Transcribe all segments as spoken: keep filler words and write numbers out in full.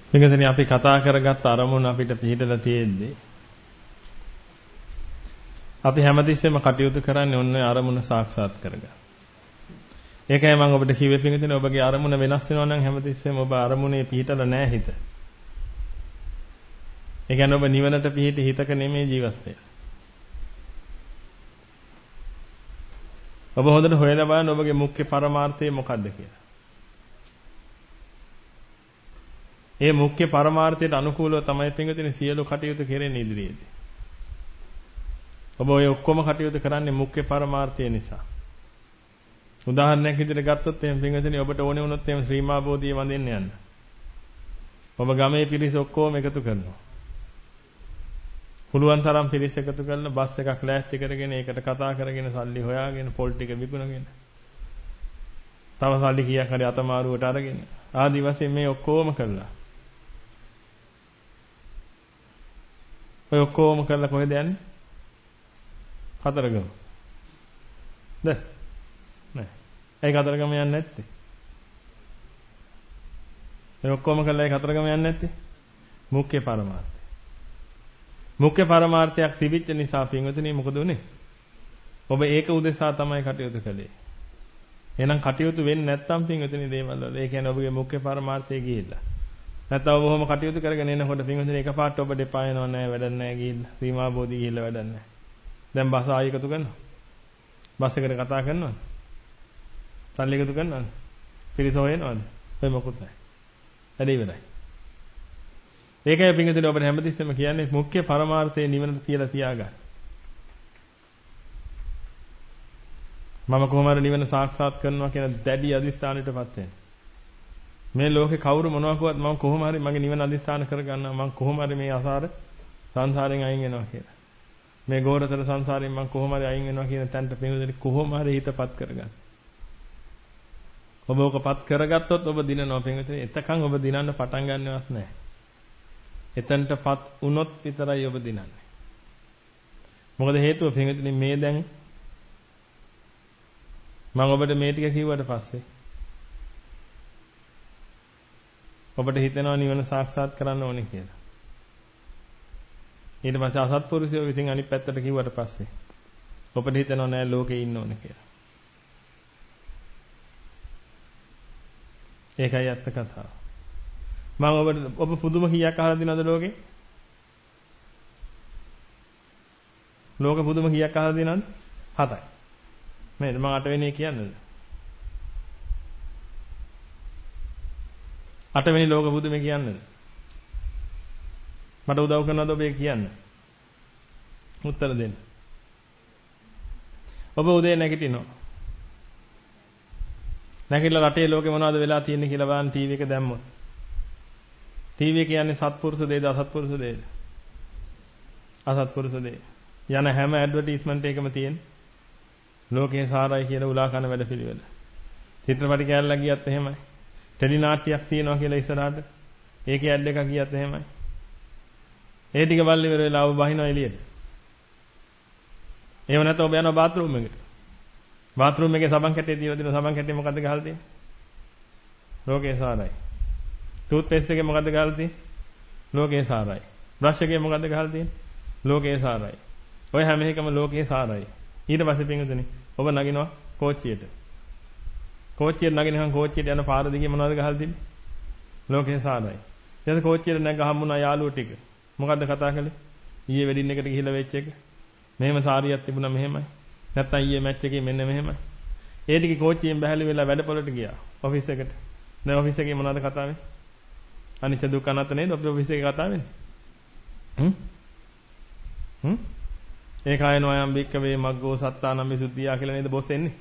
මේකෙන් අපි කතා කරගත්ත අරමුණ අපිට පිළිදලා තියෙද්දී අපි හැමතිස්සෙම කටයුතු කරන්නේ ඔන්න අරමුණ සාක්ෂාත් කරගන්න. ඒකයි මම ඔබට කිව්වේ පිටින් ඔබගේ අරමුණ වෙනස් වෙනවා නම් හැමතිස්සෙම ඔබ අරමුණේ පිහිටලා නැහැ හිත. ඒ කියන්නේ ඔබ නිවනට පිහිටි හිතක නෙමෙයි ජීවත් වෙන්නේ. ඔබ හොඳට හොයලා බලන්න ඔබගේ මුඛ්‍ය පරමාර්ථය මොකක්ද කියලා. ඒ මුඛ්‍ය පරමාර්ථයට අනුකූලව තමයි පිටින් සියලු කටයුතු කෙරෙන්නේ ඉදිරියේදී. ඔබ ඔය ඔක්කොම කටයුතු කරන්නේ මුඛ්‍ය පරමාර්ථය නිසා. උදාහරණයක් විදිහට ගත්තොත් එහෙනම් පින්වතුනි ඔබට ඕනේ වුණොත් එහෙනම් ශ්‍රීමා බෝධිය වඳින්න යන්න. ඔබ ගමේ පිරිස ඔක්කොම එකතු කරනවා. පුළුවන් තරම් පිරිස එකතු කරලා බස් එකක් ලෑස්ති කරගෙන ඒකට කතා කරගෙන සල්ලි හොයාගෙන පොල් ටික විකුණගෙන තව සල්ලි කීයක් හරි අතමාරුවට අරගෙන ආදි වශයෙන් මේ ඔක්කොම කළා. ඔය ඔක්කොම කරලා කොහෙද යන්නේ? කතරගම. ද නෑ. ඒ කතරගම යන්නේ නැත්තේ. ඒ ඔක්කොම කළා ඒ කතරගම යන්නේ නැත්තේ. මුඛ්‍ය පරමාර්ථය. මුඛ්‍ය පරමාර්ථයක් තිබිච්ච නිසා පින්වතුනි මොකද උනේ? ඔබ ඒක උදෙසා තමයි කටයුතු කළේ. එහෙනම් කටයුතු වෙන්නේ නැත්තම් පින්වතුනි දේවල් වල. ඒ කියන්නේ ඔබගේ මුඛ්‍ය පරමාර්ථය ගිහිල්ලා. නැත්නම් ඔබ කොහොම කටයුතු කරගෙන එනකොට පින්වතුනි එකපාරට ඔබ දෙපා යනවා නෑ වැඩක් නෑ ගිහිල්ලා. සීමා බෝධි ගිහිල්ලා වැඩක් නෑ. දැන් බස් ආයෙ එකතු කරනවා. බස් එකට කතා කරනවද? සල්ලි එකතු කරනවද? පිරිස හොයනවද? ඔය මොකුත් නැහැ. වැඩේ ඉවරයි. ඒකයි පින්විතනේ ඔබට හැමතිස්සෙම කියන්නේ මුඛ්‍ය පරමාර්ථයේ නිවනට තියලා තියාගන්න. මම කොහොම හරි නිවන සාක්ෂාත් කරනවා කියන දැඩි අදිස්ථානයටපත් වෙන්න. මේ ලෝකේ කවුරු මොනවා කිව්වත් මම කොහොම හරි මගේ නිවන අදිස්ථාන කරගන්නවා. මම කොහොම හරි මේ අසාර සංසාරයෙන් අයින් වෙනවා කියලා. මේ ගෝරතර සංසාරයෙන් මම කොහොම හරි අයින් වෙනවා කියන තැනට පින්විතනේ කොහොම හරි හිතපත් කරගන්න. ඔබ ඔකපත් කරගත්තොත් ඔබ දිනනවා පින්විතනේ. එතකන් ඔබ දිනන්න පටන් ගන්නවත් නැහැ. එතනටපත් වුණොත් විතරයි ඔබ දිනන්නේ. මොකද හේතුව පින්විතනේ මේ දැන් මම ඔබට මේ ටික කිව්වට පස්සේ ඔබට හිතෙනවා නිවන සාක්ෂාත් කරන්න ඕනේ කියලා. ඊට පස්සේ අසත්පුරුෂයෝ විසින් අනිත් පැත්තට කිව්වට පස්සේ ඔබට හිතෙනවා නෑ ලෝකේ ඉන්න ඕනේ කියලා. ඒකයි ඇත්ත කතාව. මම ඔබට ඔබ පුදුම කීයක් අහලා දිනවද ලෝකේ? ලෝක පුදුම කීයක් අහලා දිනවද? හතයි. නේද? මම අටවෙනි කියන්නේද? අටවෙනි ලෝක පුදුමේ කියන්නේද? මට උදව් කරනවද ඔබ කියන්න? උත්තර දෙන්න. ඔබ උදේ නැගිටිනවා. නැගිටලා රටේ ලෝකේ මොනවද වෙලා තියෙන්නේ කියලා බලන්න ටීවී එක දැම්මොත්. ටීවී කියන්නේ සත්පුරුෂ දේද අසත්පුරුෂ දේද? අසත්පුරුෂ දේ. යන හැම ඇඩ්වර්ටයිස්මන්ට් එකම තියෙන ලෝකේ සාරයි කියලා උලා කන වැඩ පිළිවෙල. චිත්‍රපටි කැලලක් ගියත් එහෙමයි. ටෙලි නාට්‍යයක් තියෙනවා කියලා ඉස්සරහට. ඒකේ ඇඩ් එකක් ගියත් එහෙමයි. ඒ ටික බලලා ඉවර වෙලා ඔබ බහිනවා එළියට. එහෙම නැත්නම් ඔබ යනවා බාත් รู එකට. බාත් รู එකේ සබන් කැටේ තියලා දෙන සබන් කැටේ මොකද්ද ගහලා තියෙන්නේ? ලෝකේ සාරයි. ටූත් පේස්ට් එකේ මොකද්ද ගහලා තියෙන්නේ? ලෝකේ සාරයි. බ්‍රෂ් එකේ මොකද්ද ගහලා තියෙන්නේ? ලෝකේ සාරයි. ඔය හැම එකම ලෝකේ සාරයි. ඊට පස්සේ පින්වතුනි ඔබ නගිනවා කෝච්චියට. කෝච්චියට නගිනකන් කෝච්චියට යන පාර දිගේ මොනවද ගහලා තිබ්බේ? ලෝකේ සාරයි. ඊට කෝච්චියට නැග හම්බුණා යාළුවෝ ටික. මොකද්ද කතා කළේ? ඊයේ වෙඩින් එකට ගිහිල්ලා වෙච්ච එක. මෙහෙම සාරියක් තිබුණා මෙහෙමයි. නැත්තම් ඊයේ මැච් එකේ මෙන්න මෙහෙමයි. ඒ ටික කෝච්චියෙන් බහැලි වෙලා වැඩපොළට ගියා. ඔෆිස් එකට. දැන් ඔෆිස් එකේ මොනවද කතා වෙන්නේ? අනිච්ච දුක්ඛ අනාත්ම නේද ඔබේ ඔෆිස් එකේ කතා වෙන්නේ? හ්ම්? හ්ම්? ඒකායනෝ අයම් බික්කවේ මග්ගෝ සත්තානම් විසුද්ධියා කියලා නේද බොස් එන්නේ?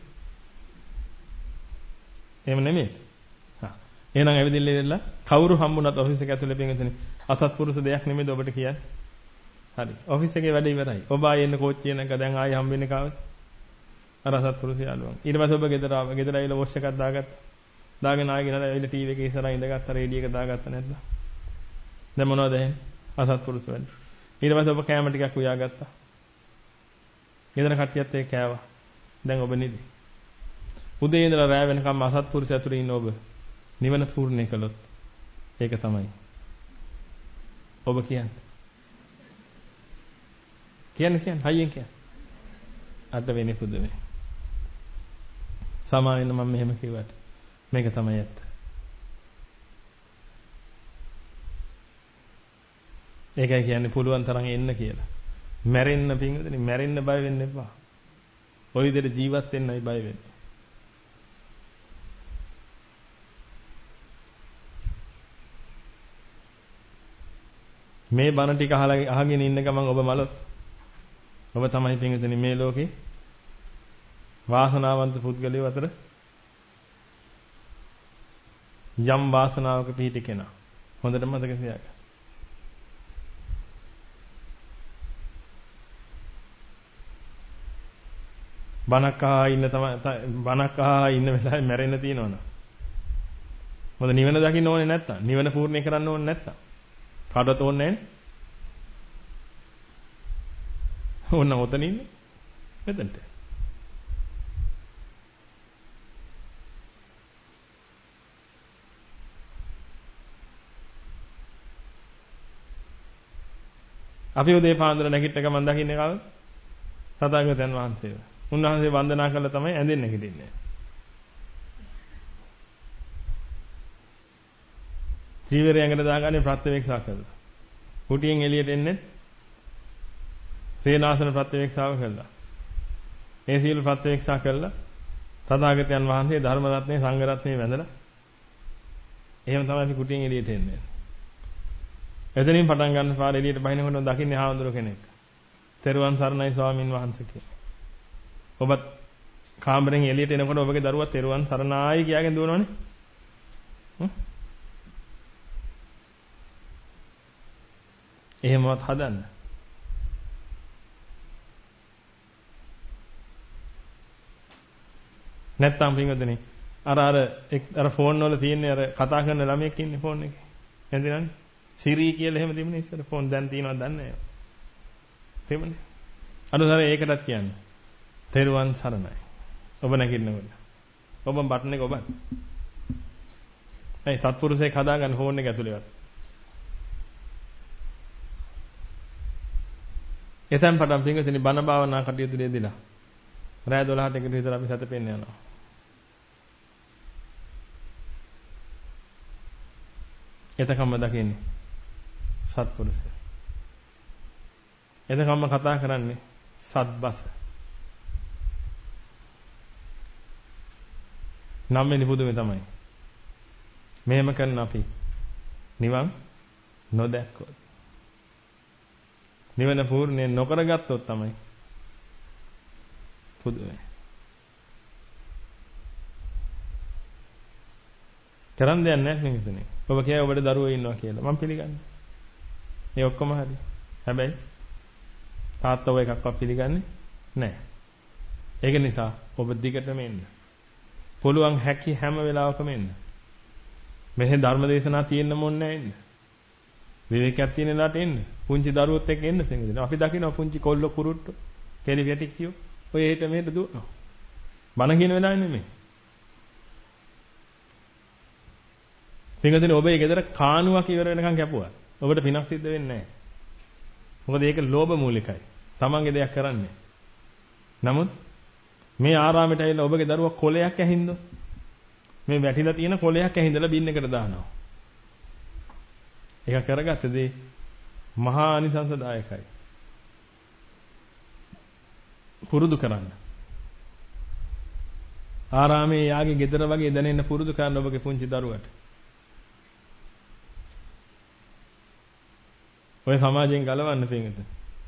එහෙම නෙමෙයි. හා. එහෙනම් ඇවිදින්න ඉල්ලලා කවුරු හම්බුණත් ඔෆිස් එක ඇතුලේ පින්විතනේ අසත්පුරුෂ දෙයක් නෙමෙයිද ඔබට කියන්නේ? හරි. ඔෆිස් එකේ වැඩ ඉවරයි. ඔබ ආයෙ එන්න කෝච්චිය නැග දැන් ආයෙ හම්බෙන්නේ කාවද? අර අසත්පුරුෂ යාළුවන්. ඊට පස්සේ ඔබ ගෙදර ආවා. ගෙදර ඇවිල්ලා වොෂ් එකක් දාගත්තා. දාගෙන ආයෙ ගෙනලා ඇවිල්ලා ටීවී එකේ ඉස්සරහා ඉඳගත්තා. රේඩියෝ එක දාගත්තා නැද්ද? දැන් මොනවද එහෙන්? අසත්පුරුෂ වැඩ. ඊට පස්සේ ඔබ කැම ටිකක් උයාගත්තා. ගෙදර කට්ටියත් ඒක කෑවා. දැන් ඔබ නිදි. උදේ ඉඳලා රැ වෙනකම් අසත්පුරුෂ ඇතුලේ ඉන්න ඔබ නිවන පූර්ණේ කළොත් ඒක තමයි ඔබ කියන්නේ. කියන්නේ කියන්නේ හයියෙන් කියන්නේ. අද වෙන්නේ පුදුමයි. සමාවෙන්න මම මෙහෙම කිව්වට මේක තමයි ඇත්ත. ඒකයි කියන්නේ පුළුවන් තරම් එන්න කියලා. මැරෙන්න පිංගුදනේ මැරෙන්න බය වෙන්න එපා. ඔය විදිහට ජීවත් වෙන්නයි බය වෙන්නේ. මේ බණ ටික අහලා අහගෙන ඉන්න ගමන් ඔබ මලොත් ඔබ තමයි පිංගුදනේ මේ ලෝකේ වාසනාවන්ත පුද්ගලයෝ අතර යම් වාසනාවක පිහිටි කෙනා. හොඳට මතක තියාගන්න. බණක් අහා ඉන්න තමයි බණක් අහා ඉන්න වෙලාවේ මැරෙන්න තියෙනවනේ. මොකද නිවන දකින්න ඕනේ නැත්තම් නිවන පූර්ණේ කරන්න ඕනේ නැත්තම් කාටවත් ඕනේ නැහැ. ඕන ඔතන ඉන්නේ මෙතනට. අපි උදේ පාන්දර නැගිට ගමන් දකින්නේ කවද? තථාගතයන් වහන්සේව. උන්වහන්සේ වන්දනා කළා තමයි ඇඳෙන්න නැගිටින්නේ. ජීවරය ඇඟට දාගන්නේ ප්‍රත්‍යවේක්ෂා කළා. කුටියෙන් එළියට එන්නේ සේනාසන ප්‍රත්‍යවේක්ෂාව කළා. ඒ සීල ප්‍රත්‍යවේක්ෂා කළා. තථාගතයන් වහන්සේ ධර්ම රත්නේ සංඝ රත්නේ වැඳලා එහෙම තමයි අපි කුටියෙන් එළියට එන්නේ. එතනින් පටන් ගන්න පාර එළියට බහිනකොට දකින්නේ හාමුදුර කෙනෙක්. තෙරුවන් සරණයි ස්වාමින් වහන්සේ කියලා. ඔබත් කාමරෙන් එළියට එනකොට ඔබගේ දරුවා තෙරුවන් සරණයි කියාගෙන දුවනවනේ. හ්ම්. එහෙමවත් හදන්න. නැත්තම් පින්වතුනි අර අර අර ෆෝන් වල තියෙන්නේ අර කතා කරන ළමයෙක් ඉන්නේ ෆෝන් එකේ. නේදනේ? සිරි කියලා එහෙම තිබුණේ ඉස්සර ෆෝන් දැන් තියෙනවද දන්නේ නැහැ. තේමනේ. අනුසාර ඒකටත් කියන්නේ. තෙරුවන් සරණයි. ඔබ නැගිටිනකොට. ඔබ බටන් එක ඔබත්. ඒ සත්පුරුෂයෙක් හදාගන්න ෆෝන් එක ඇතුලේවත්. එතෙන් පටන් පින්වතුනි බණ භාවනා කටයුතු දෙදලා. රාය දොළහට එකට විතර අපි සැතපෙන්න යනවා. එතකම්ම දකින්නේ සත්පුරුෂය. එතකම්ම කතා කරන්නේ සත්බස. නම් වෙනි පුදුමේ තමයි. මෙහෙම කරන අපි නිවන් නොදැක්කොත්. නිවන පූර්ණේ නොකරගත්තොත් තමයි පුදුමයි. කරන් දෙයක් නැහැ නේ මෙතන. ඔබ කියයි ඔබට දරුවෝ ඉන්නවා කියලා. මම පිළිගන්නේ. මේ ඔක්කොම හරි. හැබැයි තාත්තා ඔය එකක්වත් පිළිගන්නේ නැහැ. ඒක නිසා ඔබ දිගටම එන්න. පුළුවන් හැකි හැම වෙලාවකම එන්න. මෙහෙ ධර්ම දේශනා තියෙන්න මොන්නේ නැහැ එන්න. විවේකයක් තියෙන ලාට එන්න. පුංචි දරුවොත් එක්ක එන්න පිටින්. අපි දකිනවා පුංචි කොල්ල කුරුට්ටු, කෙලි වැටි කියෝ. ඔය එහෙට මෙහෙට දුවනවා. බණ කියන වෙලාවෙ නෙමෙයි. පින්වතුනි ඔබේ ගෙදර කානුවක් ඉවර වෙනකන් කැපුවා. ඔබට පිනක් සිද්ධ වෙන්නේ නැහැ. මොකද ඒක ලෝභ මූලිකයි. තමන්ගේ දෙයක් කරන්නේ. නමුත් මේ ආරාමයට ඇවිල්ලා ඔබගේ දරුවා කොලයක් ඇහින්දෝ. මේ වැටිලා තියෙන කොලයක් ඇහිඳලා බින් එකට දානවා. ඒක කරගත්ත දේ මහා අනිසංසදායකයි. පුරුදු කරන්න. ආරාමේ යාගේ ගෙදර වගේ දැනෙන්න පුරුදු කරන්න ඔබගේ පුංචි දරුවට. ඔය සමාජයෙන් ගලවන්න පිටින්.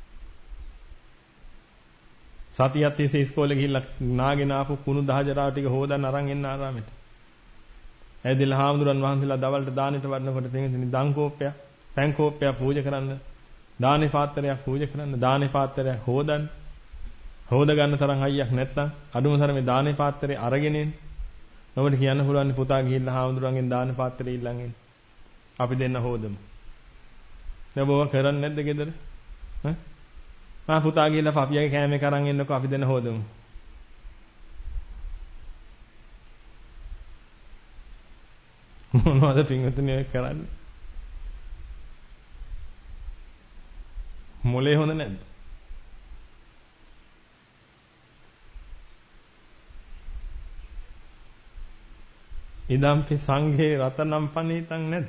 සතියක් තිස්සේ ඉස්කෝලේ ගිහිල්ලා නාගෙන ආපු කුණු දහජරාව ටික හොදන්න අරන් එන්න ආරාමෙට. ඇවිදලා හාමුදුරන් වහන්සේලා දවල්ට දානෙට වඩනකොට පිටින් දන් කෝප්පයක්, පැන් කෝප්පයක් පූජා කරන්න, දානේ පාත්‍රයක් පූජා කරන්න, දානේ පාත්‍රයක් හොදන්න. හොද ගන්න තරම් හයියක් නැත්තම් අඩුම තරමේ දානේ පාත්‍රය අරගෙන එන්න. ඔබට කියන්න පුළුවන් පුතා ගිහිල්ලා හාමුදුරන්ගෙන් දානේ පාත්‍රය ඉල්ලන් එන්න. අපි දෙන්න හොදමු. දැන් ඔබ කරන්නේ නැද්ද ගෙදර? ඈ? ආ පුතා ගිහිල්ලා පපියාගේ කෑම එක අරන් එන්නකෝ අපි දෙන්න හොදමු. මොනවද පින්වතුනි ඔය කරන්නේ? මොලේ හොඳ නැද්ද? ඉදම්පි සංඝේ රතනම් පනීතං නැද්ද?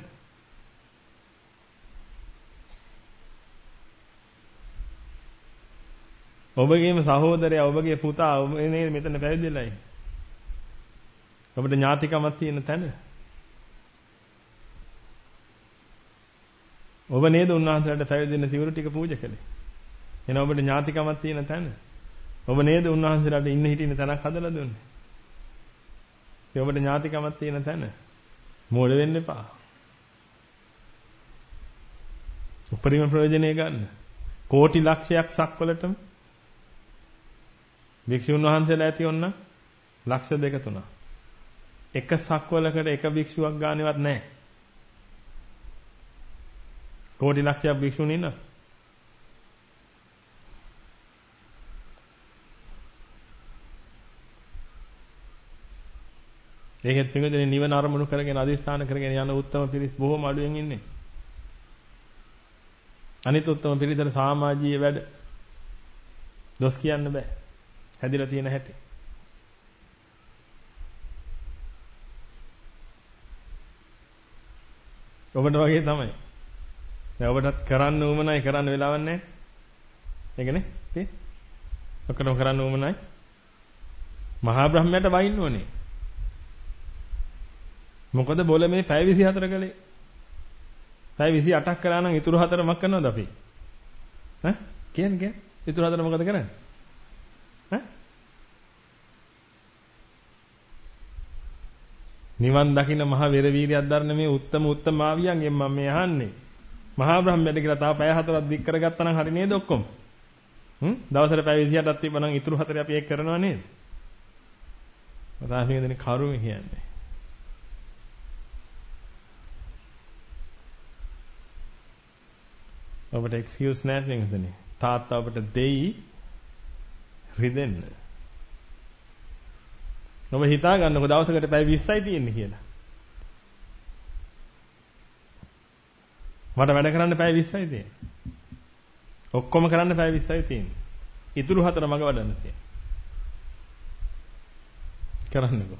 ඔබගේම සහෝදරයා ඔබගේ පුතා ඔබ නේද මෙතන පැවිදිලා ඉන්නේ. ඔබට ඥාතිකමක් තියෙන තැන. ඔබ නේද උන්වහන්සේලාට පැවිදෙන්න සිවුරු ටික පූජා කළේ. එහෙනම් ඔබට ඥාතිකමක් තියෙන තැන. ඔබ නේද උන්වහන්සේලාට ඉන්න හිටින්න තැනක් හදලා දුන්නේ. ඒ ඔබට ඥාතිකමක් තියෙන තැන. මෝඩ වෙන්න එපා. උපරිම ප්‍රයෝජනෙ ගන්න. කෝටි ලක්ෂයක් සක්වලටම භික්ෂුන් වහන්සේලා ඇති වොන්න ලක්ෂ දෙක තුනක්. එක සක්වලකට එක භික්ෂුවක් ගානවත් නැහැ. කෝටි ලක්ෂයක් භික්ෂුන් ඉන්න. ඒකෙත් පිටුදෙනේ නිවන අරමුණු කරගෙන අදිස්ථාන කරගෙන යන උත්තම පිරිස් බොහොම අඩුවෙන් ඉන්නේ. අනිත් උත්තම පිරිසට සමාජීය වැඩ දොස් කියන්න බෑ. හැදිලා තියෙන හැටි. ඔබට වගේ තමයි. දැන් ඔබටත් කරන්න උවමනයි කරන්න වෙලාවක් නැහැ. ඒකනේ. ඉතින් ඔක්කොම කරන්න උවමනයි. මහා බ්‍රහ්මයාට වයින්න ඕනේ. මොකද බොල මේ පැය විසිහතර කලේ. පැය විසිඅටක් කරා නම් ඉතුරු හතර මක් කරනවද අපි? ඈ? කියන්නේ කියන්නේ. ඉතුරු හතර මොකද කරන්නේ? ඈ? නිවන් දකින්න මහ වෙර වීරියක් දරන මේ උත්තම උත්තමාවියන්ගෙන් මම මේ අහන්නේ. මහා බ්‍රහ්මයාට කියලා තව පැය හතරක් දික් කරගත්තා නම් හරි නේද ඔක්කොම? හ්ම්? දවසට පැය විසිඅටක් තිබ්බනම් ඉතුරු හතරේ අපි ඒක කරනවා නේද? මතාපින් දෙන කරුමේ කියන්නේ. ඔබට එක්ස්කියුස් නැහැ පින්වතුනි. තාත්තා ඔබට දෙයි රිදෙන්න. ඔබ හිතා ගන්නකො දවසකට පැය විස්සයි තියෙන්නේ කියලා. මට වැඩ කරන්න පැය විස්සයි තියෙන්නේ. ඔක්කොම කරන්න පැය විස්සයි තියෙන්නේ. ඉතුරු හතර මග වඩන්න තියෙන්නේ. කරන්නකෝ.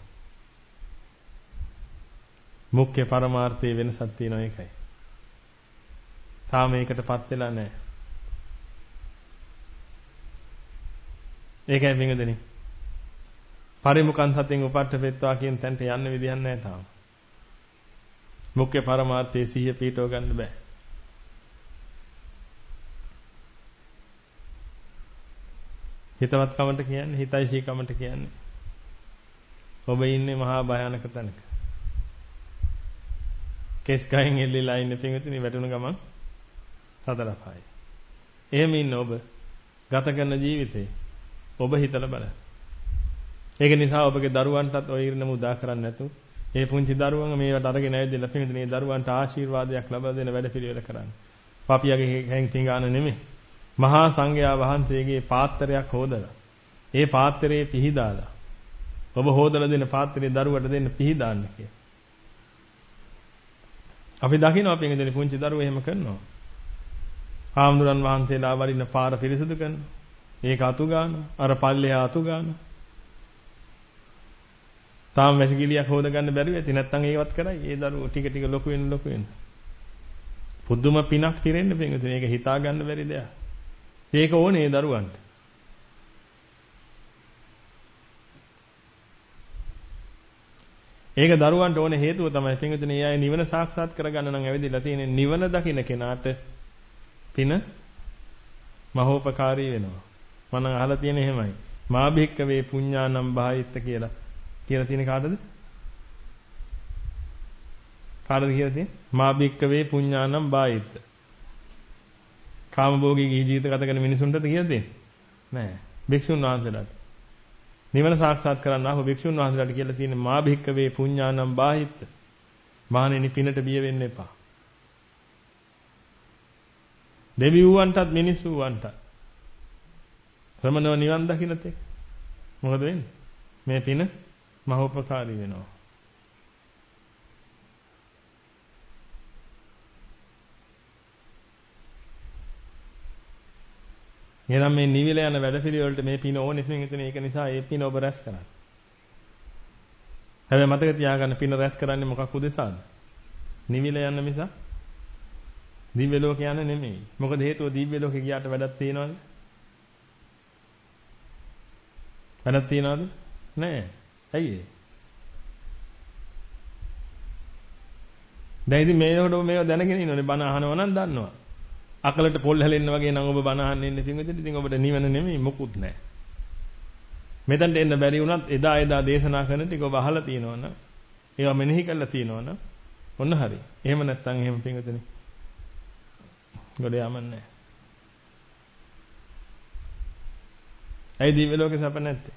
මුඛ්‍ය පරමාර්ථයේ වෙනසක් තියෙනවා ඒකයි. තාම ඒකටපත් වෙලා නැහැ. ඒකයි පින්වතුනි. පරිමුඛං සතෙන් උපට්ඨපෙත්වා කියන තැනට යන්න විදියක් නැහැ තාම. මුඛ්‍ය පරමාර්ථයේ සිහිය පීඨව ගන්න බෑ. හිතවත් කමට කියන්නේ හිතයිශී කමට කියන්නේ. ඔබ ඉන්නේ මහා භයානක තැනක. කෙස් ගහෙන් එල්ලලා ඉන්න පින්වතුනි වැටුණු ගමන් සතර පහයි. එහෙම ඉන්න ඔබ ගත කරන ජීවිතේ ඔබ හිතලා බලන්න. ඒක නිසා ඔබගේ දරුවන්ටත් ඔය ඉරණම උදා කරන්නේ නැතු. මේ පුංචි දරුවන් මේවට අරගෙන ඇවිදලා පින්වතුනි දරුවන්ට ආශිර්වාදයක් ලබා දෙන වැඩ පිළිවෙල කරන්න. පාපියාගේ හැං තිඟාන නෙමෙයි. මහා සංඝයා වහන්සේගේ පාත්‍රයක් හොදලා. ඒ පාත්‍රයේ පිහිදාලා. ඔබ හොදලා දෙන පාත්‍රයේ දරුවට දෙන්න පිහිදාන්න කියලා. අපි දකිනවා පින්වතුනි පුංචි දරුවෝ එහෙම කරනවා. ආම්දුරන් වහන්සේලා වරින්න පාර පිරිසුදු කරනවා. ඒක අතු ගන්න, අර පල්ලෙහා අතු ගන්න. තාම වැසිකිළියක් හොද ගන්න බැරුව ඇති නැත්නම් ඒවත් කරයි. ඒ දරුවෝ ටික ටික ලොකු වෙන ලොකු වෙන. පුදුම පිනක් පිරෙන්න පින්වතුනි. මේක හිතා ගන්න බැරි දෙයක්. ඒක ඕනේ දරුවන්ට. ඒක දරුවන්ට ඕනේ හේතුව තමයි පින්වතුනි. ඒ අය නිවන සාක්ෂාත් කරගන්න නම් ඇවිදලා තියෙන්නේ. නිවන දකින්න කෙනාට පින මහෝපකාරී වෙනවා. මම අහලා තියෙන එහෙමයි. මා භික්කවේ පුඤ්ඤානම් බාහිත්ත කියලා. කියලා තියෙන කාටද? කාටද කියලා තියෙන්නේ? මා භික්කවේ පුඤ්ඤානම් බාහිත්ත. කාමභෝගී ජීවිත ගත කරන මිනිසුන්ටද කියලා තියෙන්නේ? නෑ. භික්ෂුන් වහන්සේලාට. නිවන සාක්ෂාත් කරන්න ආව භික්ෂුන් වහන්සේලාට කියලා තියෙන්නේ මා භික්කවේ පුඤ්ඤානම් බාහිත්ත. මහණෙනි පිනට බිය වෙන්න එපා. දෙවියන්ටත් මිනිස්සුන්ටත් ශ්‍රමණව නිවන් දකින්න තේ මොකද වෙන්නේ? මේ පින මහෝපකාරී වෙනවා. එහෙනම් මේ නිවිල යන වැඩපිළිවෙලට මේ පින ඕනෙත් නෙවෙයි. ඒක නිසා ඒ පින ඔබ රැස් කරන්න. හැබැයි මතක තියාගන්න පින රැස් කරන්නේ මොකක් උදෙසාද? නිවිල යන මිස දිව්‍ය ලෝක යන නෙමෙයි. මොකද හේතුව දිව්‍ය ලෝකේ ගියාට වැඩක් තියනවද? වැඩක් තියනවද? නෑ. ඇයි ඒ? දැන් ඉතින් මේකට ඔබ මේව දැනගෙන ඉන්නෝනේ බණ අහනවා නම් දන්නවා. අකලට පොල් හැලෙන්න වගේ නම් ඔබ බණ අහන්න ඉන්නේ පින්විතට ඉතින් ඔබට නිවන නෙමෙයි මොකුත් නෑ. මෙතනට එන්න බැරි වුණත් එදා එදා දේශනා කරන ටික ඔබ අහලා තියෙනවනම් ඒවා මෙනෙහි කරලා තියෙනවනම් ඔන්න හරි. එහෙම නැත්නම් එහෙම පින්විතනේ. ගොඩ යමන්නේ නෑ. ඇයි දිව්‍ය ලෝකේ සැප නැත්තේ?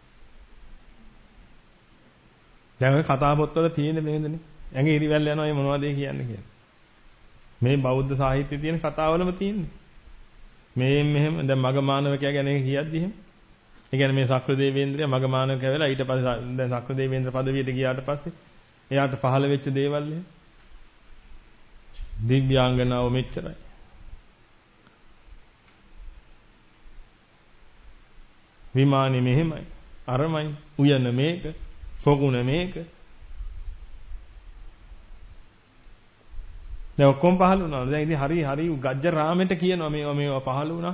දැන් ඔය කතා පොත්වල තියෙන මේඳනේ. ඇඟේ ඉරිවැල් යනවා මේ මොනවද කියන්නේ කියලා. මේ බෞද්ධ සාහිත්‍යයේ තියෙන කතාවලම තියෙන්නේ. මේ මෙහෙම දැන් මග මානවකයා ගැන කියද්දි එහෙම. ඒ කියන්නේ මේ සක්‍ර දේවේන්ද්‍රයා මග මානවකයා වෙලා ඊට පස්සේ දැන් සක්‍ර දේවේන්ද්‍ර පදවියට ගියාට පස්සේ එයාට පහළ වෙච්ච දේවල් එහෙම. දිව්‍යාංගනාව මෙච්චරයි. විමානේ මෙහෙමයි. අරමයි. උයන මේක. පොකුණ මේක. දැන් ඔක්කොම පහළ වුණා. දැන් ඉතින් හරි හරි ගජ්ජ රාමෙට කියනවා මේවා මේවා පහළ වුණා.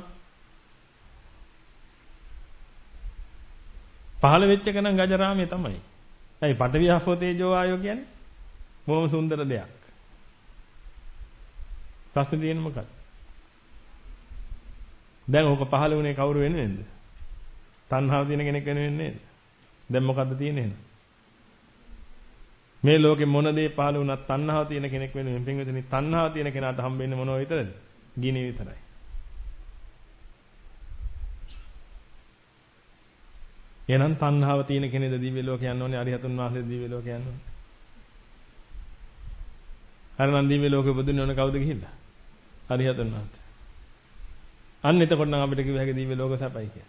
පහළ වෙච්ච එක නම් ගජ රාමේ තමයි. ඇයි පඨවි ආපෝ තේජෝ ආයෝ කියන්නේ? බොහොම සුන්දර දෙයක්. ප්‍රශ්නේ තියෙන්නේ මොකක්ද? දැන් ඕක පහළ වුණේ කවුරු වෙනුවෙන්ද? තණ්හාව තියෙන කෙනෙක් වෙනුවෙන් නේද? දැන් මොකද්ද තියෙන්නේ එහෙනම්? මේ ලෝකේ මොන දේ පහළ වුණත් තණ්හාව තියෙන කෙනෙක් වෙනුවෙන් පින්විතනි තණ්හාව තියෙන කෙනාට හම්බෙන්නේ මොනව විතරද? ගිනි විතරයි. එහෙනම් තණ්හාව තියෙන කෙනෙක්ද දිව්‍ය ලෝක යන්න ඕනේ? අරිහතුන් වහන්සේ දිව්‍ය ලෝක යන්න ඕනේ. හරිනම් දිව්‍ය ලෝකෙ උපදින්න ඕන කවුද ගිහිල්ලා? අරිහතුන් වහන්සේ. අන්න එතකොට නම් අපිට කිව්ව හැකි දිව්‍ය ලෝක සැපයි කියලා.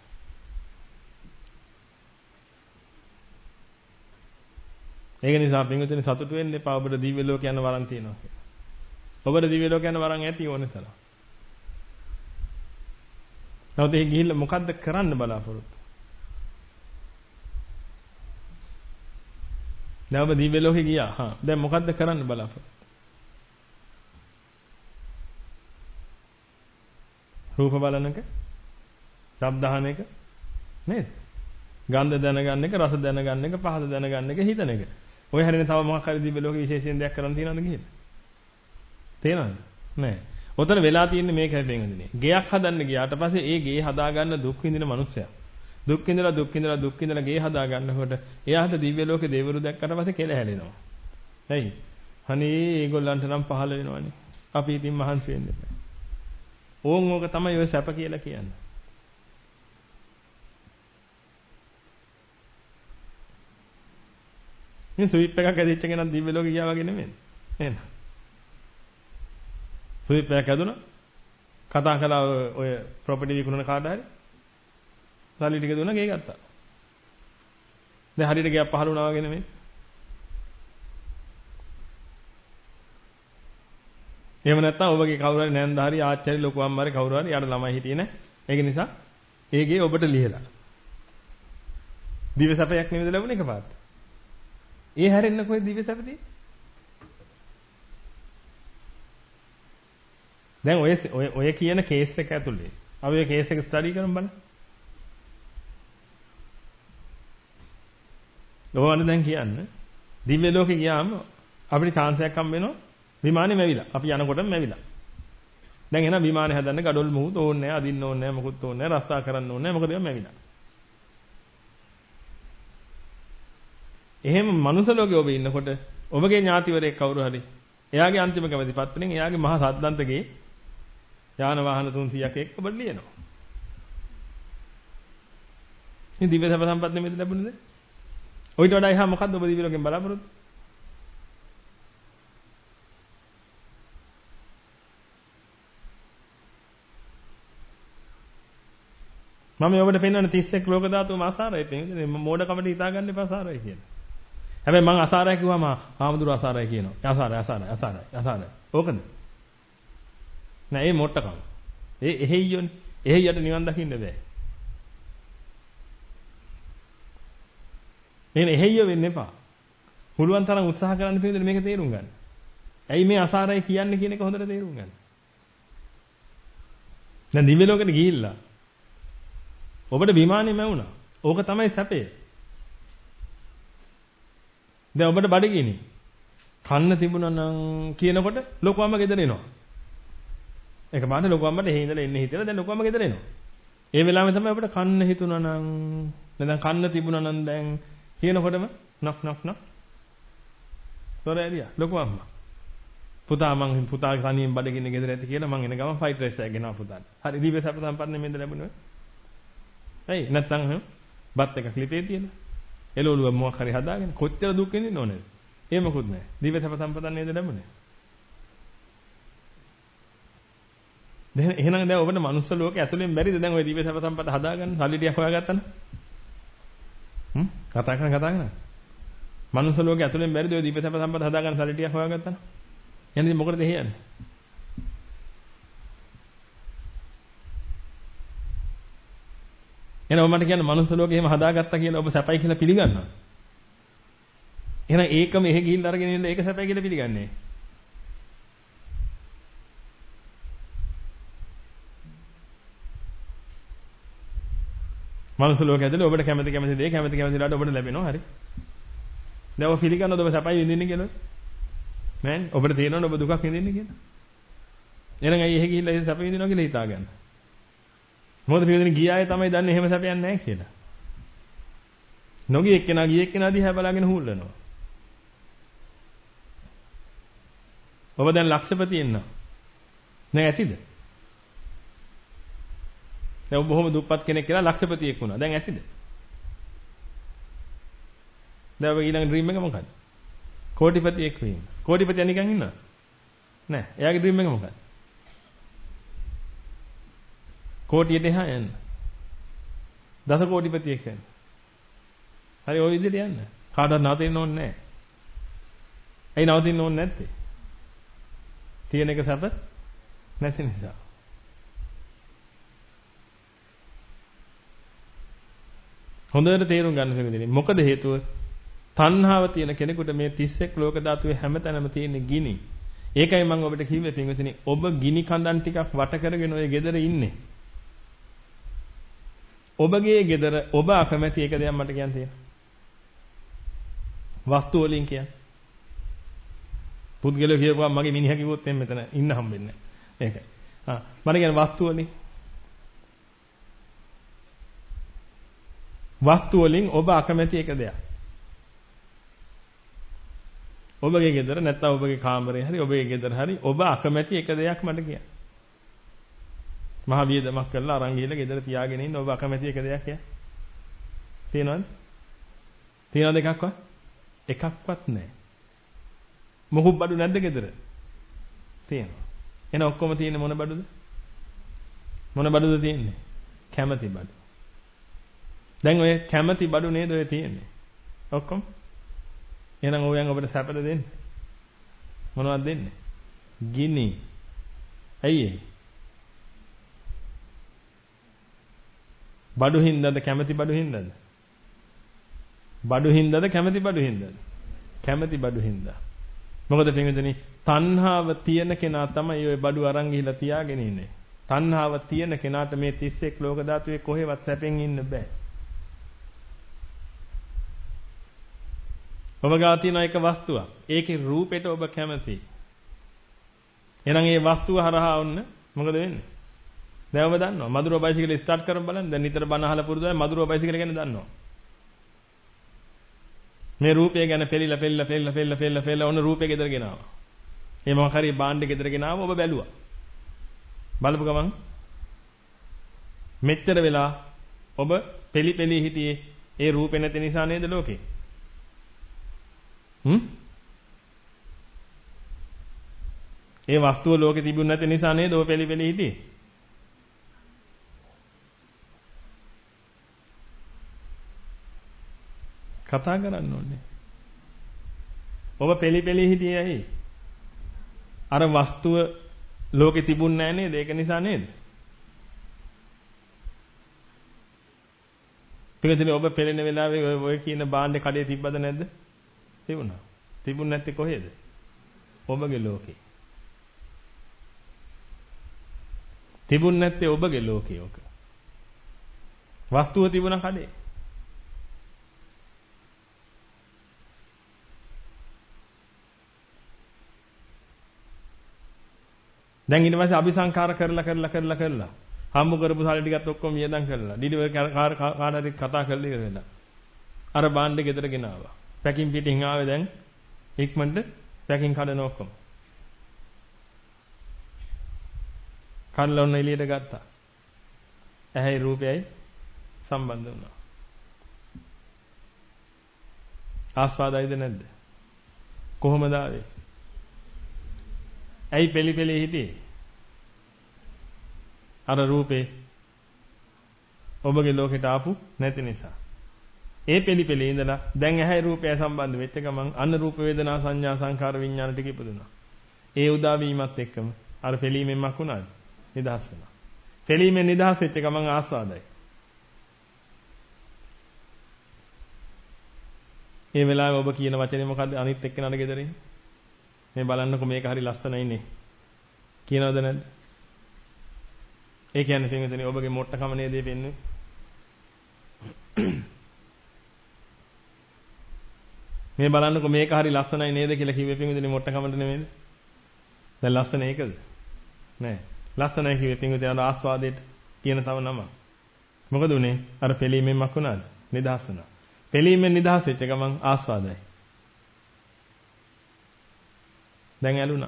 ඒක නිසා පින්විතනි සතුටු වෙන්න එපා ඔබට දිව්‍ය ලෝක යන වරන් තියෙනවා කියලා. ඔබට දිව්‍ය ලෝක යන වරන් ඇති ඕනේ තරම්. නැවත ඒ ගිහිල්ලා මොකද්ද කරන්න බලාපොරොත්තු? දැන් ඔබ දිව්‍ය ලෝකේ ගියා. හා දැන් මොකද්ද කරන්න බලාපොරොත්තු? රූප බලන එක, ශබ්ද අහන එක නේද? ගන්ධ දැනගන්න එක, රස දැනගන්න එක, පහස දැනගන්න එක, හිතන එක. ඔය හැරෙන්නේ තව මොකක් හරි දිව්‍ය ලෝකේ විශේෂයෙන් දෙයක් කරන්න තියනවද කියලා? තේනවද? නෑ. ඔතන වෙලා තියෙන්නේ මේක හැපෙන්නේ. ගෙයක් හදන්න ගියාට පස්සේ ඒ ගේ හදාගන්න දුක් විඳින මනුස්සයා. දුක් විඳලා දුක් විඳලා දුක් විඳලා ගේ හදාගන්නකොට එයාට දිව්‍ය ලෝකේ දේවරු දැක්කට පස්සේ කෙල හැලෙනවා. ඇයි? අනේ ඒගොල්ලන්ට නම් පහල වෙනවනේ. අපි ඉතින් මහන්සි වෙන්න එපා. ඕන් ඕක තමයි ඔය සැප කියලා කියන්නේ. මේ ස්විප් එකක් ඇදිච්ච කෙනා දිව්‍ය ලෝකෙ ගියා වගේ නෙමෙයි. නේද? ස්විප් එකක් ඇදුණා. කතා කළා ඔය ප්‍රොපර්ටි විකුණන කාඩ හරි. සල්ලි ටික දුන්නා ගේ ගත්තා. දැන් හරියට ගියා පහළ වුණා වගේ නෙමෙයි. එහෙම නැත්නම් ඔබගේ කවුරු හරි නැන්දා හරි ආච්චි ලොකු අම්මා හරි කවුරු හරි යාට ළමයි හිටියේ නැහැ. ඒක නිසා ඒගේ ඔබට ලියලා. දිව්‍ය සැපයක් නෙමෙයිද ලැබුණේ එකපාරට. ඒ හැරෙන්න කොහෙද දිව්‍ය සැප තියෙන්නේ? දැන් ඔය ඔය ඔය කියන කේස් එක ඇතුලේ අපි ඔය කේස් එක ස්ටඩි කරමු බලන්න. ඔයාලා දැන් කියන්න දිව්‍ය ලෝකේ ගියාම අපිට chance එකක් හම්බ වෙනවා විමානේ මැවිලා. අපි යනකොටම මැවිලා. දැන් එහෙනම් විමානේ හදන්න gadol මුහුත් ඕනේ නැහැ, අදින්න ඕනේ නැහැ, මොකුත් ඕනේ නැහැ, රස්සා කරන්න ඕනේ නැහැ. මොකද ඒවා මැවිලා. එහෙම මනුස්ස ලෝකේ ඔබ ඉන්නකොට ඔබගේ ඥාතිවරයෙක් කවුරු හරි එයාගේ අන්තිම කැමැති පත්‍රයෙන් එයාගේ මහා සද්දන්තගේ යාන වාහන තුන්සීයක් එක්ක ඔබට ලියනවා. ඉතින් දිව්‍ය සැප සම්පත් නෙමෙයිද ලැබුණේද? ඔයිට වඩා එහා මොකද්ද ඔබ දිව්‍ය ලෝකෙන් බලාපොරොත්තු? මම ඔබට පෙන්වන තිස් එක් ලෝක ධාතුම අසාරයි පෙන්නේ. මෝඩකමට හිතාගන්න එපා අසාරයි කියලා. හැබැයි මං අසාරයි කිව්වම ආමුදුර අසාරයි කියනවා. අසාරයි අසාරයි අසාරයි අසාරයි. ඕකද? නෑ ඒ මොට්ටකම. ඒ එහෙයියෝනේ. එහෙ යට නිවන් දකින්න බෑ. මේක එහෙయ్య වෙන්න එපා. පුළුවන් තරම් උත්සාහ කරන්න පිළිදෙල මේක තේරුම් ගන්න. ඇයි මේ අසාරයි කියන්නේ කියන එක හොඳට තේරුම් ගන්න. දැන් දිව්‍ය ලෝකෙට ගිහිල්ලා ඔබට විමානෙම වුණා. ඕක තමයි සැපේ. දැන් ඔබට බඩගිනි. කන්න තිබුණා නම් කියනකොට ලොකු අම්ම ගෙදර එනවා. ඒක මාත් ලොකු අම්මට එහෙ ඉඳලා එන්න හිතලා දැන් ලොකු අම්ම ගෙදර එනවා. ඒ වෙලාවෙම තමයි ඔබට කන්න හිතුණා නම් නැත්නම් කන්න තිබුණා නම් දැන් කියනකොටම නක් නක් නක් තොර ඇරියා ලොකු අම්මා. පුතා මං පුතා කණියෙන් බඩගින්න ගෙදර ඇති කියලා මං එන ගමන් ෆයිට් රයිස් එකක් ගෙනවා පුතාට. හරි දීපේ සප සම්පන්න මෙන්ද ලැබුණේ. ඇයි නැත්නම් බත් එකක් ලිපේ තියලා එළවලුව මොකක් හරි හදාගෙන කොච්චර දුක් විඳින්න ඕනේද? ඒ මොකුත් නැහැ. දීපේ සප සම්පන්න නේද ලැබුණේ. දැන් එහෙනම් දැන් ඔබට මනුස්ස ලෝකේ ඇතුලෙන් බැරිද දැන් ওই දීපේ සප සම්පන්න හදාගන්න සල්ලි ටිකක් හොයාගත්තා නම්? හ්ම් කතා කරන කතා කරන. මනුස්ස ලෝකේ ඇතුලෙන් බැරිද ওই දීපේ සප සම්පන්න හදාගන්න සල්ලි ටිකක් හොයාගත්තා නම්? යන්නේ මොකටද එහෙ යන්නේ? එහෙනම් මට කියන්න මනුස්ස ලෝකේ එහෙම හදාගත්තා කියලා ඔබ සැපයි කියලා පිළිගන්නවා. එහෙනම් ඒකම එහෙ ගිහිල්ලා අරගෙන ඉන්න ඒක සැපයි කියලා පිළිගන්නේ. මනුස්ස ලෝකයේ ඇතුලේ ඔබට කැමති කැමති දේ කැමති කැමති ලාට ඔබට ලැබෙනවා හරි. දැන් ඔබ පිළිගන්නවද ඔබ සැපයි විඳින්නේ කියලා? නෑනේ. ඔබට තේරෙනවද ඔබ දුකක් විඳින්නේ කියලා? එහෙනම් ඇයි එහෙ ගිහිල්ලා ඒ සැප විඳිනවා කියලා හිතාගන්න. මොකද පිළිදෙන ගියායේ තමයි දන්නේ එහෙම සැපයක් නැහැ කියලා. නොගිය එක්කෙනා ගිය එක්කෙනා දිහා බලාගෙන හූල්ලනවා. ඔබ දැන් ලක්ෂපති එන්නා. නෑ ඇතිද? දැන් ඔබ බොහොම දුප්පත් කෙනෙක් කියලා ලක්ෂපතියෙක් වුණා. දැන් ඇතිද? දැන් ඔබ ඊළඟ ඩ්‍රීම් එක මොකක්ද? කෝටිපතියෙක් වෙන්න. කෝටිපතියා නිකන් ඉන්නවද? නෑ. එයාගේ ඩ්‍රීම් එක මොකක්ද? කෝටියට එහා යන්න. දස කෝටිපතියෙක් වෙන්න. හරි ওই විදිහට යන්න. කාටවත් නවතින්න ඕනේ නැහැ. ඇයි නවතින්න ඕනේ නැත්තේ? තියෙන එක සැප නැති නිසා. හොඳට තේරුම් ගන්න ඕනේ. මොකද හේතුව? තණ්හාව තියෙන කෙනෙකුට මේ තිස් එක් ලෝක ධාතුවේ හැමතැනම තියෙන ගිනි. ඒකයි මම ඔබට කිව්වේ පින්වතුනි ඔබ ගිනි කඳන් ටිකක් වට කරගෙන ඔය ගෙදර ඉන්නේ. ඔබගේ ගෙදර ඔබ අකමැති එක දෙයක් මට කියන්න තියෙනවා. වස්තු වලින් කියන්නේ. පුද්ගලයා කියපුවා මගේ මිනිහා කිව්වොත් එම් මෙතන ඉන්න හම්බෙන්නේ නැහැ. ඒකයි. ආ මට කියන්නේ වස්තු වලින්. වස්තු වලින් ඔබ අකමැති එක දෙයක්. ඔබගේ ගෙදර නැත්නම් ඔබගේ කාමරේ හරි ඔබගේ ගෙදර හරි ඔබ අකමැති එක දෙයක් මට කියන්න. මහ වියදමක් කරලා අරන් ගිහලා ගෙදර තියාගෙන ඉන්න ඔබ අකමැති එක දෙයක් යා. තියෙනවද? තියෙනවද එකක්වත්? එකක්වත් නැහැ. මොකුත් බඩු නැද්ද ගෙදර? තියෙනවා. එහෙනම් ඔක්කොම තියෙන්නේ මොන බඩුද? මොන බඩුද තියෙන්නේ? කැමැති බඩු. දැන් ඔය කැමැති බඩු නේද ඔය තියෙන්නේ? ඔක්කොම. එහෙනම් ඕයන් ඔබට සැපද දෙන්නේ? මොනවද දෙන්නේ? ගිනි. ඇයි ඒ? බඩු හින්දාද කැමැති බඩු හින්දාද? බඩු හින්දාද කැමැති බඩු හින්දාද? කැමැති බඩු හින්දා. මොකද පින්විතනි තණ්හාව තියෙන කෙනා තමයි ওই බඩු අරන් ගිහිලා තියාගෙන ඉන්නේ. තණ්හාව තියෙන කෙනාට මේ තිස් එක් ලෝක ධාතුවේ කොහෙවත් සැපෙන් ඉන්න බෑ. ඔබ ගාව තියෙන එක වස්තුවක්. ඒකේ රූපෙට ඔබ කැමතියි. එහෙනම් ඒ වස්තුව හරහා වුණ මොකද වෙන්නේ? දැන් ඔබ දන්නවා මధుර බයිසිකල් ස්ටාර්ට් කරමු බලන්න. දැන් නිතර බණ අහලා පුරුදුයි මధుර බයිසිකල් ගැන දන්නවා. මේ රූපය ගැන පෙළිලා පෙළිලා පෙළිලා පෙළිලා පෙළිලා පෙළිලා ඔන්න රූපේ ගෙදර ගෙනාවා. ඒ මොකක් හරි බාණ්ඩේ ගෙදර ගෙනාව ඔබ බැලුවා. බලපු ගමන් මෙච්චර වෙලා ඔබ පෙළි පෙළි හිටියේ ඒ රූපේ නැති නිසා නේද ලෝකේ? හ්ම්? ඒ වස්තුව ලෝකේ තිබුණ නැති නිසා නේද ඔබ පෙළි පෙළි හිටියේ? කතා කරන්න ඕනේ. ඔබ පෙළි පෙළි හිටියේ ඇයි? අර වස්තුව ලෝකේ තිබුණ නැහැ නේද? ඒක නිසා නේද? පිළිතුරේ ඔබ පෙළෙන වෙලාවේ ඔය ඔය කියන බාණ්ඩේ කඩේ තිබ්බද නැද්ද? තිබුණා. තිබුණ නැත්තේ කොහෙද? ඔබගේ ලෝකේ. තිබුණ නැත්තේ ඔබගේ ලෝකේ ඔක. වස්තුව තිබුණා කඩේ. දැන් ඊට පස්සේ අபிසංකාර කරලා කරලා කරලා කරලා හම්බ කරපු සල්ලි ටිකත් ඔක්කොම වියදම් කරලා ඩිලිවර් කාට හරි කතා කරලා ඉවර වෙලා අර බාණ්ඩේ ගෙදර ගෙනාවා. පැකින් පිටින් ආවේ දැන් ඉක්මනට පැකින් කඩන ඔක්කොම. කඩලා ඔන්න එළියට ගත්තා. ඇහැයි රූපයයි සම්බන්ධ වුණා. ආස්වාදයිද නැද්ද? කොහොමද ආවේ? ඇයි පෙලි පෙලි හිටියේ? අර රූපේ ඔබගේ ලෝකෙට ආපු නැති නිසා. ඒ පෙලි පෙලි ඉඳලා දැන් ඇහැයි රූපය සම්බන්ධ වෙච්ච ගමන් අන්න රූප වේදනා සංඥා සංකාර විඥාන ටික ඉපදුනා. ඒ උදා වීමත් එක්කම අර පෙලීමෙන් මක් වුණාද? නිදහස් වුණා. පෙලීමෙන් නිදහස් වෙච්ච ගමන් ආස්වාදයි. මේ වෙලාවේ ඔබ කියන වචනේ මොකද්ද? අනිත් එක්කෙනාට ගෙදරින් මේ බලන්නකො මේක හරි ලස්සනයිනේ. කියනවද නැද්ද? ඒ කියන්නේ පින්විතනේ ඔබගේ මොට්ටකම නේද වෙන්නේ? මේ බලන්නකො මේක හරි ලස්සනයි නේද කියලා කිව්වේ පින්විතනේ මොට්ටකමට නෙමෙයිද? දැන් ලස්සන ඒකද? නෑ. ලස්සනයි කිව්වේ පින්විතේ අර ආස්වාදයට කියන තව නම. මොකද උනේ? අර පෙලීමෙන් මක් වුණාද? නිදහස් වුණා. පෙලීමෙන් නිදහස් වෙච්ච ගමන් ආස්වාදයි. දැන් ඇලුනා.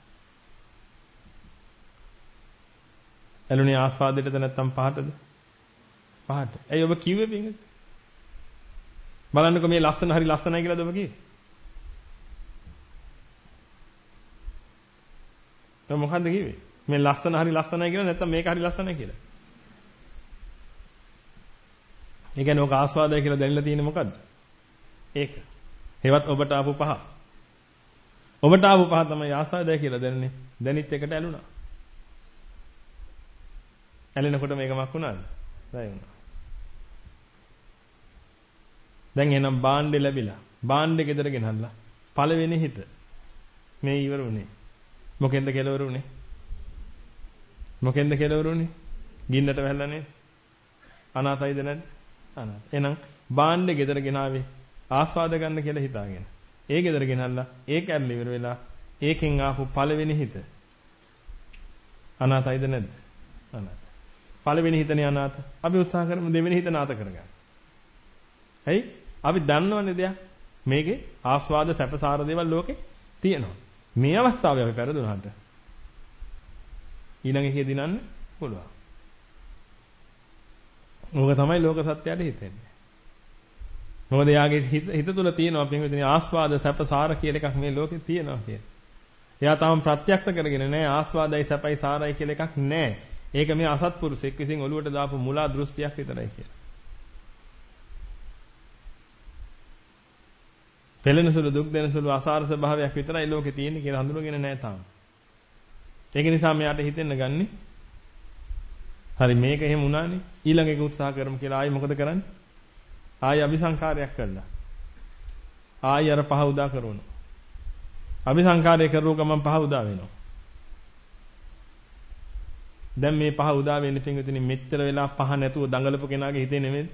ඇලුනේ ආස්වාදයටද නැත්නම් පහටද? පහට. ඇයි ඔබ කිව්වේ පින්විත? බලන්නකෝ මේ ලස්සන හරි ලස්සනයි කියලාද ඔබ කිව්වේ? ඔබ මොකද්ද කිව්වේ? මේ ලස්සන හරි ලස්සනයි කියලා නැත්නම් මේක හරි ලස්සනයි කියලා? ඒ කියන්නේ ඔක ආස්වාදයි කියලා දැනලා තියෙන්නේ මොකද්ද? ඒක. හේවත් ඔබට ආපු පහ. ඔබට ආපු පහ තමයි ආස්වාදයි කියලා දැනන්නේ. දැනිත් එකට ඇලුනා. ඇලෙනකොට මේක මක් වුණාද? වැය වුණා. දැන් එහෙනම් බාණ්ඩේ ලැබිලා. බාණ්ඩේ ගෙදර ගෙනල්ලා. පළවෙනි හිත. මේ ඉවර උනේ. මොකෙන්ද කෙලවර උනේ? මොකෙන්ද කෙලවර උනේ? ගින්නට වැහලා නේද? අනාතයිද නැද්ද? අනාත. එහෙනම් බාණ්ඩේ ගෙදර ගෙනාවේ ආස්වාද ගන්න කියලා හිතාගෙන. ඒ ගෙදර ගෙනල්ලා ඒක ඇල්ල ඉවර වෙලා ඒකෙන් ආපු පළවෙනි හිත. අනාතයිද නැද්ද? අනාත. පළවෙනි හිතනේ අනාත. අපි උත්සාහ කරමු දෙවෙනි හිත නාත කරගන්න. හයි? අපි දන්නවනේ දෙයක්. මේකේ ආස්වාද සැපසාර දේවල් ලෝකේ තියෙනවා. මේ අවස්ථාවේ අපි පෙරදුනහට ඊළඟ එකේ දිනන්න පුළුවන්. ඕක තමයි ලෝක සත්‍යයට හිතෙන්නේ. මොකද යාගේ හිත හිත තුළ තියෙනවා පින්විතනේ ආස්වාද සැපසාර කියලා එකක් මේ ලෝකේ තියෙනවා කියලා. එයා තාම ප්‍රත්‍යක්ෂ කරගෙන නැහැ ආස්වාදයි සැපයි සාරයි කියලා එකක් නැහැ. ඒක මේ අසත්පුරුෂෙක් විසින් ඔලුවට දාපු මුලා දෘෂ්ටියක් විතරයි කියලා. පෙළෙන සුළු දුක් දෙන සුළු අසාර ස්වභාවයක් විතරයි ලෝකේ තියෙන්නේ කියලා හඳුනගෙන නැහැ තාම. ඒක නිසා මෙයාට හිතෙන්න ගන්නේ හරි මේක එහෙම වුණානේ ඊළඟ එක උත්සාහ කරමු කියලා ආයි මොකද කරන්නේ? ආයි අபிසංකාරයක් කළා. ආයි අර පහ උදා කරනවා. අபிසංකාරය කරුව ගමන් පහ උදා වෙනවා. දැන් මේ පහ උදා වෙන්නේ පින්විතනි මෙච්චර වෙලා පහ නැතුව දඟලපු කෙනාගේ හිතේ නෙමෙයි.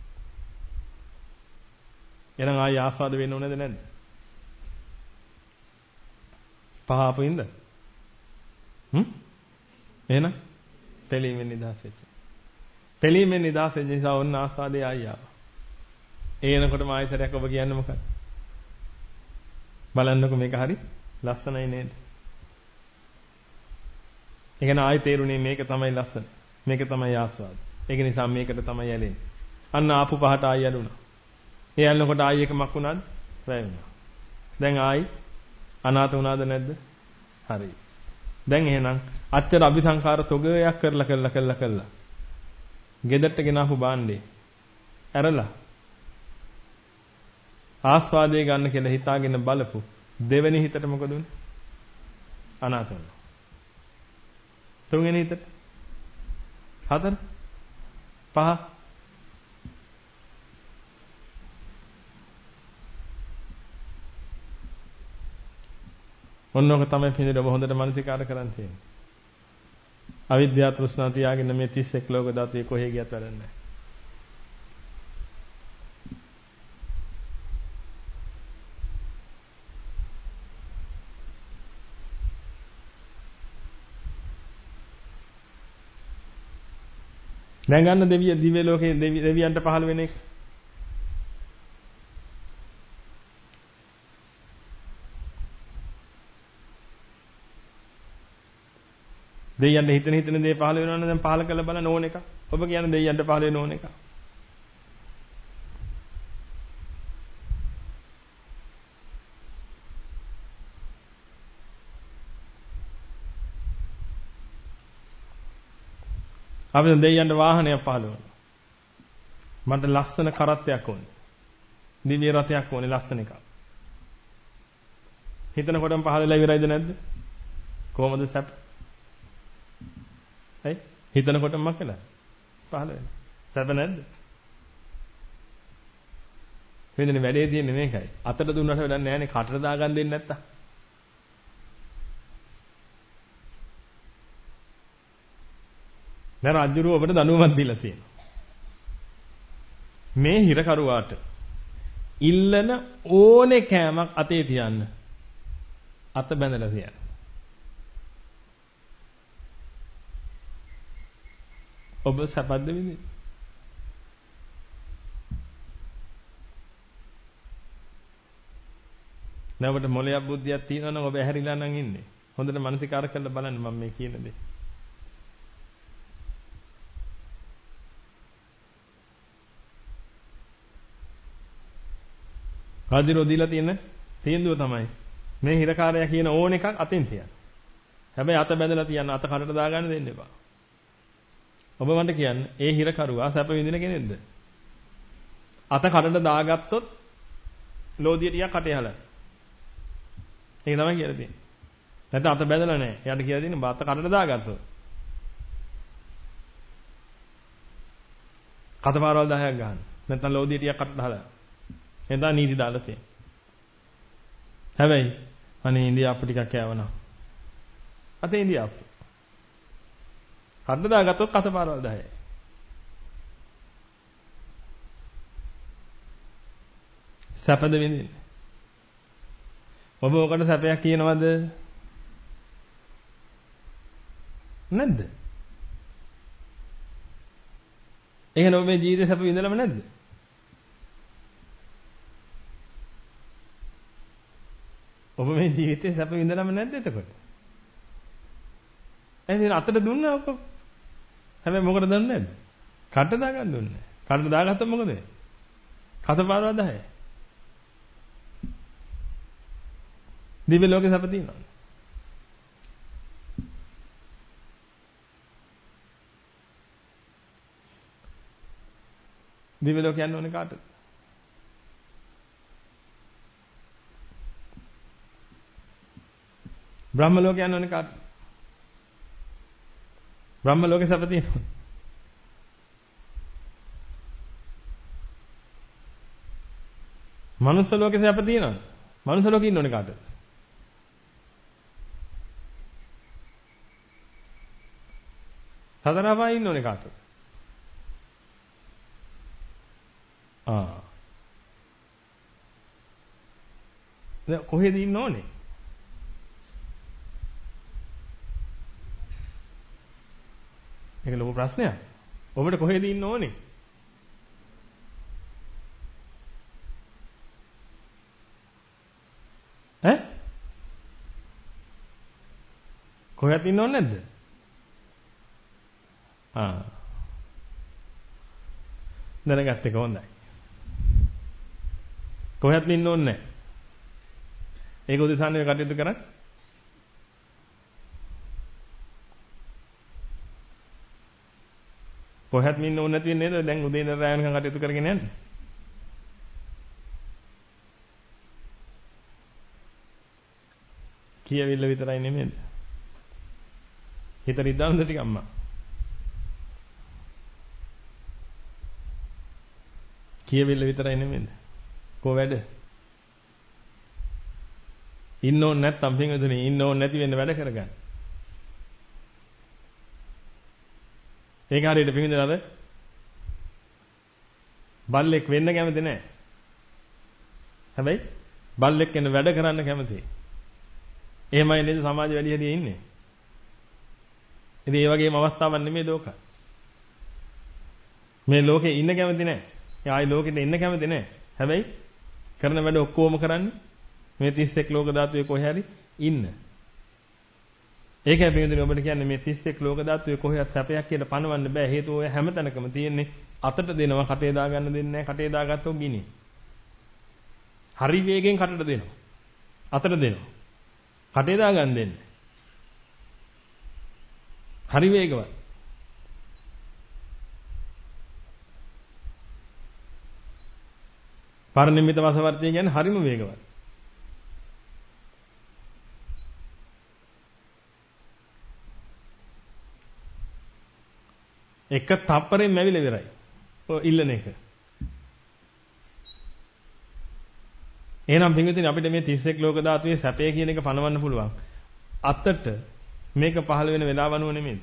එහෙනම් ආයි ආස්වාද වෙන්න ඕනේද නැද්ද? පහ අපින්ද? හ්ම්? එහෙනම් පෙලීමෙන් නිදහස් වෙච්ච. පෙලීමෙන් නිදහස් වෙච්ච නිසා ඔන්න ආස්වාදේ ආයි ආවා. ඒ එනකොටම ආයෙසරයක් ඔබ කියන්නේ මොකක්ද? බලන්නකො මේක හරි ලස්සනයි නේද? ඒ කියන්නේ ආයෙ තේරුනේ මේක තමයි ලස්සන. මේක තමයි ආස්වාද. ඒක නිසා මේකට තමයි ඇලෙන්නේ. අන්න ආපු පහට ආයෙ ඇලුනා. ඒ ඇලනකොට ආයෙ එකමක් වුණාද? වැය වුණා. දැන් ආයෙ අනාත වුණාද නැද්ද? හරි. දැන් එහෙනම් අච්චර අபிසංකාර තොගයක් කරලා කරලා කරලා කරලා ගෙදරට ගෙනාපු බාණ්ඩේ ඇරලා ආස්වාදේ ගන්න කියලා හිතාගෙන බලපු දෙවෙනි හිතට මොකද උනේ? අනාත වෙනවා. තුන්වෙනි හිතට හතර පහ ඔන්නෝක තමයි පිළිදෙල ඔබ හොඳට මානසිකාර කරන් තියෙන්නේ. අවිද්‍යාව තෘෂ්ණාව තියාගෙන මේ තිස් එක් ලෝක ධාතුවේ කොහේ ගියත් වැඩක් නැහැ. දැන් ගන්න දෙවිය දිව්‍ය ලෝකේ දෙවියන්ට පහළ වෙන එක. දෙවියන්ට හිතන හිතන දේ පහළ වෙනවා නම් දැන් පහළ කරලා බලන්න ඕන එක. ඔබ කියන්නේ දෙවියන්ට පහළ වෙන ඕන එක. අපි දෙවියන්ට වාහනයක් පහළ වෙනවා. මට ලස්සන කරත්තයක් ඕනේ. දිව්‍ය රථයක් ඕනේ ලස්සන එකක්. හිතනකොටම පහළ වෙලා ඉවරයිද නැද්ද? කොහොමද සැප? හයි හිතනකොටම මක්කලා පහළ වෙනවා. සැප නැද්ද? වෙනදනේ වැඩේ තියෙන්නේ මේකයි. අතට දුන්නට වැඩක් නැහැ නේ කටට දාගන්න දෙන්නේ නැත්තම්. දැන් රජුරුව ඔබට දනුවමක් දීලා තියෙනවා. මේ හිරකරුවාට ඉල්ලන ඕනේ කෑමක් අතේ තියන්න. අත බැඳලා තියන්න. ඔබ සපද්ද විදිහට. නැවට මොලයක් බුද්ධියක් තියෙනවා නම් ඔබ ඇහැරිලා නම් ඉන්නේ. හොඳට මානසිකාර කරලා බලන්න මම මේ කියන දේ. රාජිරෝ දීලා තියෙන තීන්දුව තමයි මේ හිරකාරයා කියන ඕන එකක් අතින් තියන්න. හැබැයි අත බැඳලා තියන්න අත කඩට දාගන්න දෙන්න එපා. ඔබ මන්ට කියන්නේ ඒ හිරකරුවා සැප විඳින කෙනෙක්ද? අත කඩට දාගත්තොත් ලෝදිය ටිකක් කටේ හලන. ඒක තමයි කියලා තියෙන්නේ. නැත්නම් අත බැඳලා නැහැ. එයාට කියලා දෙන්නේ අත කඩට දාගත්තොත්. කතපාරවල් දහයක් ගන්න. නැත්නම් ලෝදිය ටිකක් කටට හලන. එදා නීති දාලා තියෙනවා. හැබැයි අනේ ඉන්දියාප්පු ටිකක් කෑවනම්. අතේ ඉන්දියාප්පු. කඩ දාගත්තොත් කතපාරවල් දහයයි. සැපද විඳින්නේ. ඔබ ඔකට සැපයක් කියනවද? නැද්ද? එහෙනම් ඔබ මේ ජීවිතේ සැප විඳලම නැද්ද? ඔබ මේ ජීවිතේ සැප විඳලම නැද්ද එතකොට? එහෙනම් අතට දුන්නා ඔක. හැබැයි මොකටද දන්නේ නැද්ද? කටට දාගන්න දුන්නේ. කටට දාගත්තොත් මොකද වෙන්නේ? කතපාරවල් දහයයි. දිව්‍ය ලෝකේ සැප තියෙනවා. දිව්‍ය ලෝක යන්න ඕනේ කාටද? බ්‍රහ්ම ලෝක යන්න ඕනේ කාටද? බ්‍රහ්ම ලෝකේ සැප තියෙනවා. මනුස්ස ලෝකේ සැප තියෙනවා. මනුස්ස ලෝකේ ඉන්න ඕනේ කාටද? සතර අපායේ ඉන්න ඕනේ කාටද? ආ. දැන් කොහෙද ඉන්න ඕනේ? ඒක ලොකු ප්‍රශ්නයක්. ඔබට කොහෙද ඉන්න ඕනේ? ඈ? කොහෙද ඉන්න ඕනේ නැද්ද? ආ. දැනගත්ත එක හොඳයි. කොහෙත් ඉන්න ඕනේ නැහැ. ඒක උදෙසානේ කටයුතු කරන්නේ. කොහෙත් ඉන්න ඕනේ නැති වෙන්නේ නේද? දැන් උදේ ඉඳන් රාය වෙනකන් කටයුතු කරගෙන යන්නේ. කියවිල්ල විතරයි නෙමෙයිද? හිත රිද්දානද ටික අම්මා. කියවිල්ල විතරයි නෙමෙයිද? කො වැඩ? ඉන්න ඕනේ නැත්නම් පින්වතුනි ඉන්න ඕනේ නැති වෙන්න වැඩ කරගන්න. ඒක හරියට පින්වතුනි අර බල්ලෙක් වෙන්න කැමති නැහැ. හැබැයි බල්ලෙක් වෙන වැඩ කරන්න කැමතියි. එහෙමයි නේද සමාජ වැඩි හරිය ඉන්නේ. ඉතින් ඒ වගේම අවස්ථාවක් නෙමෙයි දෝක. මේ ලෝකේ ඉන්න කැමති නැහැ. ආයි ලෝකෙට ඉන්න කැමති නැහැ. හැබැයි කරන වැඩ ඔක්කොම කරන්නේ මේ තිස් එක් ලෝක ධාතුවේ කොහේ හරි ඉන්න. ඒකයි පින්වතුනි ඔබට කියන්නේ මේ තිස් එක් ලෝක ධාතුවේ කොහේ සැපයක් කියලා පණවන්න බෑ. හේතුව ඔය හැමතැනකම තියෙන්නේ අතට දෙනවා කටේ දා ගන්න දෙන්නේ නැහැ. කටේ දාගත්තොත් ගිනි. හරි වේගෙන් කටට දෙනවා. අතට දෙනවා. කටේ දා ගන්න දෙන්නේ. හරි වේගවත්. පරිනිම්මිත වසවර්තිය කියන්නේ හරිම වේගවත්. එක තප්පරෙන් මැවිලා ඉවරයි. ඔය ඉල්ලන එක. එහෙනම් පින්විතනි අපිට මේ තිස් එක් ලෝක ධාතුවේ සැපය කියන එක පණවන්න පුළුවන්. අතට මේක පහළ වෙන වෙලාව අනුව නෙමෙයි.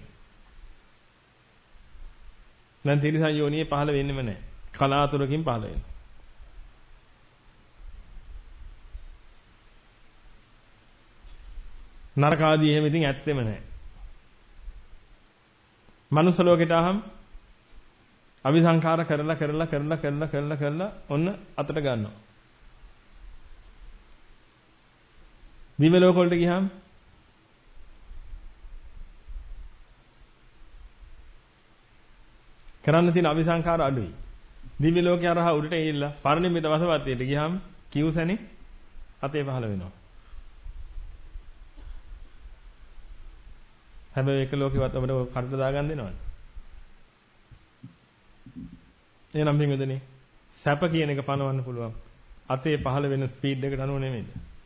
දැන් තිරිසන් යෝනියේ පහළ වෙන්නෙම නැහැ. කලාතුරකින් පහළ වෙනවා. නරක ආදී එහෙම ඉතින් ඇත්තෙම නැහැ. මනුස්ස ලෝකෙට ආවම අවිසංඛාර කරලා කරලා කරලා කරලා කරලා කරලා ඔන්න අතට ගන්නවා. දිව්‍ය ලෝක වලට ගියාම කරන්න තියෙන අවිසංඛාර අඩුයි. දිව්‍ය ලෝකේ අරහා උඩට ඇවිල්ලා පරිනිම්මිත වසවර්තියට ගියාම කිව්සැනේ අතේ පහළ වෙනවා. හැබැයි එක ලෝකෙවත් අපිට කඩට දාගන්න දෙනවනේ. එහෙනම් පින්වදනේ සැප කියන එක පණවන්න පුළුවන්. අතේ පහළ වෙන ස්පීඩ් එකට අනුව නෙමෙයිද?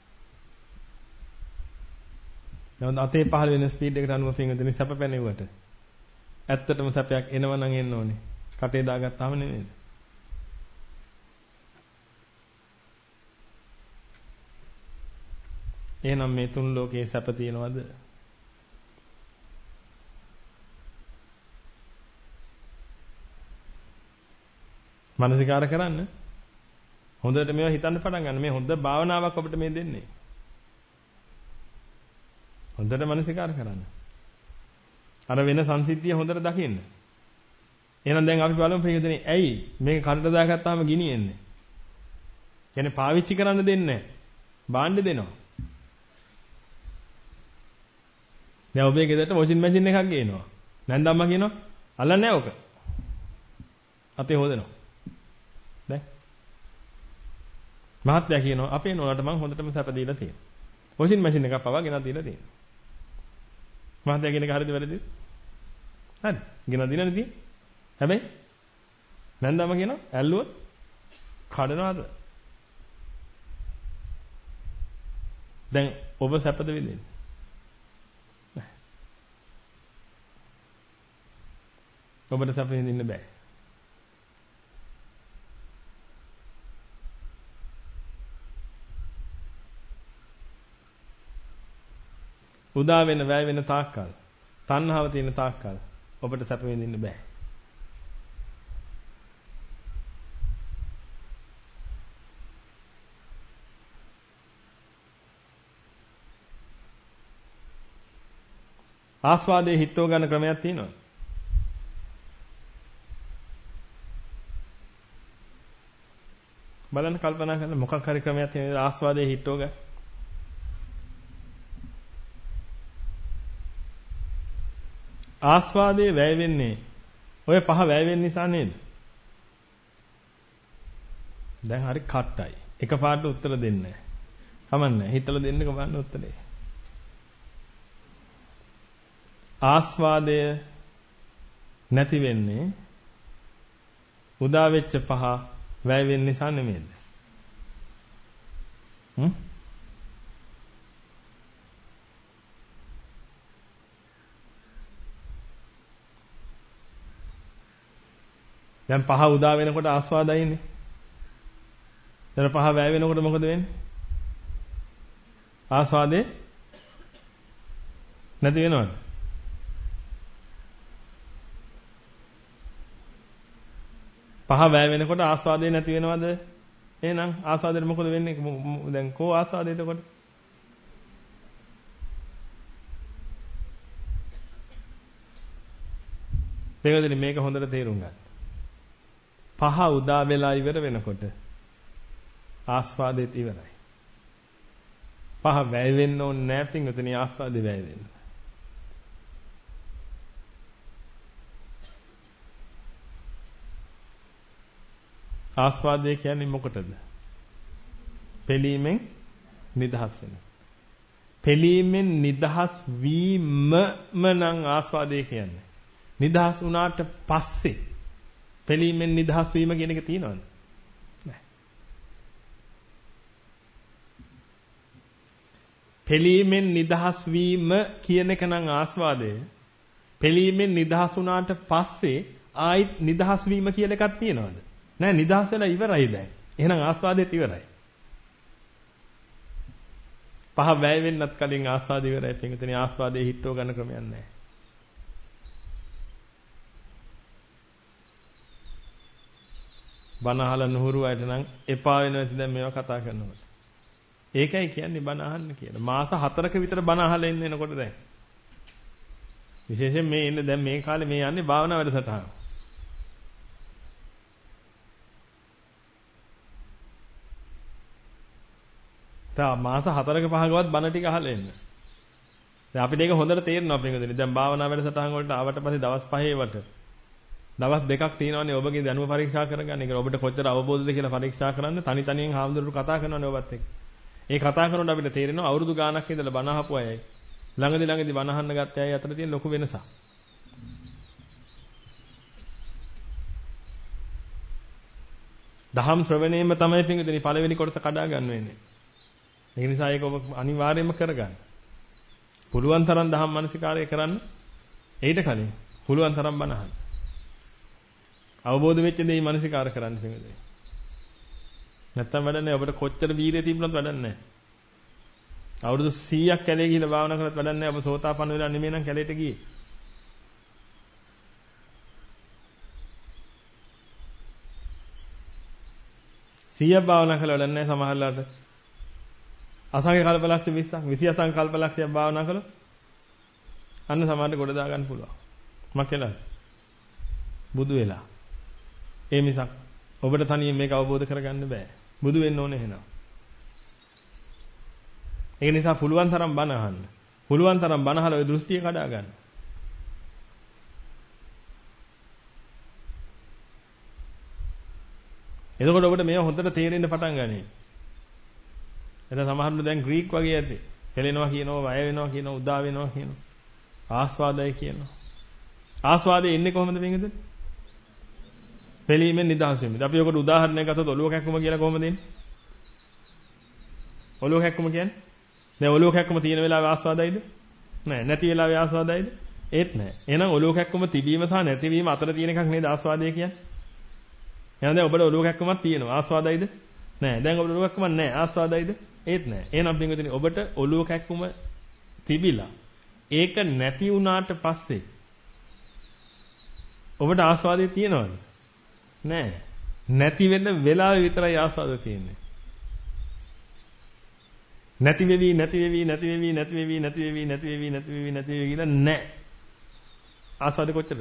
නමුත් අතේ පහළ වෙන ස්පීඩ් එකට අනුව පින්වදනේ සැප පැනෙව්වට ඇත්තටම සැපයක් එනවා නම් එන්න ඕනේ. කටේ දාගත්තාම නෙමෙයිද? එහෙනම් මේ තුන් ලෝකයේ සැප තියනවද? මානසිකාර කරන්න. හොඳට මේවා හිතන්න පටන් ගන්න. මේ හොඳ භාවනාවක් අපිට මේ දෙන්නේ. හොඳට මානසිකාර කරන්න. අර වෙන සංසිද්ධිය හොඳට දකින්න. එහෙනම් දැන් අපි බලමු පිටුදෙනේ ඇයි මේක කනට දාගත්තාම ගිනියෙන්නේ? කියන්නේ පාවිච්චි කරන්න දෙන්නේ නැහැ. බාණ්ඩ දෙනවා. දැන් ඔබේ ගෙදරට වොෂින් මැෂින් එකක් ගේනවා. නැන්දම්මා කියනවා අල්ලන්නේ නැහැ ඔක. අතේ හොදනවා. දැන් මහත්තයා කියනවා අපේ නෝනාට මම හොඳටම සැප දීලා තියෙනවා. වොෂින් මැෂින් එකක් පවා ගෙනත් දීලා තියෙනවා. මහත්තයා කියන එක හරිද වැරදිද? හරි. ගෙනත් දීලා නෙදී. හැබැයි නැන්දම කියනවා ඇල්ලුවොත් කඩනවාද? දැන් ඔබ සැපද විඳින්නේ? ඔබට සැප විඳින්න බෑ. උදා වෙන වැය වෙන තාක්කල් තණ්හාව තියෙන තාක්කල් ඔබට සැප විඳින්න බෑ. ආස්වාදයේ හිටෝ ගන්න ක්‍රමයක් තියෙනවා. බලන්න කල්පනා කරලා මොකක් හරි ක්‍රමයක් තියෙනවා ආස්වාදයේ හිටෝ ගන්න. ආස්වාදයේ වැය වෙන්නේ ඔය පහ වැය වෙන්න නිසා නේද? දැන් හරි කට්ටයි. එකපාරට උත්තර දෙන්නේ නැහැ. කමන්නේ. හිතලා දෙන්නක බලන්න උත්තරේ. ආස්වාදය නැති වෙන්නේ උදා වෙච්ච පහ වැය වෙන්න නිසා නෙමෙයිද? හ්ම්? දැන් පහ උදා වෙනකොට ආස්වාදයිනේ. දැන් පහ වැය වෙනකොට මොකද වෙන්නේ? ආස්වාදේ නැති වෙනවද? පහ වැය වෙනකොට ආස්වාදේ නැති වෙනවද? එහෙනම් ආස්වාදෙට මොකද වෙන්නේ? දැන් කෝ ආස්වාදේ එතකොට? තේරෙන්නේ මේක හොඳට තේරුම් ගන්න. පහ උදා වෙලා ඉවර වෙනකොට ආස්වාදෙත් ඉවරයි. පහ වැය වෙන්න ඕනේ නැහැ පින්වතුනි ආස්වාදේ වැය වෙන්න. ආස්වාදය කියන්නේ මොකටද? පෙලීමෙන් නිදහස් වෙන. පෙලීමෙන් නිදහස් වීමම නම් ආස්වාදය කියන්නේ. නිදහස් වුණාට පස්සේ පෙලීමෙන් නිදහස් වීම කියන එක තියෙනවද? නැහැ. පෙලීමෙන් නිදහස් වීම කියන එක නම් ආස්වාදය. පෙලීමෙන් නිදහස් වුණාට පස්සේ ආයිත් නිදහස් වීම කියලා එකක් තියෙනවද? නෑ නිදහස් වෙලා ඉවරයි දැන්. එහෙනම් ආස්වාදෙත් ඉවරයි. පහ වැය වෙන්නත් කලින් ආස්වාදය ඉවරයි. පින්විතනි ආස්වාදයේ හිටව ගන්න ක්‍රමයක් නැහැ. බණ අහලා නුහුරු අයට නම් එපා වෙනවා ඉතින් දැන් මේවා කතා කරනකොට. ඒකයි කියන්නේ බණ අහන්න කියලා. මාස හතරක විතර බණ අහලා ඉන්න එනකොට දැන්. විශේෂයෙන් මේ ඉන්න දැන් මේ කාලේ මේ යන්නේ භාවනා වැඩසටහන. තා මාස හතරක පහකවත් බණ ටික අහලා එන්න. දැන් අපිට ඒක හොඳට තේරෙනවා පින්වතුනි. දැන් භාවනා වැඩසටහන් වලට ආවට පස්සේ දවස් පහේ වට දවස් දෙකක් තියෙනවානේ ඔබගේ දැනුම පරීක්ෂා කරගන්න. ඒක ඔබට කොච්චර අවබෝධද කියලා පරීක්ෂා කරන්න තනි තනියෙන් හාමුදුරුවෝ කතා කරනවානේ ඔබත් එක්ක. ඒ කතා කරනකොට අපිට තේරෙනවා අවුරුදු ගාණක් ඉඳලා බණ අහපු අයයි ළඟදි ළඟදි බණ අහන්න ගත්ත අය අතර තියෙන ලොකු වෙනසක්. දහම් ශ්‍රවණයෙන්ම තමයි පින්වතුනි පළවෙනි කොටස කඩා ගන්න වෙන්නේ. ඒ නිසා ඒක ඔබ අනිවාර්යයෙන්ම කරගන්න. පුළුවන් තරම් දහම් මානසිකාරය කරන්න. ඊට කලින් පුළුවන් තරම් බණ අහන්න. අවබෝධ වෙච්ච දේ මානසිකාර කරන්න පිළිදේ. නැත්තම් වැඩක් නැහැ. ඔබට කොච්චර වීරිය තිබුණත් වැඩක් නැහැ. අවුරුදු සීයක් කැලේ ගිහිල්ලා භාවනා කරත් වැඩක් නැහැ. ඔබ සෝතාපන්න වෙලා නෙමෙයි නම් කැලේට ගියේ. සීයක් භාවනා කළා වැඩක් නැහැ සමහරලාට. අසංඛ්‍ය කල්පලක්ෂ විස්සක් විසි අසංඛ්‍ය කල්පලක්ෂයක් භාවනා කළොත් අන්න සමාධියට ගොඩ දා ගන්න පුළුවන්. මක්කලා බුදු වෙලා. ඒ මිසක් ඔබට තනියෙන් මේක අවබෝධ කරගන්න බෑ. බුදු වෙන්න ඕනේ එහෙනම්. ඒ නිසා පුළුවන් තරම් බණ අහන්න. පුළුවන් තරම් බණ අහලා ඔය දෘෂ්ටිය කඩා ගන්න. එතකොට ඔබට මේව හොඳට තේරෙන්න පටන් ගනී. එතන සමහරවිට දැන් ග්‍රීක් වගේ ඇති. හෙලෙනවා කියනවා, වය වෙනවා කියනවා, උදා වෙනවා කියනවා. ආස්වාදයි කියනවා. ආස්වාදයේ ඉන්නේ කොහොමද මේකද? පෙලීමෙන් නිදහස් වෙමින්. අපි ඔකට උදාහරණයක් ගත්තොත් ඔලුව කැක්කුම කියලා කොහොමද එන්නේ? ඔලුව කැක්කුම කියන්නේ? දැන් ඔලුව කැක්කුම තියෙන වෙලාවේ ආස්වාදයිද? නෑ. නැති වෙලාවේ ආස්වාදයිද? ඒත් නෑ. එහෙනම් ඔලුව කැක්කුම තිබීම සහ නැතිවීම අතර තියෙන එකක් නේද ආස්වාදය කියන්නේ? එහෙනම් දැන් ඔබට ඔලුව කැක්කුමක් තියෙනවා. ආස්වාදයිද? නෑ. දැන් ඔබට ඔලුව කැක්කුමක් නෑ. ආස්වාදයිද? ඒත් නෑ. එහෙනම් පින්වතුනි ඔබට ඔලුව කැක්කුම තිබිලා ඒක නැති වුණාට පස්සේ ඔබට ආස්වාදේ තියෙනවද? නෑ. නැති වෙන වෙලාවෙ විතරයි ආස්වාද තියෙන්නේ. නැති වෙවි නැති වෙවි නැති වෙවි නැති වෙවි නැති වෙවි නැති වෙවි නැති වෙවි නැති වෙවි කියලා නෑ. ආස්වාද කොච්චරද?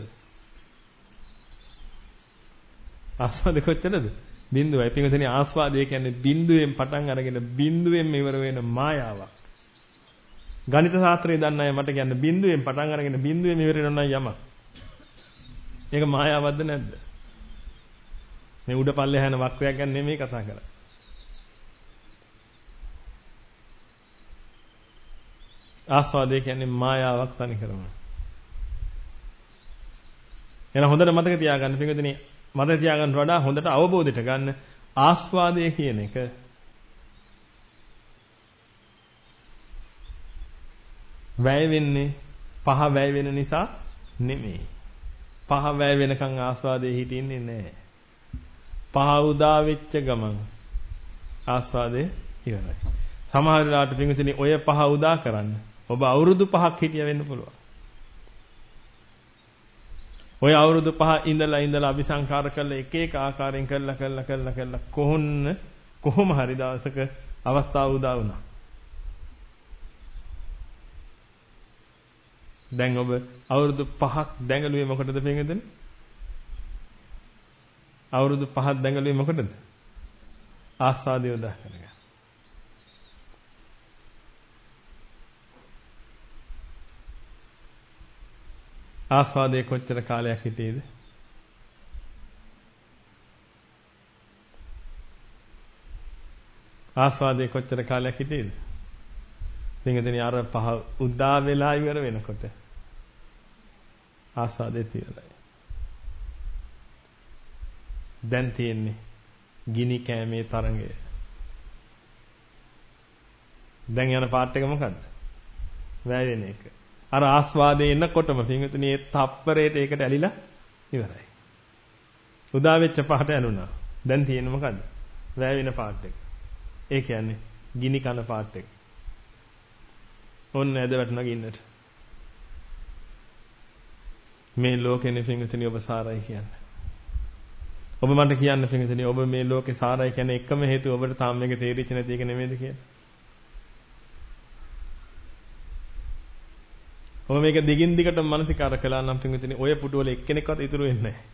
ආස්වාද කොච්චරද? බිඳුවයි. පින්වතුනි ආස්වාදය කියන්නේ බිඳුවෙන් පටන් අරගෙන බිඳුවෙන් ඉවර වෙන මායාවක්. ගණිත ශාස්ත්‍රය දන්න අය මට කියන්න බිඳුවෙන් පටන් අරගෙන බිඳුවෙන් ඉවර වෙනවා යම. ඒක මායාවක්ද නැද්ද? මේ උඩ පල්ලේ හැන වක්‍රයක් ගැන නෙමෙයි කතා කරන්නේ. ආස්වාදය කියන්නේ මායාවක් තනි කරම. එහෙනම් හොඳට මතක තියාගන්න පින්වතුනි මතක තියාගන්න වඩා හොඳට අවබෝධයට ගන්න ආස්වාදය කියන එක වැය වෙන්නේ පහ වැය වෙන නිසා නෙමෙයි. පහ වැය වෙනකන් ආස්වාදයේ හිටින්නේ නැහැ. පහ උදා වෙච්ච ගමන් ආස්වාදේ ඉවරයි. සමහර වෙලාවට පින්විතනි ඔය පහ උදා කරන්න ඔබ අවුරුදු පහක් හිටිය වෙන්න පුළුවන්. ඔය අවුරුදු පහ ඉඳලා ඉඳලා අபிසංකාර කරලා එක එක ආකාරයෙන් කරලා කරලා කරලා කරලා කොහොන්න කොහොම හරි දවසක අවස්ථාව උදා වුණා. දැන් ඔබ අවුරුදු පහක් දැඟලුවේ මොකටද පින්විතනි? අවුරුදු පහක් දැඟලුවේ මොකටද? ආස්වාදය උදා කරගන්න. ආස්වාදයේ කොච්චර කාලයක් හිටියේද? ආස්වාදයේ කොච්චර කාලයක් හිටියේද? පින්විතනි අර පහ උදා වෙලා ඉවර වෙනකොට ආස්වාදයේ තියලයි. දැන් තියෙන්නේ ගිනි කෑමේ තරංගය. දැන් යන පාර්ට් එක මොකද්ද? වැය වෙන එක. අර ආස්වාදයේ එනකොටම පින්විතනි ඒ තප්පරේට ඒකට ඇලිලා ඉවරයි. උදා වෙච්ච පහට ඇනුණා. දැන් තියෙන්නේ මොකද්ද? වැය වෙන පාර්ට් එක. ඒ කියන්නේ ගිනි කන පාර්ට් එක. ඔන්න ඇද වැටුණා ගින්නට. මේ ලෝකෙනේ පින්විතනි ඔබ සාරයි කියන්නේ. ඔබ මට කියන්න පින්විතනි ඔබ මේ ලෝකේ සාරයි කියන්නේ එකම හේතුව ඔබට තාම මේක තේරිච්ච නැති එක නෙමෙයිද කියලා. ඔබ මේක දිගින් දිගටම මානසිකාර කළා නම් පින්විතනි ඔය පුටු වල එක්කෙනෙක්වත් ඉතුරු වෙන්නේ නැහැ.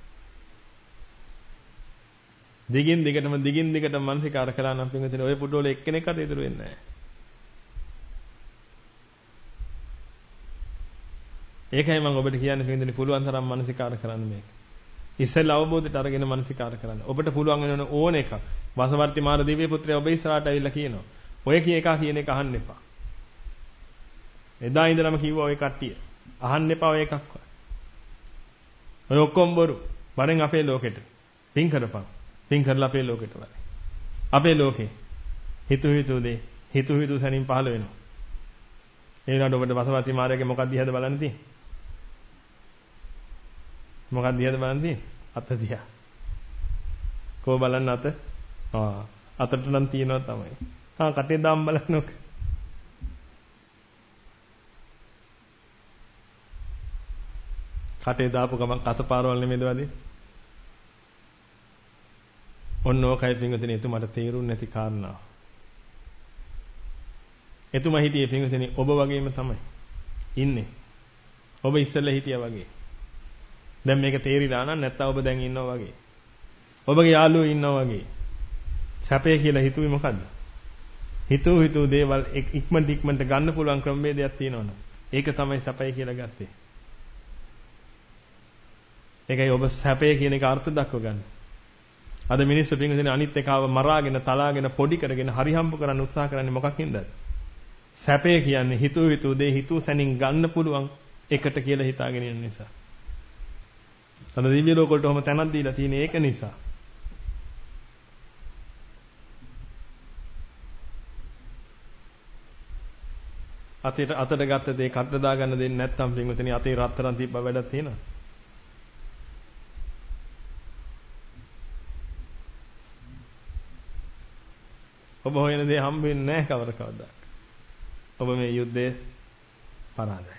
දිගින් දිගටම දිගින් දිගටම මානසිකාර කළා නම් පින්විතනි ඔය පුටු වල එක්කෙනෙක්වත් ඉතුරු වෙන්නේ නැහැ. ඒකයි මම ඔබට කියන්නේ පින්විතනි පුළුවන් තරම් මානසිකාර කරන්න මේක. ඉස්සෙල්ලා අවබෝධයට අරගෙන මානසිකාර කරන්න. ඔබට පුළුවන් වෙන ඕන එකක්. වසවර්ති මාර දිව්‍ය පුත්‍රයා ඔබ ඉස්සරහට ඇවිල්ලා කියනවා. ඔය කී එක කියන එක අහන්න එපා. එදා ඉඳලම කිව්වා ඔය කට්ටිය. අහන්න එපා ඔය එකක්වත්. ඔය ඔක්කොම බොරු. වරෙන් අපේ ලෝකෙට. පින් කරපන්. පින් කරලා අපේ ලෝකෙට වරෙන්. අපේ ලෝකේ හිතු හිතු දේ හිතු හිතු සැනින් පහළ වෙනවා. ඒ වෙනාට ඔබට වසවර්ති මාරයාගේ මොකක්ද දිහාද බලන්න තියෙන්නේ? මොකක්ද දිහාද බලන්න තියෙන්නේ? අත දිහා. කො බලන්න අත? ආ අතට නම් තියෙනවා තමයි. හා කටේ දාම් බලන්නක. කටේ දාපු ගමන් කසපාරවල් නෙමෙයිද වදින්නේ? ඔන්න ඕකයි පින්වතුනි එතුමාට තේරුන්නේ නැති කාරණාව. එතුමා හිටියේ පින්වතුනි ඔබ වගේම තමයි ඉන්නේ. ඔබ ඉස්සෙල්ලා හිටියා වගේ. දැන් මේක තේරිලා නම් නැත්තම් ඔබ දැන් ඉන්නවා වගේ. ඔබගේ යාළුවෝ ඉන්නවා වගේ. සැපේ කියලා හිතුවේ මොකද්ද? හිතුව හිතුව දේවල් ඉක්මනට ඉක්මනට ගන්න පුළුවන් ක්‍රමවේදයක් තියෙනවනේ. ඒක තමයි සැපයි කියලා ගත්තේ. ඒකයි ඔබ සැපේ කියන එක අර්ථ දක්ව ගන්න. අද මිනිස්සු පින්වතුනි අනිත් එකව මරාගෙන තලාගෙන පොඩි කරගෙන හරිහම්බ කරන්න උත්සාහ කරන්නේ මොකක්ින්ද? සැපේ කියන්නේ හිතුව හිතුව දේ හිතුව සැනින් ගන්න පුළුවන් එකට කියලා හිතාගෙන ඉන්න නිසා. අද දිව්‍ය ලෝක වලට ඔහම තැනක් දීලා තියෙන ඒක නිසා. අතේට අතට ගත්ත දේ කට දාගන්න දෙන්නේ නැත්නම් පින්වතුනි අතේ රත්තරන් තිබ්බ වැඩක් තියෙනවා. ඔබ හොයන දේ හම්බ වෙන්නේ නැහැ කවර කවදාක. ඔබ මේ යුද්ධයේ පරාදයි.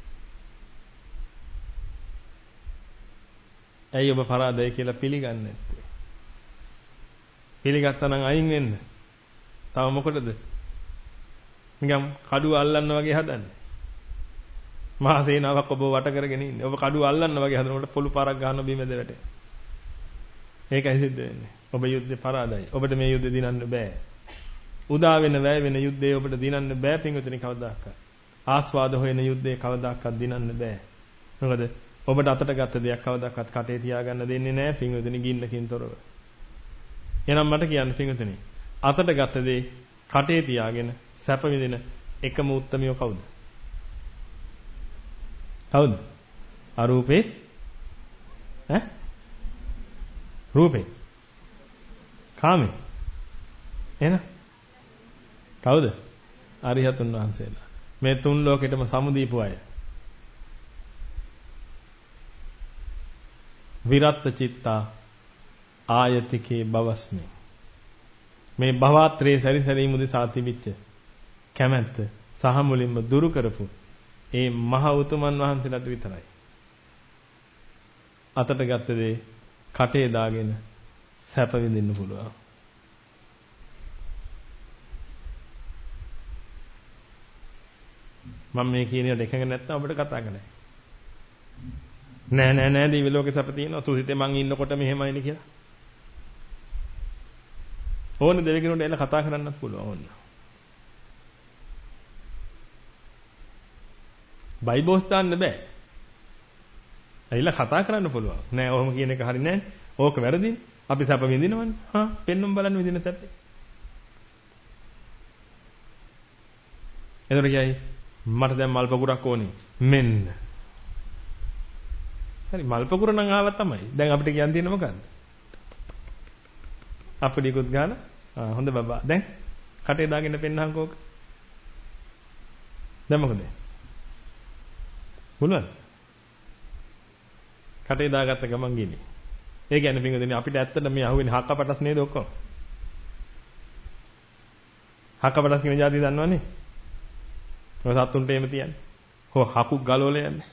ඇයි ඔබ පරාදයි කියලා පිළිගන්නේ නැත්තේ? පිළිගත්තා නම් අයින් වෙන්න. තව මොකටද? නිකම් කඩුව අල්ලන්න වගේ හදන්නේ. මහා සේනාවක් ඔබ වට කරගෙන ඉන්නේ. ඔබ කඩුව අල්ලන්න වගේ හදනකොට පොළු පාරක් ගන්න බීමද වැටේ. ඒකයි සිද්ධ වෙන්නේ. ඔබ යුද්ධේ පරාදයි. ඔබට මේ යුද්ධේ දිනන්න බෑ. උදා වෙන වැය වෙන යුද්ධේ ඔබට දිනන්න බෑ පින්වතුනි කවදාකවත්. ආස්වාද හොයන යුද්ධේ කවදාකවත් දිනන්න බෑ. මොකද ඔබට අතට ගත්ත දෙයක් කවදාකවත් කටේ තියාගන්න දෙන්නේ නෑ පින්වතුනි ගින්නකින් තොරව. එහෙනම් මට කියන්න පින්වතුනි අතට ගත්ත දේ කටේ තියාගෙන සැප විඳින එකම උත්තමිය කවුද? කවුද? අරූපේ ඈ? රූපේ. කාමේ. එහෙනම් කවුද? අරිහතුන් වහන්සේලා. මේ තුන් ලෝකෙටම සමුදීපු අය. විරත්ත චිත්තා ආයතිකේ බවස්මි. මේ භවත්‍රේ සැරිසැරීම උදෙසා තිබිච්ච කැමැත්ත සහ මුලින්ම දුරු කරපු ඒ මහ උතුමන් වහන්සේලාට විතරයි. අතට ගත්ත දේ කටේ දාගෙන සැප විඳින්න පුළුවන්. මම මේ කියන එක එකඟ නැත්නම් ඔබට කතා කරන්නේ. නෑ නෑ නෑ දිව්‍ය ලෝකේ සැප තියෙනවා. සුසිතේ මං ඉන්නකොට මෙහෙමයිනේ කියලා. ඕන දෙවියන්ට එල කතා කරන්නත් පුළුවන් ඕන. බයිබෝස් දාන්න බෑ. ඇයිලා කතා කරන්න පුළුවන්. නෑ ඔහොම කියන එක හරි නෑ. ඕක වැරදිනේ. අපි සැප විඳිනවනේ. හා පෙන්නුම් බලන්න විඳින සැපේ. එතකොට කියයි මට දැන් මල් පොකුරක් ඕනේ. මෙන්න. හරි මල් පොකුර නම් ආවා තමයි. දැන් අපිට කියන්න තියෙන්නේ මොකද්ද? අපඩියකුත් ගාන. ආ හොඳ බබා. දැන් කටේ දාගෙන පෙන්නහන්කෝ ඕක. දැන් මොකද? මොනවද? කටේ දාගත්ත ගමන් ගිනේ. ඒ කියන්නේ පින්වදිනේ අපිට ඇත්තට මේ අහුවෙන්නේ හක්කපටස් නේද ඔක්කොම? හක්කපටස් කියන જાතිය දන්නවනේ? ඔය සත්තුන්ට එහෙම තියන්නේ. හො හකු ගලවල යන්නේ.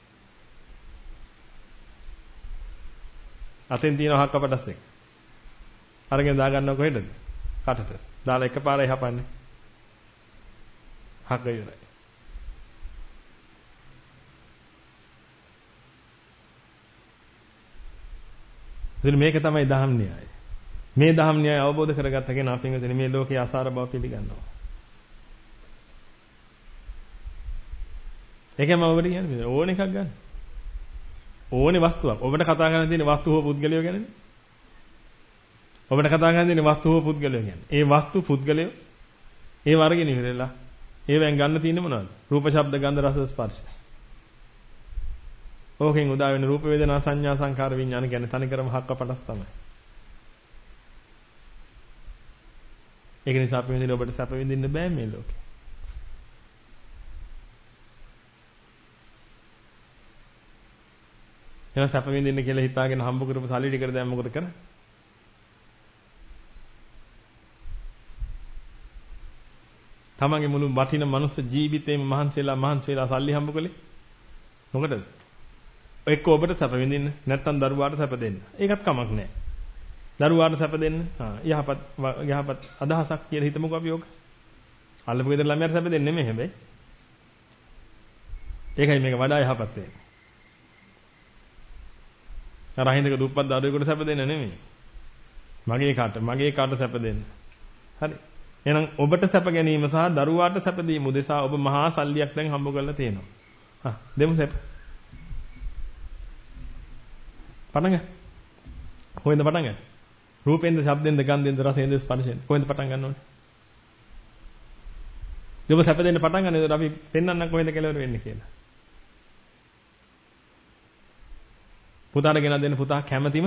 අතෙන් තියෙන හක්කපටස් එක. අරගෙන දාගන්නව කොහෙද? කටට. දාලා එකපාරයි හපන්නේ. හක්ක ඉවරයි. ඉතින් මේක තමයි දහම් න්‍යාය. මේ දහම් න්‍යාය අවබෝධ කරගත්ත කෙනා පින්වදිනේ මේ ලෝකයේ අසාර බව පිළිගන්නවා. ඒකම ඔබට කියන්නේ ඕන එකක් ගන්න. ඕනේ වස්තුවක්. ඔබට කතා කරන්න තියෙන වස්තු හෝ පුද්ගලයෝ ගැනනේ. ඔබට කතා කරන්න තියෙන වස්තු හෝ පුද්ගලයෝ ගැන. ඒ වස්තු පුද්ගලයෝ ඒ වර්ගෙ නිවිරලා ඒවෙන් ගන්න තියෙන්නේ මොනවද? රූප, ශබ්ද, ගන්ධ, රස, ස්පර්ශ. ඕකෙන් උදා වෙන රූප, වේදනා, සංඥා, සංකාර, විඥාන ගැන තනිකරම හක්කපටස් තමයි. ඒක නිසා අපි මෙතන ඔබට සැප විඳින්න බෑ මේ ලෝකේ. එන සැප විඳින්න කියලා හිතාගෙන හම්බ කරපු සල්ලි ටිකට දැන් මොකද කරන්නේ? තමන්ගේ මුළු වටින මනුස්ස ජීවිතේම මහන්සියලා මහන්සියලා සල්ලි හම්බ කළේ මොකටද? එක්ක ඔබට සැප විඳින්න නැත්නම් දරුවාට සැප දෙන්න. ඒකත් කමක් නැහැ. දරුවාට සැප දෙන්න. ආ යහපත් යහපත් අදහසක් කියලා හිතමුකෝ අපි ඕක. අල්ලපු ගෙදර ළමයාට සැප දෙන්නේ නෙමෙයි හැබැයි. ඒකයි මේක වඩා යහපත් වෙන්නේ. රහින්දක දුප්පත් දරුවෙකුට සැප දෙන්න නෙමෙයි. මගේ කාට මගේ කාට සැප දෙන්න. හරි. එහෙනම් ඔබට සැප ගැනීම සහ දරුවාට සැප දීම උදෙසා ඔබ මහා සල්ලියක් දැන් හම්බ කරලා තියෙනවා. හා දෙමු සැප. පටන් ගන්න. කොහෙන්ද පටන් ගන්න? රූපෙන්ද, ශබ්දෙන්ද, ගන්ධෙන්ද, රසෙන්ද, ස්පර්ශෙන්ද කොහෙන්ද පටන් ගන්න ඕනේ? දෙව සැප දෙන්න පටන් ගන්න. ඒකට අපි පෙන්වන්නම් කොහෙන්ද කෙලවර වෙන්නේ කියලා. පුතාට ගෙනත් දෙන්න පුතා කැමැතිම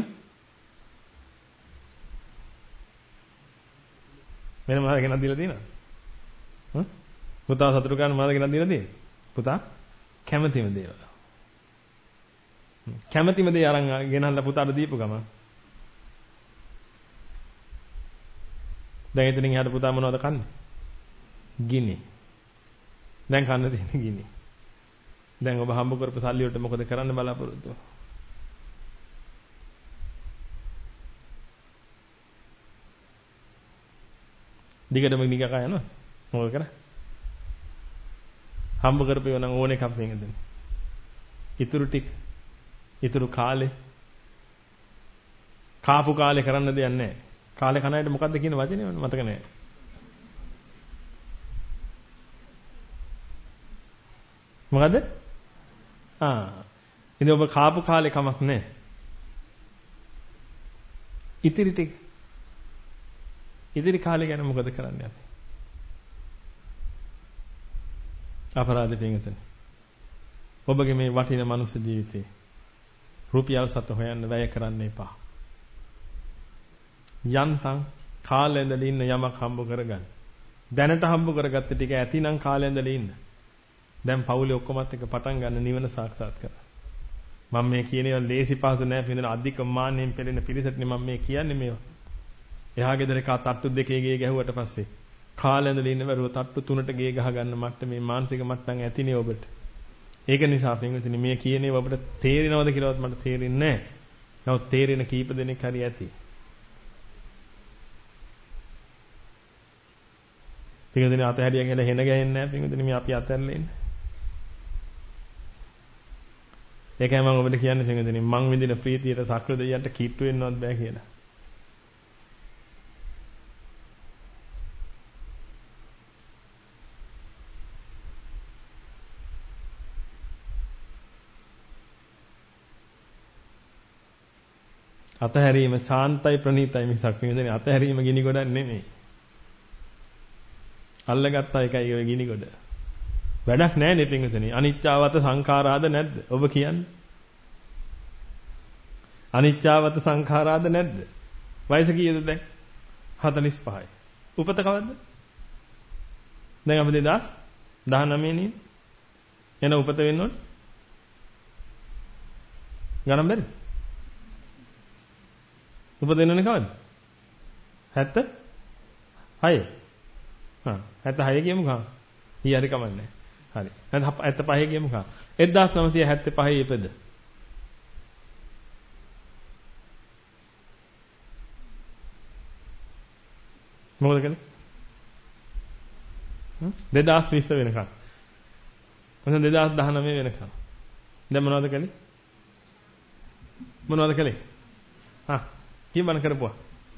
වෙන මොනවද ගෙනත් දීලා තියෙනවද? හ්ම්? පුතා සතුටු කරන්න මොනවද ගෙනත් දීලා තියෙන්නේ? පුතා කැමැතිම දේවල්. කැමැතිම දේ අරන් ගෙනල්ලා පුතාට දීපු ගමන් දැන් එතනින් එහාට පුතා මොනවද කන්නේ? ගිනි. දැන් කන්න තියෙන්නේ ගිනි. දැන් ඔබ හම්බ කරපු සල්ලි වලට මොකද කරන්න බලාපොරොත්තු වෙන්නේ? දිගටම නිකා යනවා. මොකද කරන්නේ? හම්බ කරපේව නම් ඕන එකක් වෙන්නේ. ඉතුරු ටික ඉතුරු කාලේ කාපු කාලේ කරන්න දෙයක් නැහැ. කාලේ කනයිට මොකද්ද කියන වචනේ මතක නැහැ. මොකද්ද? ආ. ඉතින් ඔබ කාපු කාලේ කමක් නැහැ. ඉතිරි ටික ඉදිරි කාලේ ගැන මොකද කරන්නේ අපි? අපරාධ පින්ගතනේ. ඔබගේ මේ වටිනා මනුස්ස ජීවිතේ රුපියල් සත හොයන්න වැය කරන්න එපා. යන්තම් කාලේ ඉඳලා ඉන්න යමක් හම්බ කරගන්න. දැනට හම්බ කරගත්ත ටික ඇතිනම් කාලේ ඉඳලා ඉන්න. දැන් පවුලේ ඔක්කොමත් එක පටන් ගන්න නිවන සාක්ෂාත් කරගන්න. මම මේ කියන ඒවා ලේසි පහසු නෑ පිළිඳන අධික මාන්නෙන් පෙළෙන පිළිසෙටනේ මම මේ කියන්නේ මේවා. එහා ගෙදර එක තට්ටු දෙකේ ගේ ගැහුවට පස්සේ කාලැඳලා ඉන්න බැරුව තට්ටු තුනට ගේ ගහ ගන්න මට්ටමේ මානසික මට්ටම් ඇතිනේ ඔබට. ඒක නිසා පින්විතනි මේ කියන්නේ ඔබට තේරෙනවද කියලාවත් මට තේරෙන්නේ නැහැ. නමුත් තේරෙන කීප දෙනෙක් හරි ඇති. පින්විතනි අතහැරියා කියලා හෙන ගහන්නේ නැහැ පින්විතනි මේ අපි අතහැරලා ඉන්නේ. ඒකයි මම ඔබට කියන්නේ පින්විතනි මං විඳින ප්‍රීතියට සක්‍ර දෙයියන්ට කිට්ටු වෙන්නවත් බෑ කියලා. අතහැරීම ශාන්තයි ප්‍රණීතයි මිසක් පින්විතනි අතහැරීම ගිනි ගොඩක් නෙමෙයි. අල්ලගත්තා එකයි ඔය ගිනි ගොඩ. වැඩක් නැහැ නේ පින්විතනි. අනිච්චාවත සංඛාරාද නැද්ද? ඔබ කියන්නේ. අනිච්චාවත සංඛාරාද නැද්ද? වයස කීයද දැන්? හතළිස් පහයි. උපත කවද්ද? දැන් අපි දෙදාස් දහනවය නේ. එන උපත වෙන්න ඕනේ. ගණන් බැරි. උපදින්නනේ කවද්ද? හැත්තෑ හය. හා හැත්තෑ හය කියමු කා. ඊ හරි කමන්නේ. හරි. නැත්නම් හැත්තෑ පහ කියමු කා. එක්දාස් නවසිය හැත්තෑ පහ ඉපද. මොකද කළේ? හ්ම් දෙදාස් විස්ස වෙනකන්. මොකද දෙදාස් දහනවය වෙනකන්. දැන් මොනවද කළේ? මොනවද කළේ? හා කීමන කරපුවා?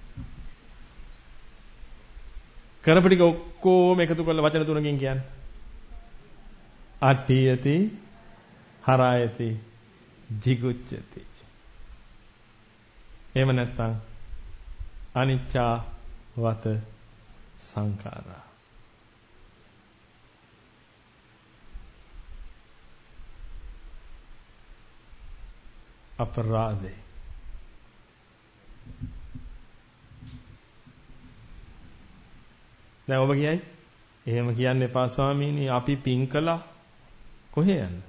කරපු ටික ඔක්කොම එකතු කරලා වචන තුනකින් කියන්නේ. අට්ඨියති හරායති jigucchati. එහෙම නැත්නම් අනිච්චා වත සංඛාරා. අපරාධේ. දැන් ඔබ කියයි එහෙම කියන්න එපා ස්වාමීනි අපි පින් කළා කොහේ යන්න?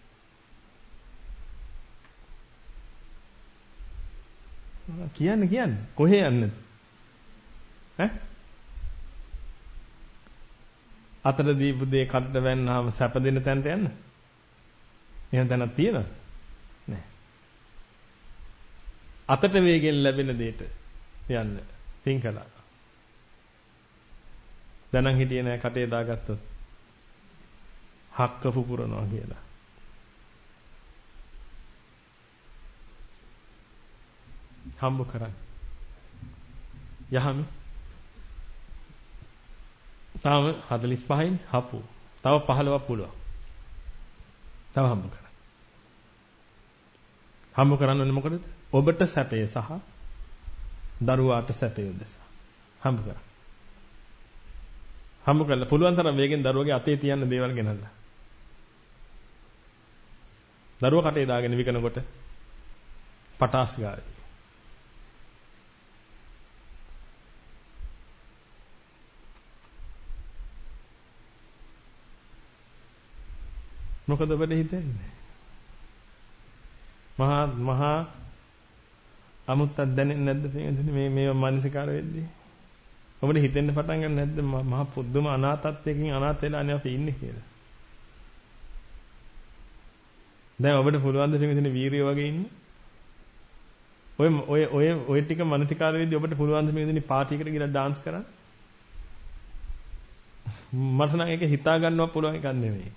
කියන්න කියන්න කොහේ යන්නද? ඈ අතට දීපු දේ කඩට වැන්නාම සැප දෙන තැනට යන්න. එහෙම තැනක් තියෙනවද? නැහැ. අතට වේගෙන් ලැබෙන දෙයට යන්න පින් කළා. දැනන් හිටියේ නෑ කටේ දාගත්තොත් හක්ක පුපුරනවා කියලා. හම්බ කරන්න. යහමි. තාම හතළිස් පහයින් හපු. තව පහළොවක් පුළුවන්. තව හම්බ කරන්න. හම්බ කරන්න ඕනේ මොකටද? ඔබට සැපය සහ දරුවාට සැපය උදෙසා. හම්බ කරන්න. හම්බ කරලා පුළුවන් තරම් වේගෙන් දරුවගේ අතේ තියන්න දේවල් ගෙනල්ලා. දරුවා කටේ දාගෙන විකනකොට පටාස් ගායි. මොකද ඔබට හිතෙන්නේ? මහා මහා අමුත්තක් දැනෙන්නේ නැද්ද මේ මේ මානසිකාර වෙද්දී? ඔබට හිතෙන්න පටන් ගන්න නැද්ද මහා පුදුම අනාථත්වයකින් අනාථ වෙලානේ අපි ඉන්නේ කියලා? දැන් ඔබට පුළුවන් ද මෙතන වීරිය වගේ ඉන්න? ඔය ඔය ඔය ඔය ටික මානසිකාර වෙද්දී ඔබට පුළුවන් ද මෙතන පාටි එකට ගිහලා ඩාන්ස් කරන්න? මට නම් ඒක හිතා ගන්නවත් පුළුවන් එකක් නෙමෙයි.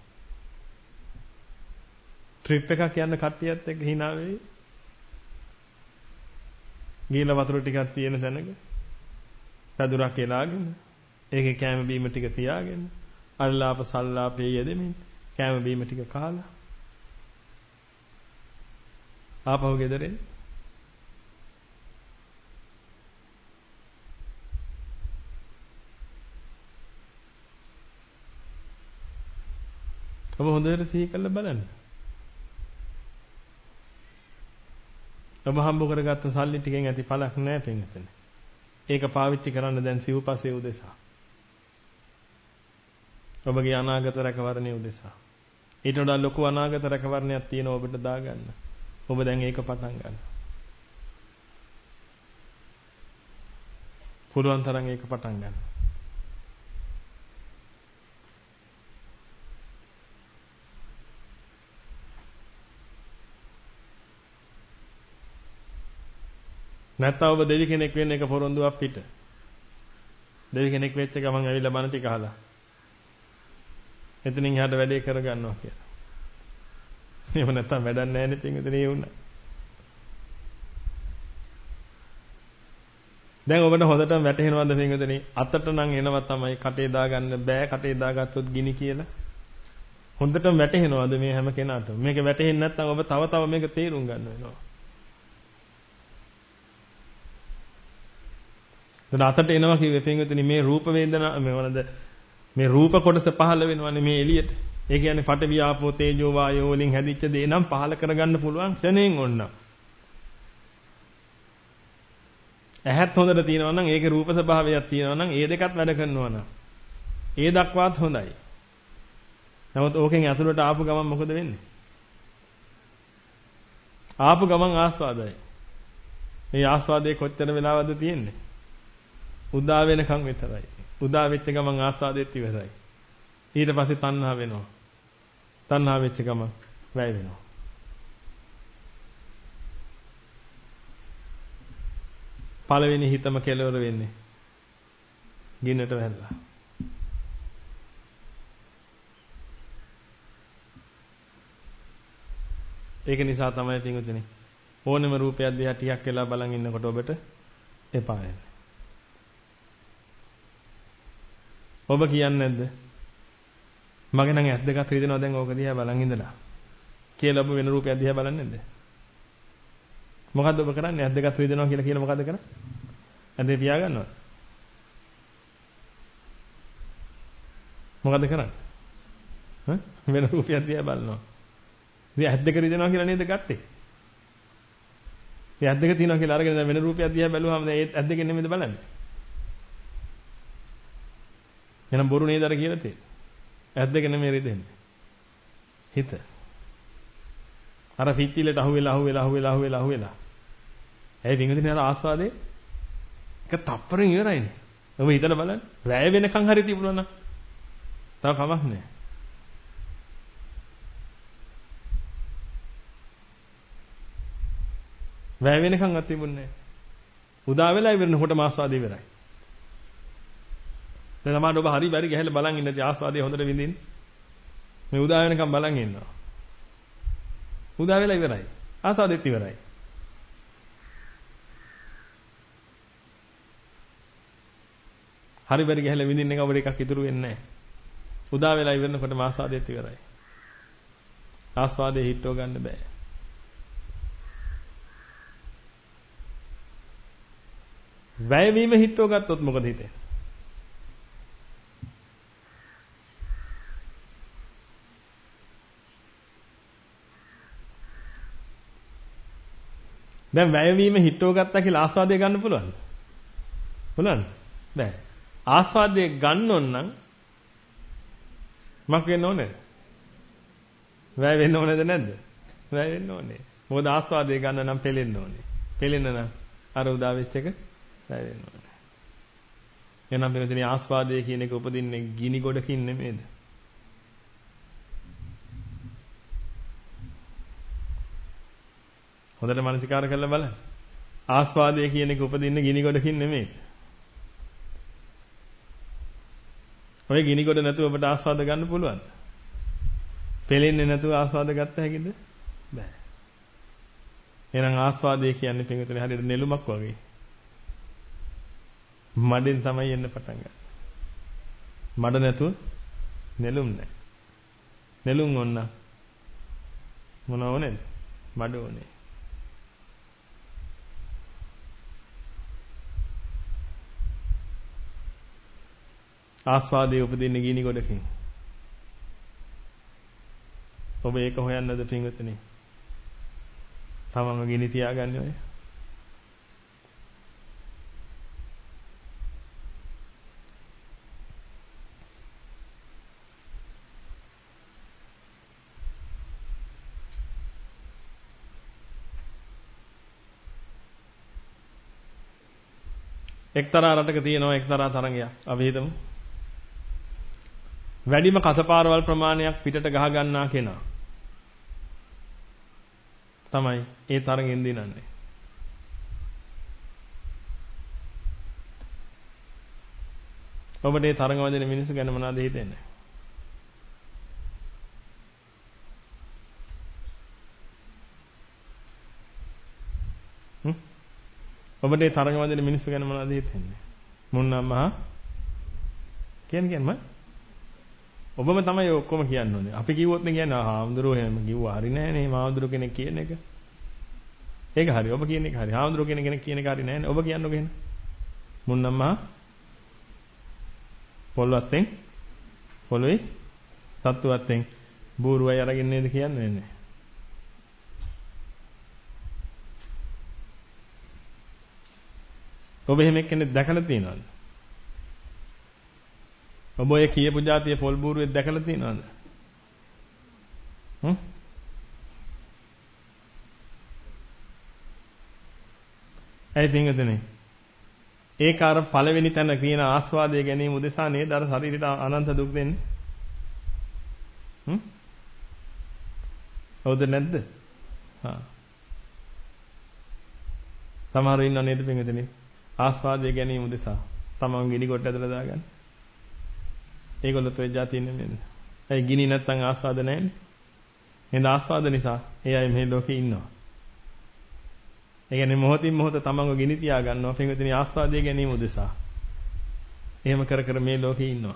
ට්‍රිප් එකක් යන්න කට්ටියත් එක්ක hina වෙයි. ගිහලා වතුර ටිකක් තියෙන තැනක පැදුරක් එලාගෙන ඒකේ කැම බීම ටික තියාගෙන අල්ලාප සල්ලාපේ යෙදෙමින් කැම බීම ටික කාලා ආපහු ගෙදරින් ඔබ හොඳට සිහි කරලා බලන්න. ඔබ හම්බ කරගත්ත සල්ලි ටිකෙන් ඇති පළක් නැහැ පින්විතනේ. ඒක පාවිච්චි කරන්න දැන් සිව්පස්සේ උදෙසා. ඔබගේ අනාගත රැකවරණය උදෙසා. ඊට වඩා ලොකු අනාගත රැකවරණයක් තියෙනවා ඔබට දාගන්න. ඔබ දැන් ඒක පටන් ගන්න. පුළුවන් තරම් ඒක පටන් ගන්න. නැත්නම් ඔබ දෙවි කෙනෙක් වෙන්න එක පොරොන්දුවක් පිට. දෙවි කෙනෙක් වෙච්ච ගමන් ඇවිල්ලා බණ ටික අහලා. එතනින් එහාට වැඩේ කරගන්නවා කියලා. එහෙම නැත්නම් වැඩක් නැහැ නේ පින්විතනේ වුණා. දැන් ඔබට හොඳටම වැටහෙනවද පින්විතනේ අතට නම් එනවා තමයි කටේ දාගන්න බෑ කටේ දාගත්තොත් ගිනි කියලා. හොඳටම වැටහෙනවද මේ හැම කෙනාටම? මේක වැටහෙන්නේ නැත්නම් ඔබ තව තව මේක තේරුම් ගන්න වෙනවා. දැන් අතට එනවා කිව්වේ පින්විතනේ මේ රූප වේදනා මේ වලද මේ රූප කොටස පහළ වෙනවනේ මේ එළියට. ඒ කියන්නේ පඨවි ආපෝ තේජෝ වායෝ වලින් හැදිච්ච දේ නම් පහළ කරගන්න පුළුවන් ක්ෂණයෙන් ඕන. ඇහත් හොඳට තියෙනවා නම් ඒකේ රූප ස්වභාවයක් තියෙනවා නම් ඒ දෙකත් වැඩ කරනවා නම් ඒ දක්වාත් හොඳයි. නමුත් ඕකෙන් ඇතුළට ආපු ගමන් මොකද වෙන්නේ? ආපු ගමන් ආස්වාදයි. මේ ආස්වාදයේ කොච්චර වෙලාවද තියෙන්නේ? උදා වෙනකන් විතරයි. උදා වෙච්ච ගමන් ආස්වාදෙත් ඉවරයි. ඊට පස්සේ තණ්හා වෙනවා. තණ්හා වෙච්ච ගමන් වැය වෙනවා. පළවෙනි හිතම කෙලවර වෙන්නේ ගින්නට වැල්ලා. ඒක නිසා තමයි පින්වතුනි ඕනෙම රූපයක් දිහා ටිකක් වෙලා බලන් ඉන්නකොට ඔබට එපා වෙන්නේ. ඔබ කියන්නේ නැද්ද? මගේ නම් ඇස් දෙකක් රිදෙනවා දැන් ඕක දිහා බලන් ඉඳලා. කියලා ඔබ වෙන රූපයක් දිහා බලන්නේ නැද්ද? මොකද්ද ඔබ කරන්නේ? ඇස් දෙකක් රිදෙනවා කියලා කියලා මොකද්ද කරන්නේ? ඇඳේ පියා ගන්නවද? මොකද්ද කරන්නේ? හ්ම්? වෙන රූපයක් දිහා බලනවා. ඉතින් ඇස් දෙක රිදෙනවා කියලා නේද ගත්තේ? ඉතින් ඇස් දෙක තියෙනවා කියලා අරගෙන දැන් වෙන රූපයක් දිහා බැලුවාම දැන් ඒ ඇස් දෙකෙන් නෙමෙයිද බලන්නේ? එහෙනම් බොරු නේද අර කියලා තියෙන්නේ? ඇස් දෙක නෙමෙයි රිදෙන්නේ. හිත. අර පිටිලට අහුවෙලා අහුවෙලා අහුවෙලා අහුවෙලා අහුවෙලා. ඇයි වින්දිනේ අර ආස්වාදේ? එක තප්පරෙන් ඉවරයිනේ. ඔබ හිතලා බලන්න. වැය වෙනකන් හරි තිබුණා නම්. තව කමක් නැහැ. වැය වෙනකන් අත් තිබුණේ නැහැ. උදා වෙලා ඉවරනකොට ආස්වාදේ ඉවරයි. දැන් තමයි ඔබ හරි බරි ගහලා බලන් ඉන්නේ ආස්වාදේ හොඳට විඳින්න. මේ උදා වෙනකන් බලන් ඉන්නවා. උදා වෙලා ඉවරයි. ආස්වාදෙත් ඉවරයි. හරි බරි ගහලා විඳින්න එක අපිට එකක් ඉතුරු වෙන්නේ නැහැ. උදා වෙලා ඉවරනකොට ආස්වාදෙත් ඉවරයි. ආස්වාදේ හිටව ගන්න බෑ. වැය වීම හිටව ගත්තොත් මොකද හිතේ? දැන් වැය වීම හිටව ගත්තා කියලා ආස්වාදය ගන්න පුළුවන්ද? පුළුවන්ද? බෑ. ආස්වාදය ගන්න ඕන නම් මොකක් වෙන්න ඕනේද? වැය වෙන්න ඕනේද නැද්ද? වැය වෙන්න ඕනේ. මොකද ආස්වාදය ගන්න නම් පෙලෙන්න ඕනේ. පෙලෙන්න නම් අර උදා වෙච්ච එක වැය වෙන්න ඕනේ. එනම් මෙතන ආස්වාදය කියන එක උපදින්නේ ගිනි ගොඩකින් නෙමෙයිද? හොඳට මනසිකාර කරලා බලන්න. ආස්වාදය කියන එක උපදින්නේ ගිනි ගොඩකින් නෙමෙයි. ඔය ගිනි ගොඩ නැතුව ඔබට ආස්වාද ගන්න පුළුවන්ද? පෙලෙන්නේ නැතුව ආස්වාද ගත්ත හැකිද? බෑ. එහෙනම් ආස්වාදය කියන්නේ පිටුතුනේ හරියට නෙළුමක් වගේ. මඩෙන් තමයි එන්න පටන් ගන්නේ. මඩ නැතුව නෙළුම් නැහැ. නෙළුම් ඕන මොන ඕනේද? මඩ ඕනේ. ආස්වාදයේ උපදින්න ගිනි ගොඩකින්. ඔබ ඒක හොයන්නද පින්වතුනි? තමන්ව ගිනි තියාගන්නේ ඔය. එක්තරා රටක තියෙනවා එක්තරා තරංගයක්. අපි හිතමු. වැඩිම කසපාරවල් ප්‍රමාණයක් පිටට ගහ ගන්නා කෙනා තමයි ඒ තරගෙන් දිනන්නේ. ඔබට මේ තරඟ වදින මිනිස්සු ගැන මොනවද හිතෙන්නේ? හ්ම්? ඔබට මේ තරඟ වදින මිනිස්සු ගැන මොනවද හිතෙන්නේ? මුන්නම් මහා කියන්න කියන්න ඔබම තමයි ඔක්කොම කියන්න ඕනේ. අපි කිව්වොත් නේ කියන්නේ හාමුදුරුවෝ එහෙම කිව්වා හරි නෑ නේ හාමුදුරුවෝ කෙනෙක් කියන එක. ඒක හරි. ඔබ කියන එක හරි. හාමුදුරුවෝ කෙනෙක් කෙනෙක් කියන එක හරි නෑනේ. ඔබ කියන්නකෝ එහෙනම්. මුන්නම් මහා පොල්වත්තෙන් පොළොවේ සත්තු වත්තෙන් බූරුවයි අරගෙන නේද කියන්නේ නේ. ඔබ එහෙම කෙනෙක් දැකලා තියෙනවද? ඔබ ඔය කියපු જાතිය පොල් බූරුවෙක් දැකලා තියෙනවද? හ්ම්? ඇයි තින්ගදනේ? ඒක අර පළවෙනි තැන කියන ආස්වාදය ගැනීම උදෙසා නේද අර ශරීරයට අනන්ත දුක් දෙන්නේ? හ්ම්? හවුද නැද්ද? හා. සමහරව ඉන්නව නේද පින්විතනේ? ආස්වාදය ගැනීම උදෙසා තමන් ගිනි කොට ඇදලා දාගන්න. ඒගොල්ලොත් ඔය જાතිය නෙමෙයිද? ඒ ගිනි නැත්තම් ආස්වාද නැහැනේ. එහෙනම් ආස්වාද නිසා ඒ අය මේ ලෝකේ ඉන්නවා. ඒ කියන්නේ මොහොතින් මොහොත තමන්ව ගිනි තියා ගන්නවා පින්විතනි ආස්වාදයේ ගැනීම උදෙසා. එහෙම කර කර මේ ලෝකේ ඉන්නවා.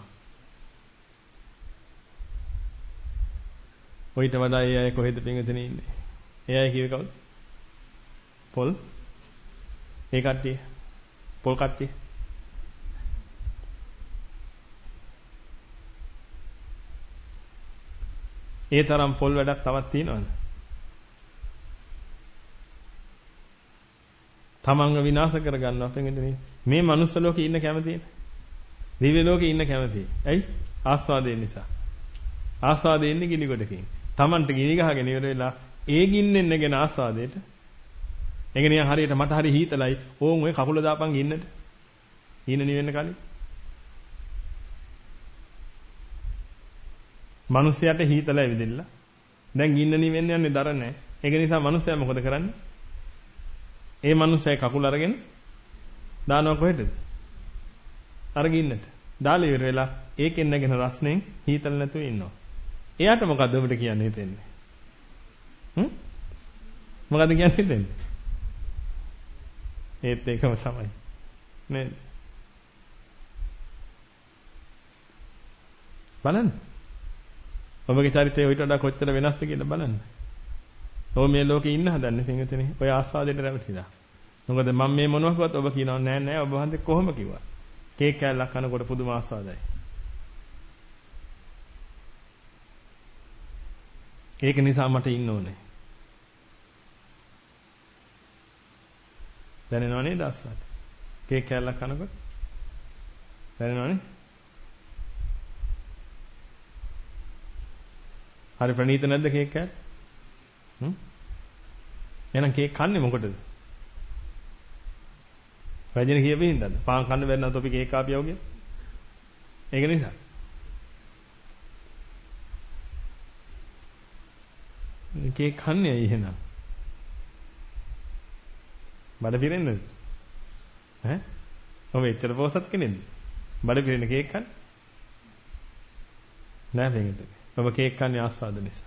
ඔయిత වඩා ඒ අය කොහෙද පින්විතනි ඉන්නේ? ඒ අය කිව්වේ කවුද? පොල්. ඒ කට්ටිය. පොල් කට්ටිය. ඒ තරම් පොල් වැඩක් තවත් තියෙනවද? තමන්ව විනාශ කරගන්නවා පින්විතනි. මේ මනුස්ස ලෝකේ ඉන්න කැමතියි. දිව්‍ය ලෝකේ ඉන්න කැමතියි. ඇයි? ආස්වාදයෙන් නිසා. ආස්වාදයෙන් ඉන්නේ ගිනි ගොඩකින්. තමන්ට ගිනි ගහගෙන ඉවර වෙලා ඒ ගින්නෙන් නැගෙන ආස්වාදයට. ඒක නිකන් හරියට මට හරි හීතලයි. ඕන් ඔය කකුල දාපන් ගින්නට. හීන නිවෙන්න කලින්. මිනිස්යාට හීතල ඇවිදilla. දැන් ගින්න නිවෙන්න යන්නේ දර නැහැ. ඒක නිසා මිනිස්යා මොකද කරන්නේ? ඒ මිනිස්සයි කකුල අරගෙන දානවා කොහෙටද? අර ගින්නට. දාලා ඉවර වෙලා ඒකෙන් නැගෙන රස්නෙන් හීතල නැතුව ඉන්නවා. එයාට මොකද්ද ඔබට කියන්න හිතෙන්නේ? හ්ම්? මොකද්ද කියන්න හිතෙන්නේ? ඒත් ඒකම තමයි. නේද? බලන්න. ඔබගේ චරිතය ඊට වඩා කොච්චර වෙනස්ද කියලා බලන්න. ඔබ මේ ලෝකේ ඉන්න හදන්නේ පින්විතනේ. ඔය ආස්වාදයට රැවටිලා. මොකද මම මේ මොනවා කිව්වත් ඔබ කියනවා නෑ නෑ ඔබ හන්දේ කොහොම කිව්වා. කේක් කෑල්ලක් කනකොට පුදුම ආස්වාදයි. ඒක නිසා මට ඉන්න ඕනේ. දැනෙනව නේද ආස්වාද? කේක් කෑල්ලක් කනකොට දැනෙනවනේ. හරි ප්‍රණීත නැද්ද කේක් කෑල්ල? හ්ම්? එහෙනම් කේක් කන්නේ මොකටද? රජින කියපේ හින්දාද? පාන් කන්න බැරි නම් තොපි කේක් කාපියව කිය. ඒක නිසා. කේක් කන්නේ ඇයි එහෙනම්? බඩ පිරෙන්නද? ඈ? ඔබ එච්චර පොසත් කෙනෙක්ද? බඩ පිරෙන කේක් කන්නේ? නෑ බෙහෙත. ඔබ කේක් කන්නේ ආස්වාද නිසා.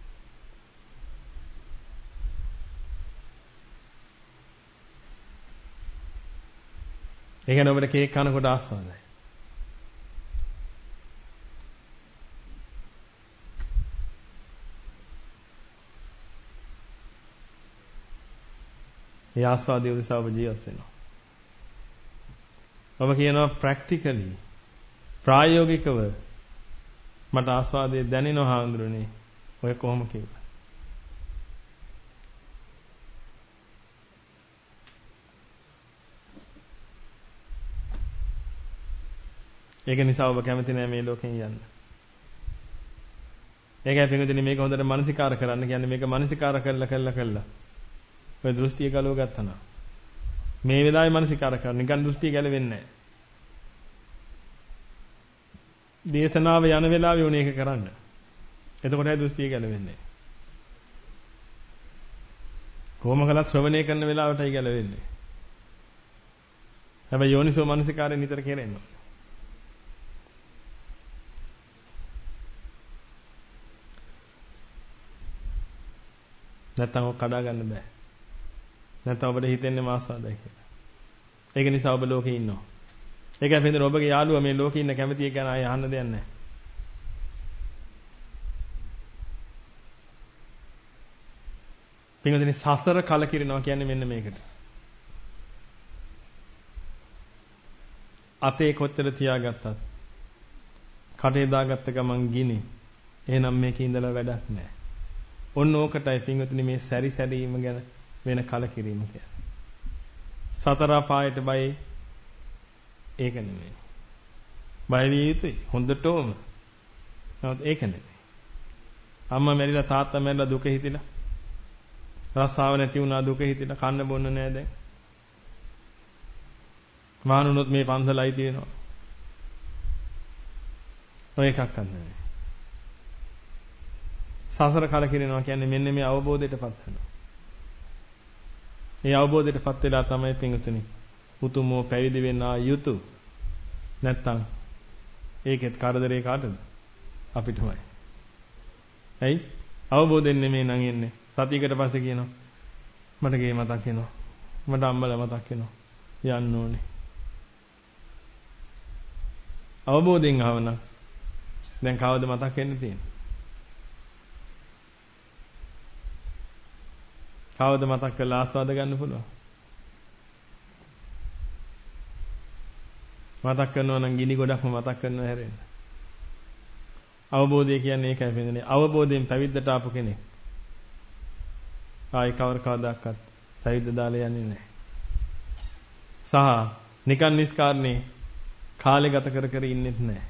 ඒ කියන්නේ ඔබට කේක් කනකොට ආස්වාදයි. ඒ ආස්වාදයේ උදෙසා ඔබ ජීවත් වෙනවා. ඔබ කියනවා ප්‍රැක්ටිකලි ප්‍රායෝගිකව මට ආස්වාදයේ දැනෙනවා හාමුදුරනේ. ඔය කොහොම කිව්වා? ඒක නිසා ඔබ කැමති නෑ මේ ලෝකෙන් යන්න. ඒකයි පිටුදිනේ මේක හොඳට මානසිකාර කරන්න කියන්නේ මේක මානසිකාර කරලා කරලා කරලා ඔය දෘෂ්ටිය ගලව ගත්තා නා. මේ වෙලාවේ මානසිකාර කරන නිකන් දෘෂ්ටි ගැලවෙන්නේ නැහැ. දේශනාව යන වෙලාවේ උනේ ඒක කරන්න. එතකොටයි දෘෂ්ටි ගැලවෙන්නේ. කොහොම කළත් ශ්‍රවණය කරන වෙලාවටයි ගැලවෙන්නේ. හැබැයි යෝනිසෝ මානසිකාරය නිතර කෙරෙන්න ඕනේ. නැත්තම් ඔක කඩා ගන්න බෑ. නැත්තම් ඔබට හිතෙන්නේ මාසාදයි කියලා. ඒක නිසා ඔබ ලෝකේ ඉන්නවා. ඒකයි පින්දුන ඔබගේ යාළුවා මේ ලෝකේ ඉන්න කැමති එක ගැන ආයෙ අහන්න දෙයක් නැහැ. පින්දුනේ සසර කලකිරෙනවා කියන්නේ මෙන්න මේකට. අතේ කොච්චර තියාගත්තත් කටේ දාගත්ත ගමන් ගිනි. එහෙනම් මේකේ ඉඳලා වැඩක් නැහැ. ඔන්න ඕකටයි පින්වතුනි මේ සැරි සැරීම ගැන වෙන කලකිරීම කියන්නේ. සතර පායට බයි ඒක නෙමෙයි. බය විය යුතුයි හොඳටම. නමුත් ඒක නෙමෙයි. අම්මා මැරිලා තාත්තා මැරිලා දුක හිතිලා. රස්සාව නැති වුණා දුක හිතිලා කන්න බොන්න නැහැ දැන්. මානුනොත් මේ පන්සලයි තියෙනවා. ඔය එකක් අන්නේ. සසර කලකිරෙනවා කියන්නේ මෙන්න මේ අවබෝධයටපත් වෙනවා. ඒ අවබෝධයටපත් වෙලා තමයි පින්වතුනි උතුම්ව පැවිදි වෙන්න ආයුතු. නැත්තම් ඒකෙත් කරදරේ කාටද? අපිටමයි. ඇයි? අවබෝධයෙන් නෙමෙයි නං එන්නේ. සතියකට පස්සේ කියනවා මට ගේ මතක් වෙනවා. මට අම්මලා මතක් වෙනවා. යන්න ඕනේ. අවබෝධයෙන් ආවනම් දැන් කවද මතක් වෙන්න තියෙන්නේ? කවද මතක් කරලා ආස්වාද ගන්න පුළුවන්? මතක් කරනවා නම් ගිනි ගොඩක්ම මතක් කරනවා හැරෙන්න. අවබෝධය කියන්නේ ඒකයි වෙන්නේ. අවබෝධයෙන් පැවිද්දට ආපු කෙනෙක් ආයි කවර කවදාකවත් පැවිද්ද දාලා යන්නේ නැහැ. සහ නිකන් නිස්කාරණේ කාලේ ගත කර කර ඉන්නෙත් නැහැ.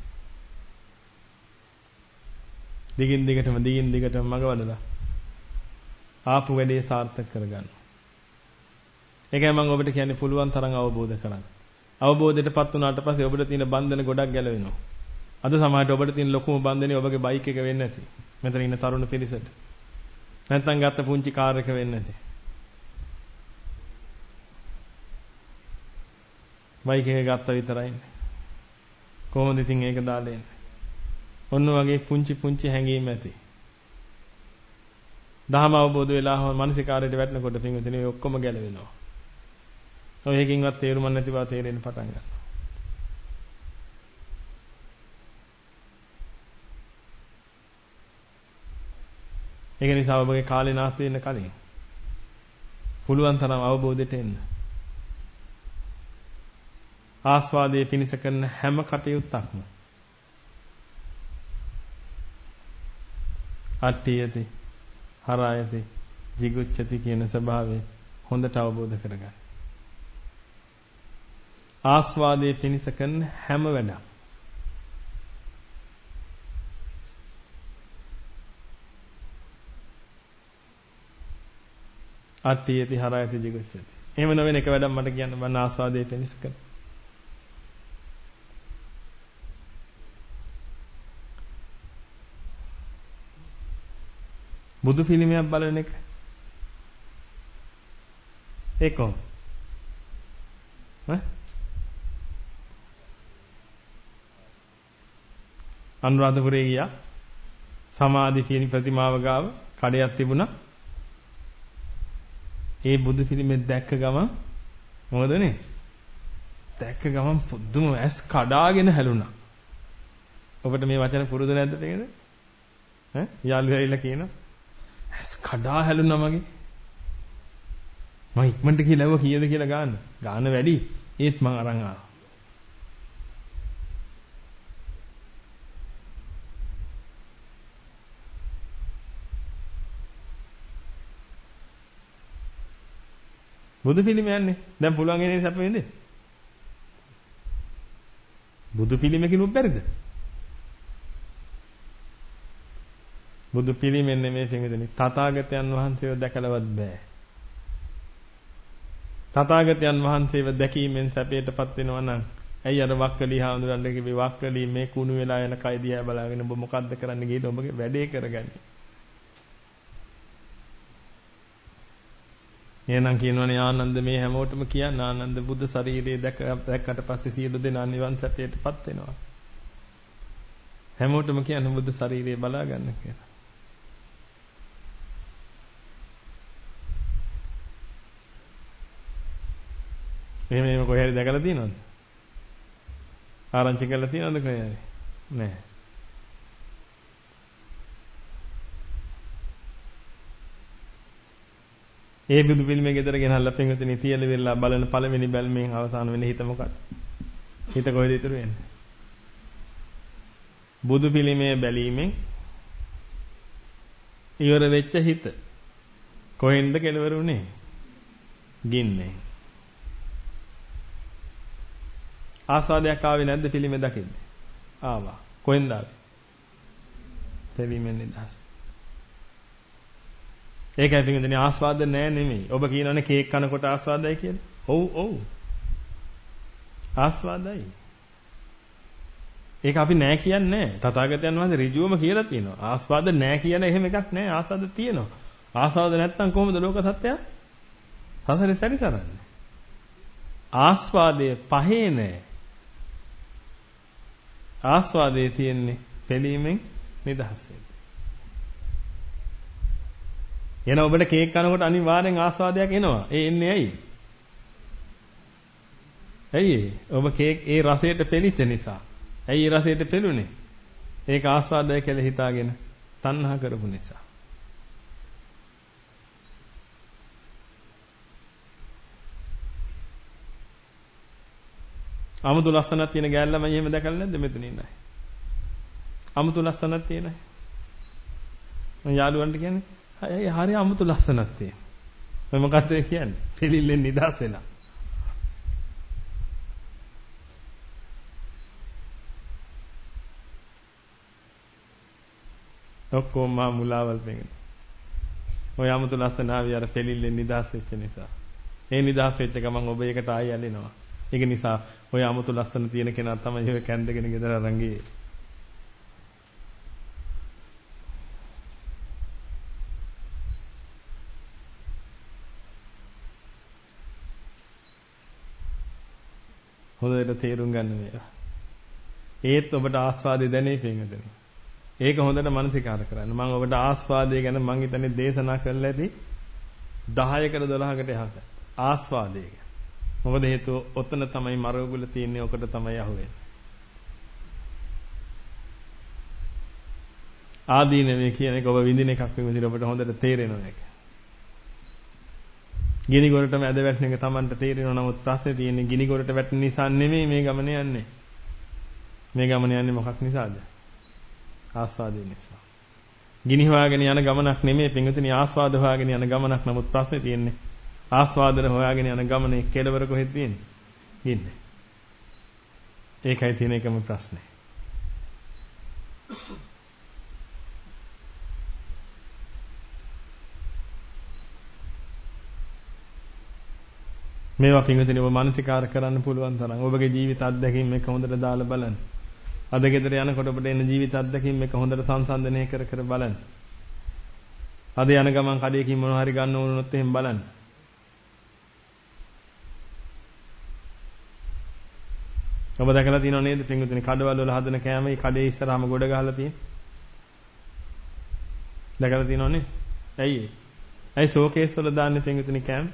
දිගින් දිගටම දිගින් දිගටම මග වඩලා ආපු වැඩේ සාර්ථක කරගන්න. ඒකයි මම ඔබට කියන්නේ පුළුවන් තරම් අවබෝධ කරගන්න. අවබෝධයටපත් වුණාට පස්සේ ඔබට තියෙන බන්ධන ගොඩක් ගැලවෙනවා. අද සමහරට ඔබට තියෙන ලොකුම බන්ධනේ ඔබගේ බයික් එක වෙන්නේ නැති. මෙතන ඉන්න තරුණ පිරිසට. නැත්නම් ගත්ත පුංචි කාර් එක වෙන්නේ නැති. බයික් එක ගත්ත විතරයි. කොහොමද ඉතින් ඒක දාලා එන්නේ? ඔන්න වගේ පුංචි පුංචි හැඟීම් ඇති. දහම අවබෝධ වෙලා මානසිකාරයට වැටෙනකොට පින්විතනේ ඔය ඔක්කොම ගැලවෙනවා. ඔය එකකින්වත් තේරුම් නැති බව තේරෙන්න පටන් ගන්නවා. ඒක නිසා ඔබගේ කාලේ නාස්ති වෙන්න කලින් පුළුවන් තරම් අවබෝධයට එන්න. ආස්වාදයේ පිනිස කරන හැම කටයුත්තක්ම අට්ඨියති හරායති jigucchati කියන ස්වභාවය හොඳට අවබෝධ කරගන්න. ආස්වාදයේ පිනිස කරන හැම වැඩක් අට්ඨියති හරායති jigucchati. එහෙම නොවන එක වැඩක් මට කියන්න බෑ ආස්වාදයේ පිනිස කරන. බුදු පිළිමයක් බලන එක ඒකෝ ඈ අනුරාධපුරේ ගියා සමාධි පිළිම ප්‍රතිමාව ගාව කඩයක් තිබුණා ඒ බුදු පිළිමෙ දැක්ක ගමන් මොකදනේ දැක්ක ගමන් පුදුම ඇස් කඩාගෙන හැලුණා. ඔබට මේ වචන පුරුදු නැද්ද තේරෙද? ඈ යාළුවා ඇවිල්ලා කියනවා ඇස් කඩා හැලුණා මගේ. මම ඉක්මනට කියලා ඇව්වා කීයද කියලා ගන්න. ගාන වැඩි. ඒත් මං අරන් ආවා. බුදු පිළිම යන්නේ. දැන් පුළුවන් ඉන්නේ සැප වෙන්නේ. බුදු පිළිමකින් උබ්බැරිද? බුදු පිළිමෙන් නෙමෙයි පින්විතනි තථාගතයන් වහන්සේව දැකලවත් බෑ. තථාගතයන් වහන්සේව දැකීමෙන් සැපයටපත් වෙනවා නම් ඇයි අර වක්කලි හාමුදුරන්ගේ කිව්වේ වක්කලි මේ කුණු වෙලා යන කය දිහා බලාගෙන ඔබ මොකද්ද කරන්න ගියේ ඔබගේ වැඩේ කරගන්නේ. එහෙනම් කියනවනේ ආනන්ද මේ හැමෝටම කියන්න ආනන්ද බුද්ධ ශරීරයේ දැක දැක්කට පස්සේ සියලු දෙනා නිවන් සැපයටපත් වෙනවා. හැමෝටම කියන්න බුද්ධ ශරීරය බලා ගන්න කියලා. එහෙම එහෙම කොහේ හරි දැකලා තියෙනවද? ආරංචි කරලා තියෙනවද කොහේ හරි? නෑ. ඒ බුදු පිළිමේ ගෙදර ගෙනල්ලා පින්විතනි තියලා විරලා බලන පළවෙනි බැල්මෙන් අවසාන වෙන්නේ හිත මොකක්ද? හිත කොහෙද ඉතුරු වෙන්නේ? බුදු පිළිමේ බැලීමෙන් ඉවර වෙච්ච හිත කොහෙන්ද කෙලවරුනේ? ගින්නේ. ආස්වාදයක් ආවේ නැද්ද පිළිමේ දකින්න? ආවා. කොහෙන්ද ආවේ? පිළිමෙන් නිදහස්. ඒකයි පින්වතුනි ආස්වාද නෑ නෙමෙයි. ඔබ කියනවනේ කේක් කනකොට ආස්වාදයි කියලා. ඔව් ඔව්. ආස්වාදයි. ඒක අපි නෑ කියන්නේ නෑ. තථාගතයන් වහන්සේ ඍජුවම කියලා තියෙනවා. ආස්වාද නෑ කියන එහෙම එකක් නෑ. ආස්වාද තියෙනවා. ආස්වාද නැත්තම් කොහොමද ලෝක සත්‍යය? සසරේ සැරිසරන්නේ. ආස්වාදයේ පහේ නෑ. ආස්වාදයේ තියෙන්නේ පිළීමෙන් නිදහස් වෙන්න. එන ඔබට කේක් කනකොට අනිවාර්යෙන් ආස්වාදයක් එනවා. ඒ එන්නේ ඇයි? ඇයි? ඔබ කේක් ඒ රසයට පෙළිච්ච නිසා. ඇයි ඒ රසයට පෙළුනේ? ඒක ආස්වාදය කියලා හිතාගෙන තණ්හා කරපු නිසා. අමුතු ලස්සනක් තියෙන ගෑල්ලම එහෙම දැකලා නැද්ද මෙතන ඉන්නයි? අමුතු ලස්සනක් තියෙන අය. මම යාළුවන්ට කියන්නේ අය හරිය අමුතු ලස්සනක් තියෙන. මම මොකක්ද කියන්නේ? පිළිල්ලෙන් නිදහස් වෙලා. ඔක්කොම මුලාවල් වෙන්නේ. ඔය 아무තු ලස්සන ආවිය අර දෙලිල්ලෙන් නිදහස් වෙච්ච නිසා. ඒ නිදහස් වෙච්ච ගමන් ඔබ ඒකට ආයෙ ඇලෙනවා. ඒක නිසා ඔය 아무තු ලස්සන තියෙන කෙනා තමයි ඔය කැන්දගෙන ගෙදර අරන් ගියේ. හොඳට තේරුම් ගන්න මේවා. ඒත් ඔබට ආස්වාදේ දැනේ පින්වතුනි. ඒක හොඳට මනසිකාර කරන්න. මම ඔබට ආස්වාදය ගැන මං හිතන්නේ දේශනා කරලා ඇති දහයකට දොළහකට එහාට. ආස්වාදය ගැන. මොකද හේතුව ඔතන තමයි මරගුල තියෙන්නේ. ඔකට තමයි අහුවෙන්නේ. ආදීනවේ කියන එක ඔබ විඳින එකක් විදිහට ඔබට හොඳට තේරෙනවා ඒක. ගිනි ගොරටම ඇද වැටෙන එක Tamanට තේරෙනවා. නමුත් ප්‍රශ්නේ තියෙන්නේ ගිනි ගොරට වැටෙන නිසා නෙමෙයි මේ ගමන යන්නේ. මේ ගමන යන්නේ මොකක් නිසාද? ආස්වාදයෙන් නිසා. ගිනි හොයාගෙන යන ගමනක් නෙමෙයි පින්විතනි ආස්වාද හොයාගෙන යන ගමනක්. නමුත් ප්‍රශ්නේ තියෙන්නේ ආස්වාදන හොයාගෙන යන ගමනේ කෙලවර කොහෙද තියෙන්නේ? ගින්නේ. ඒකයි තියෙන එකම ප්‍රශ්නේ. මේවා පින්විතනි ඔබ මානසිකාර කරන්න පුළුවන් තරම් ඔබගේ ජීවිත අත්දැකීම් එක හොඳට දාලා බලන්න. අද ගෙදර යනකොට ඔබට එන ජීවිත අත්දැකීම් එක හොඳට සංසන්දනය කර කර බලන්න. අද යන ගමන් කඩේකින් මොනවා හරි ගන්න ඕන වුණොත් එහෙම බලන්න. ඔබ දැකලා තියෙනව නේද පින්විතනි කඩවල වල හදන කෑමයි කඩේ ඉස්සරහම ගොඩ ගහලා තියෙන. දැකලා තියෙනවනේ. ඇයි ඒ? ඇයි ෂෝකේස් වල දාන්නේ පින්විතනි කෑම?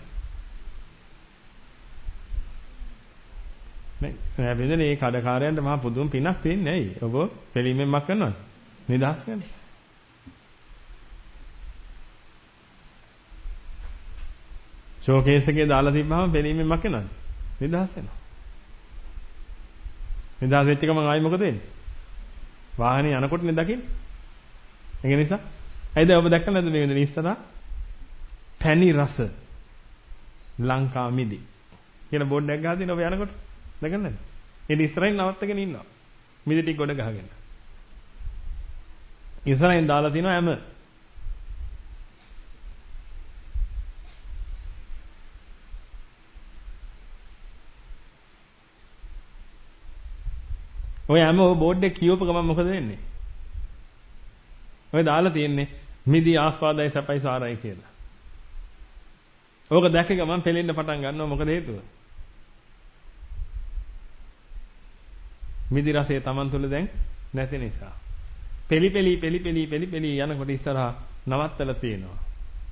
නේ සෑබෙන්නේ මේ කඩකාරයන්ට මහා පුදුම පිනක් තියෙන්නේ ඇයි? ඔබ පිළිමෙන් මක් කරනවද? නිදහස් වෙන්න. ෂෝකේස් එකේ දාලා තිබ්බම පිළිමෙන් මක් කරනවද? නිදහස් වෙනවා. නිදහස් වෙච්ච ගමන් ආයි මොකද වෙන්නේ? වාහනේ යනකොට නේ දකින්නේ. ඒක නිසා ඇයිද ඔබ දැක්කද නැද්ද මේ වෙන ඉස්සරහා පැණි රස ලංකා මිදි කියලා බෝඩ් එකක් ගහලා තියෙනවා ඔබ යනකොට. දැකන්නේ නැද්ද? ඊට ඉස්සරහින් නවත්තගෙන ඉන්නවා. මිදි ටික ගොඩ ගහගෙන. ඉස්සරහින් දාලා තිනවා හැම. ඔය හැම ඔය බෝඩ් එක කියවපු ගමන් මොකද වෙන්නේ? ඔය දාලා තියෙන්නේ මිදි ආස්වාදයි සැපයි සාරයි කියලා. ඕක දැක්ක ගමන් පෙලෙන්න පටන් ගන්නවා. මොකද හේතුව? මිදි රසය Taman තුල දැන් නැති නිසා. පෙලි පෙලි පෙලි පෙලි පෙලි පෙලි යනකොට ඉස්සරහා නවත්තලා තියෙනවා.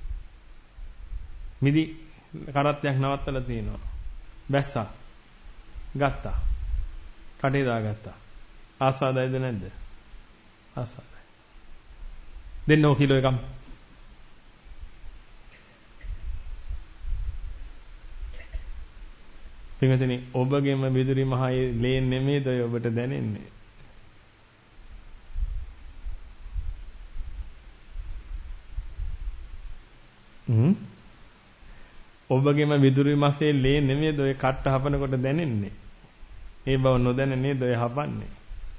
මිදි කරත්තයක් නවත්තලා තියෙනවා. බැස්සා. ගත්තා. කටේ දාගත්තා. ආස්වාදයිද නැද්ද? ආස්වාදයි. දෙන්නෝ කිලෝ එකක්. පින්වතුනි ඔබගේම විදුලි මහයේ ලේ නෙමෙයිද ඔය ඔබට දැනෙන්නේ? හ්ම් ඔබගේම විදුලි මාසේ ලේ නෙමෙයිද ඔය කට්ට හපනකොට දැනෙන්නේ? ඒ බව නොදැන නේද ඔය හපන්නේ?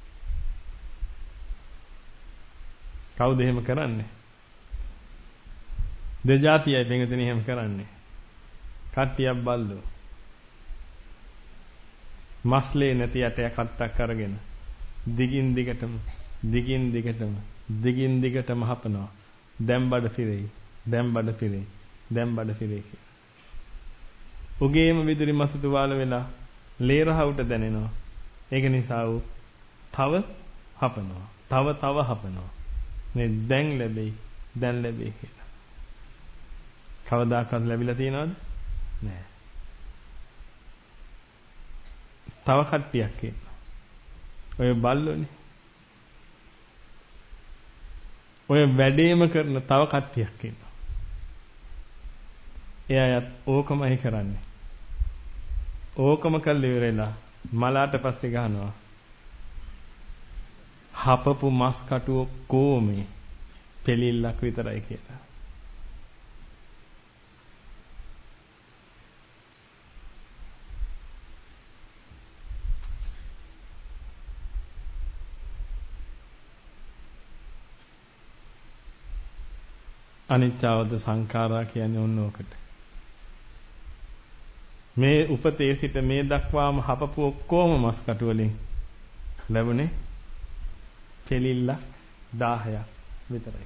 කවුද එහෙම කරන්නේ? දෙජාතියයි පින්වතුනි එහෙම කරන්නේ. කට්ටියක් බල්ලෝ. මස්ලේ නැති යටය කට්ටක් අරගෙන දිගින් දිගටම දිගින් දිගටම දිගින් දිගටම හපනවා. දැන් බඩ පිරෙයි. දැන් බඩ පිරෙයි. දැන් බඩ පිරෙයි කියලා. උගේම විදුලි මස තුවාල වෙලා ලේ රහවට දැනෙනවා. ඒක නිසා ඌ තව හපනවා. තව තව හපනවා. මේ දැන් ලැබෙයි. දැන් ලැබෙයි කියලා. කවදාකවත් ලැබිලා තියෙනවද? නෑ. තව කට්ටියක් ඉන්නවා. ඔය බල්ලෝනේ. ඔය වැඩේම කරන තව කට්ටියක් ඉන්නවා. එයාත් ඕකමයි කරන්නේ. ඕකම කළේ ඉවරලා මලාට පස්සේ ගහනවා. හපපු මස් කටුව කොමේ පෙලිල්ලක් විතරයි කියලා. අනිච්චවද සංඛාරා කියන්නේ ඕන ඕකට. මේ උපතේ සිට මේ දක්වාම හපපු ඔක්කොම මස් කටු වලින් ලැබුණේ කෙලිල්ල දහයක් විතරයි.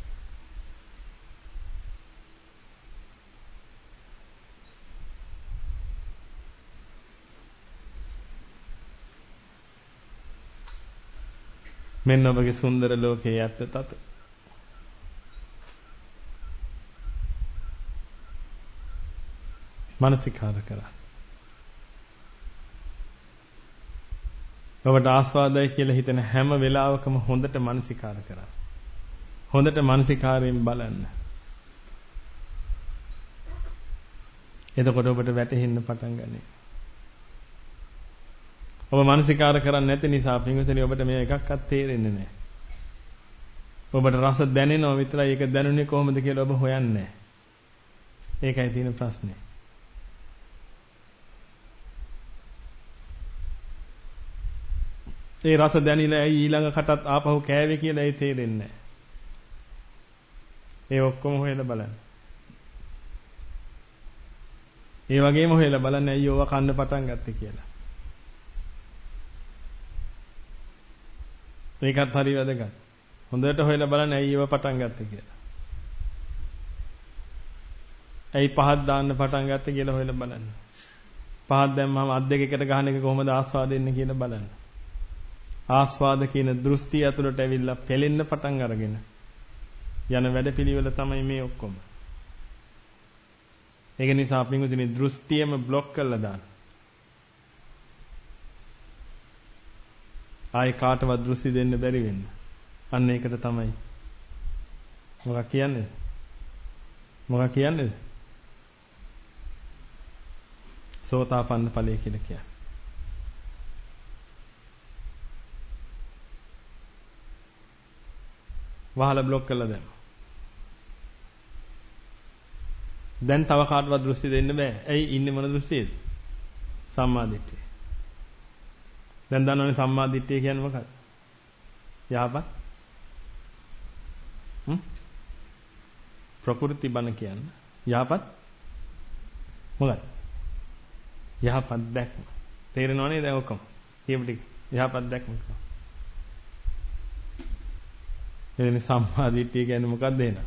මෙන්න ඔබගේ සුන්දර ලෝකයේ යත් තත. මානසිකාර කරා. ඔබට ආස්වාදයි කියලා හිතන හැම වෙලාවකම හොඳට මානසිකාර කරා. හොඳට මානසිකාරයෙන් බලන්න. එතකොට ඔබට වැටහෙන්න පටන් ගන්නවා. ඔබ මානසිකාර කරන්නේ නැති නිසා පින්විතනි ඔබට මේ එකක්වත් තේරෙන්නේ නැහැ. ඔබට රස දැනෙනවා විතරයි. ඒක දැනුනේ කොහොමද කියලා ඔබ හොයන්නේ නැහැ. ඒකයි තියෙන ප්‍රශ්නේ. ඒ රස දැනිලා ඇයි ඊළඟ කටත් ආපහු කෑවේ කියලා ඒ තේරෙන්නේ නැහැ. ඒ ඔක්කොම හොයලා බලන්න. ඒ වගේම හොයලා බලන්න ඇයි ඕවා කන්න පටන් ගත්තේ කියලා. ඒකත් හරි වැදගත්. හොඳට හොයලා බලන්න ඇයි ඒවා පටන් ගත්තේ කියලා. ඇයි පහත් දාන්න පටන් ගත්තේ කියලා හොයලා බලන්න. පහත් දැම්මම අත් දෙක එකට ගහන එක කොහොමද ආස්වාදෙන්නේ කියලා බලන්න. ආස්වාද කියන දෘෂ්ටි ඇතුළට ඇවිල්ලා පෙලෙන්න පටන් අරගෙන යන වැඩපිළිවෙල තමයි මේ ඔක්කොම. ඒක නිසා අපි මුදිනේ දෘෂ්ටියම બ્લોක් කරලා දාන්න. ආයි කාටවත් දෘෂ්ටි දෙන්න බැරි වෙන්න. අන්න ඒකට තමයි මොකක් කියන්නේ? මොකක් කියන්නේ? සෝතාපන්න ඵලය කියලා කියන්නේ. වහලා બ્લોක් කරලා දැන්. දැන් තව කාටවත් දෘෂ්ටි දෙන්න බෑ. ඇයි ඉන්නේ මොන දෘෂ්ටියේද? සම්මා දිට්ඨිය. දැන් දන්නවනේ සම්මා දිට්ඨිය කියන්නේ මොකක්ද? යහපත්. හ්ම්? ප්‍රකෘති බණ කියන්නේ යහපත් මොකක්ද? යහපත් දැක්ම. තේරෙනව නේද දැන් ඔක්කොම? කියපු ටික. යහපත් දැක්ම. එදින සම්මා දිට්ඨිය කියන්නේ මොකක්ද එහෙනම්?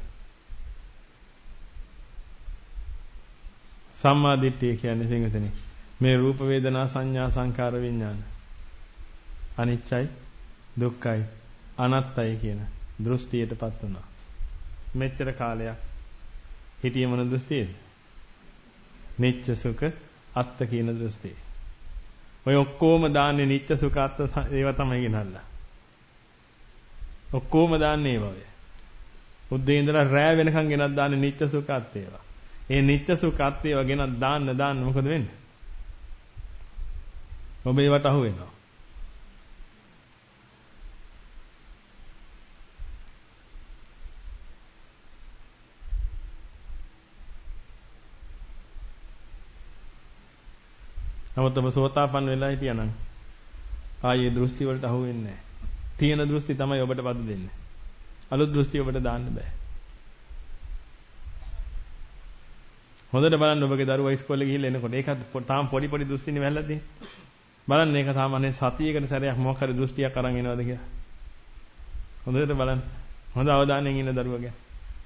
සම්මා දිට්ඨිය කියන්නේ පින්විතනේ මේ රූප වේදනා සංඥා සංකාර විඥාන අනිච්චයි දුක්ඛයි අනාත්තයි කියන දෘෂ්ටියටපත් වුණා. මෙච්චර කාලයක් හිටියේ මොන දෘෂ්ටියේද? නිච්ච සුඛ අත්ත කියන දෘෂ්ටිය. ඔය ඔක්කොම දාන්නේ නිච්ච සුඛ අත්ත ඒවා තමයි ගෙනල්ලා. ඔක්කොම දාන්නේ ඒවා ඔය. උදේ ඉඳලා රෑ වෙනකන් ගෙනත් දාන්නේ නිච්ච සුඛ අත්ත ඒවා. ඒ නිච්ච සුඛ අත්ත ඒවා ගෙනත් දාන්න දාන්න මොකද වෙන්නේ? ඔබ ඒවට අහු වෙනවා. නමුත් ඔබ සෝතාපන්න වෙලා හිටියානම් ආයේ දෘෂ්ටි වලට අහු වෙන්නේ නැහැ. තියෙන දෘෂ්ටි තමයි ඔබට පද දෙන්නේ. අලුත් දෘෂ්ටි ඔබට දාන්න බෑ. හොඳට බලන්න ඔබගේ දරුවා ඉස්කෝලේ ගිහිල්ලා එනකොට ඒකත් තාම පොඩි පොඩි දෘෂ්ටිනේ වැල්ලද තියෙන්නේ. බලන්න ඒක සාමාන්‍යයෙන් සතියකට සැරයක් මොකක් හරි දෘෂ්ටියක් අරන් එනවද කියලා. හොඳට බලන්න. හොඳ අවධානයෙන් ඉන්න දරුවා ගැන.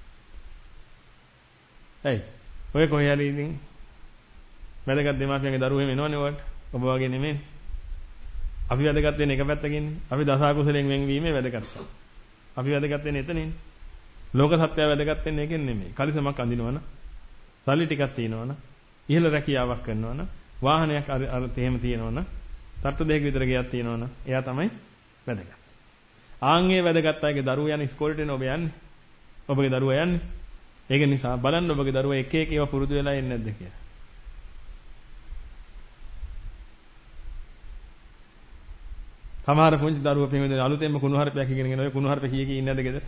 ඇයි? ඔය කොහේ හරි ඉතින් වැදගත් දෙමාපියන්ගේ දරුවෝ එහෙම එනවනේ ඔයාලට. ඔබ වගේ නෙමෙයි. අපි වැදගත් වෙන්නේ එක පැත්තකින්. අපි දසකුසලෙන් වෙන්වීමේ වැදගත්කම. අපි වැදගත් වෙන්නේ එතනින්. ලෝක සත්‍යය වැදගත් වෙන්නේ ඒකෙන් නෙමෙයි. කලිසමක් අඳිනවනම්, සල්ලි ටිකක් තියනවනම්, ඉහළ රැකියාවක් කරනවනම්, වාහනයක් අර අර තේම තියනවනම්, තට්ටු දෙකක විතර ගියක් තියනවනම්, එයා තමයි වැදගත්. ආන්ගේ වැදගත් අයගේ දරුවෝ යන ඉස්කෝලේට එන ඔබ යන්නේ. ඔබගේ දරුවා යන්නේ. ඒක නිසා බලන්න ඔබගේ දරුවා එක එක ඒවා පුරුදු වෙලා ඉන්නේ නැද්ද කියලා. සමහර පුංචි දරුවෝ පින්වදින අලුතෙන්ම කුණුහරුපයක් ඉගෙනගෙන ඔය කුණුහරුප කීයේ කී ඉන්නේ නැද්ද ගෙදර?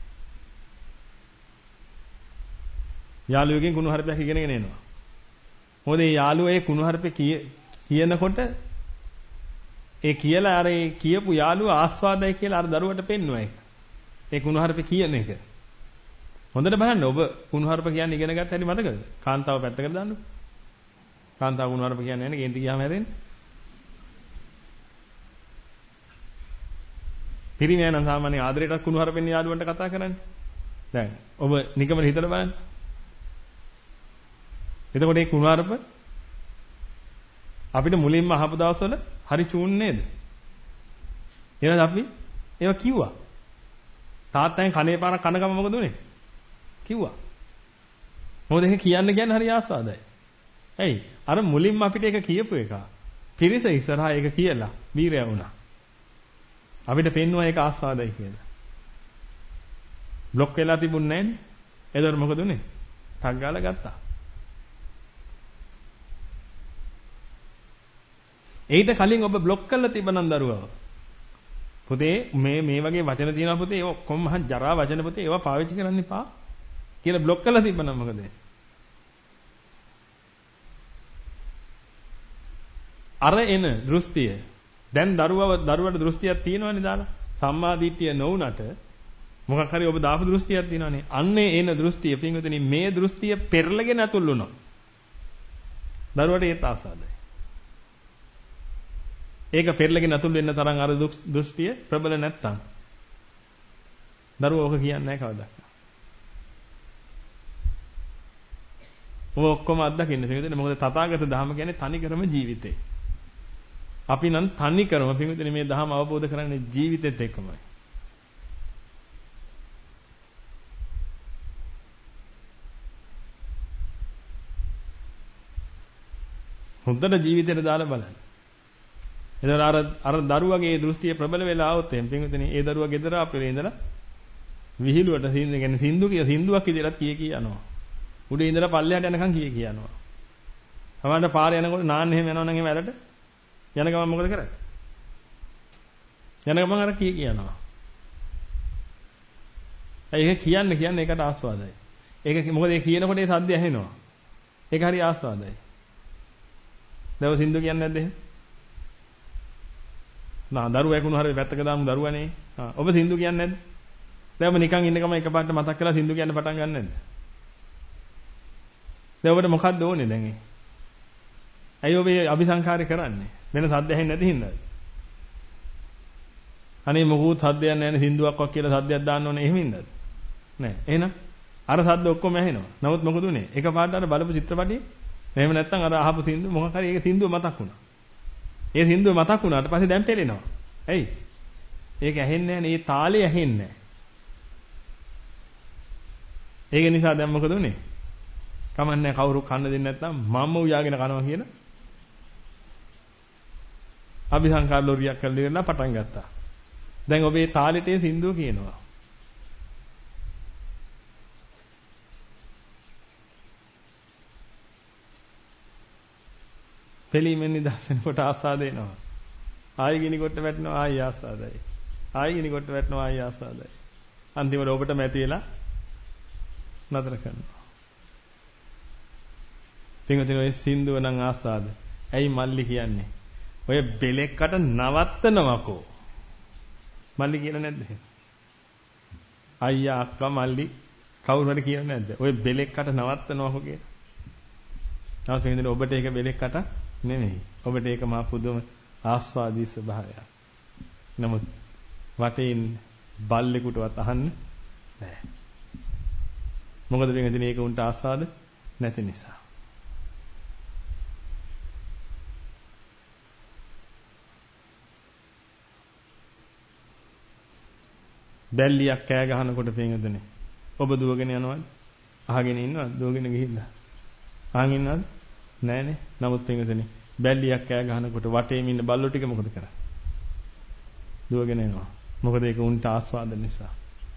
යාළුවෙක්ගෙන් කුණුහරුපයක් ඉගෙනගෙන එනවා. මොකද මේ යාළුවා ඒ කුණුහරුපේ කියනකොට ඒ කියලා අර ඒ කියපු යාළුවා ආස්වාදයි කියලා අර දරුවට පෙන්වනවා ඒක. ඒ කුණුහරුපේ කියන එක. හොඳට බලන්න ඔබ කුණුහරුප කියන්නේ ඉගෙන ගත්ත හැටි මතකද? කාන්තාව පැත්තකට දාන්න. කාන්තාව කුණුහරුප කියන්නේ නැහැ නේ ගෙන්ති ගියාම හැරෙන්නේ. පිරිමියා නම් සාමාන්‍ය ආදරයටත් කුණුහරුපෙන් යාළුවන්ට කතා කරන්නේ. දැන් ඔබ නිකමන හිතලා බලන්න. එතකොට මේ කුණුහරුප අපිට මුලින්ම අහපු දවස්වල හරි චූන් නේද? ඊළඟ අපි ඒවා කිව්වා. තාත්තෙන් කනේ පාරක් කන ගම මොකද උනේ? කිව්වා. මොකද ඒක කියන්න කියන්නේ හරි ආස්වාදයි. ඇයි? අර මුලින්ම අපිට ඒක කියපු එක. පිරිස ඉස්සරහා ඒක කියලා වීරය වුණා. අපිට පෙන්වුවා ඒක ආස්වාදයි කියලා. બ્લોක් වෙලා තිබුණේ නැන්නේ. එතකොට මොකද උනේ? ටක් ගාලා ගත්තා. ඊට කලින් ඔබ બ્લોක් කරලා තිබනන් දරුවව. පුතේ මේ මේ වගේ වචන තියෙනවා පුතේ ඒ ඔක්කොම මහා ජරා වචන පුතේ ඒවා පාවිච්චි කරන්න එපා කියලා બ્લોක් කරලා තිබනන් මොකද? අර එන දෘෂ්ටිය දැන් දරුවව දරුවට දෘෂ්ටියක් තියෙනවනේ දාලා සම්මා දිට්ඨිය නොවුනට මොකක් හරි ඔබ දාපු දෘෂ්ටියක් තියෙනවනේ අන්නේ එන දෘෂ්ටිය පින්විතනි මේ දෘෂ්ටිය පෙරලගෙන අතුල් වුණා දරුවට ඒත් ආසාදයි ඒක පෙරලගෙන අතුල් වෙන්න තරම් අර දෘෂ්ටිය ප්‍රබල නැත්තම් දරුවෝ ඔක කියන්නේ නැහැ කවදාවත් ඔය ඔක්කොම අත්දකින්න පින්විතනි මොකද තථාගත ධර්ම කියන්නේ තනිකරම ජීවිතේ අපි නම් තනි කරම පින්විතනේ මේ ධර්ම අවබෝධ කරන්නේ ජීවිතෙත් එක්කමයි. හොඳට ජීවිතේට දාලා බලන්න. එතකොට අර අර දරුවගේ දෘෂ්ටිය ප්‍රබල වෙලා આવොත් එම් පින්විතනේ ඒ දරුවා ගෙදර අපේ ඉඳලා විහිළුවට සින්ද කියන්නේ සින්දු කිය සින්දුවක් විදිහට කිය කිය යනවා. උඩේ ඉඳලා පල්ලෙහාට යනකම් කිය කිය යනවා. සමහරවිට පාරේ යනකොට නාන්න එහෙම යනවා නම් එහෙම ඇරට යන ගමන් මොකද කරන්නේ? යන ගමන් අර කී කියනවා. ඒක කියන්නේ කියන්නේ ඒකට ආස්වාදයි. ඒක මොකද ඒ කියනකොට ඒ සද්ද ඇහෙනවා. ඒක හරි ආස්වාදයි. දව සින්දු කියන්නේ නැද්ද එහෙම? නා දරුවා එකුණු හරි වැත්තක දාමු දරුවානේ. ආ ඔබ සින්දු කියන්නේ නැද්ද? දැන් ඔබ නිකන් ඉන්න ගමන් එකපාරට මතක් කරලා සින්දු කියන්න පටන් ගන්න නැද්ද? දැන් ඔබට මොකක්ද ඕනේ දැන් ඒ? ඇයි ඔබ මේ අபிසංකාරය කරන්නේ? වෙන සද්ද ඇහෙන්නේ නැති හින්දාද? අනේ මොකුත් සද්දයක් නැහැ නේ සින්දුවක්වත් කියලා සද්දයක් දාන්න ඕනේ එහෙම ඉන්නද? නෑ. එහෙනම් අර සද්ද ඔක්කොම ඇහෙනවා. නමුත් මොකද උනේ? එකපාරට අර බලපු චිත්‍රපටියේ එහෙම නැත්නම් අර අහපු සින්දුව මොකක් හරි ඒක සින්දුව මතක් වුණා. ඒ සින්දුව මතක් වුණාට පස්සේ දැන් පෙළෙනවා. ඇයි? ඒක ඇහෙන්නේ නැහැ නේ. ඒ තාලේ ඇහෙන්නේ නැහැ. ඒක නිසා දැන් මොකද උනේ? කමන්නේ කවුරු කන්න දෙන්නේ නැත්නම් මම්ම උයාගෙන කනවා කියලා. අபிසංකාර ලෝරියක් කරලා ඉවරලා පටන් ගත්තා. දැන් ඔබේ තාලෙට ඒ සින්දුව කියනවා. පෙලීමෙන් නිදහස් වෙනකොට ආස්වාද එනවා. ආයෙ ගිනි කොට වැටෙනවා ආයෙ ආස්වාදයි. ආයෙ ගිනි කොට වැටෙනවා ආයෙ ආස්වාදයි. අන්තිමට ඔබටම ඇති වෙලා නතර කරනවා. පින්වතුනි ඔය සින්දුව නම් ආස්වාද. ඇයි මල්ලි කියන්නේ? ඔය බෙලෙක්කට නවත්තනවකෝ. මල්ලි කියලා නැද්ද? අයියා අක්කා මල්ලි කවුරු හරි කියලා නැද්ද? ඔය බෙලෙක්කට නවත්තනවකෝ කියලා. නමුත් පින්වතුනි ඔබට ඒක බෙලෙක්කට නෙමෙයි. ඔබට ඒක මහා පුදුම ආස්වාදී ස්වභාවයක්. නමුත් වටේින් බල්ලෙකුටවත් අහන්න බෑ. මොකද පින්වතුනි ඒක උන්ට ආස්වාද නැති නිසා. බැල්ලියක් කෑ ගහනකොට පින්වතුනි ඔබ දුවගෙන යනවද? අහගෙන ඉන්නවද? දුවගෙන ගිහිල්ලා. අහන් ඉන්නවද? නෑනේ. නමුත් පින්වතුනි බැල්ලියක් කෑ ගහනකොට වටේම ඉන්න බල්ලෝ ටික මොකද කරන්නේ? දුවගෙන එනවා. මොකද ඒක උන්ට ආස්වාද නිසා.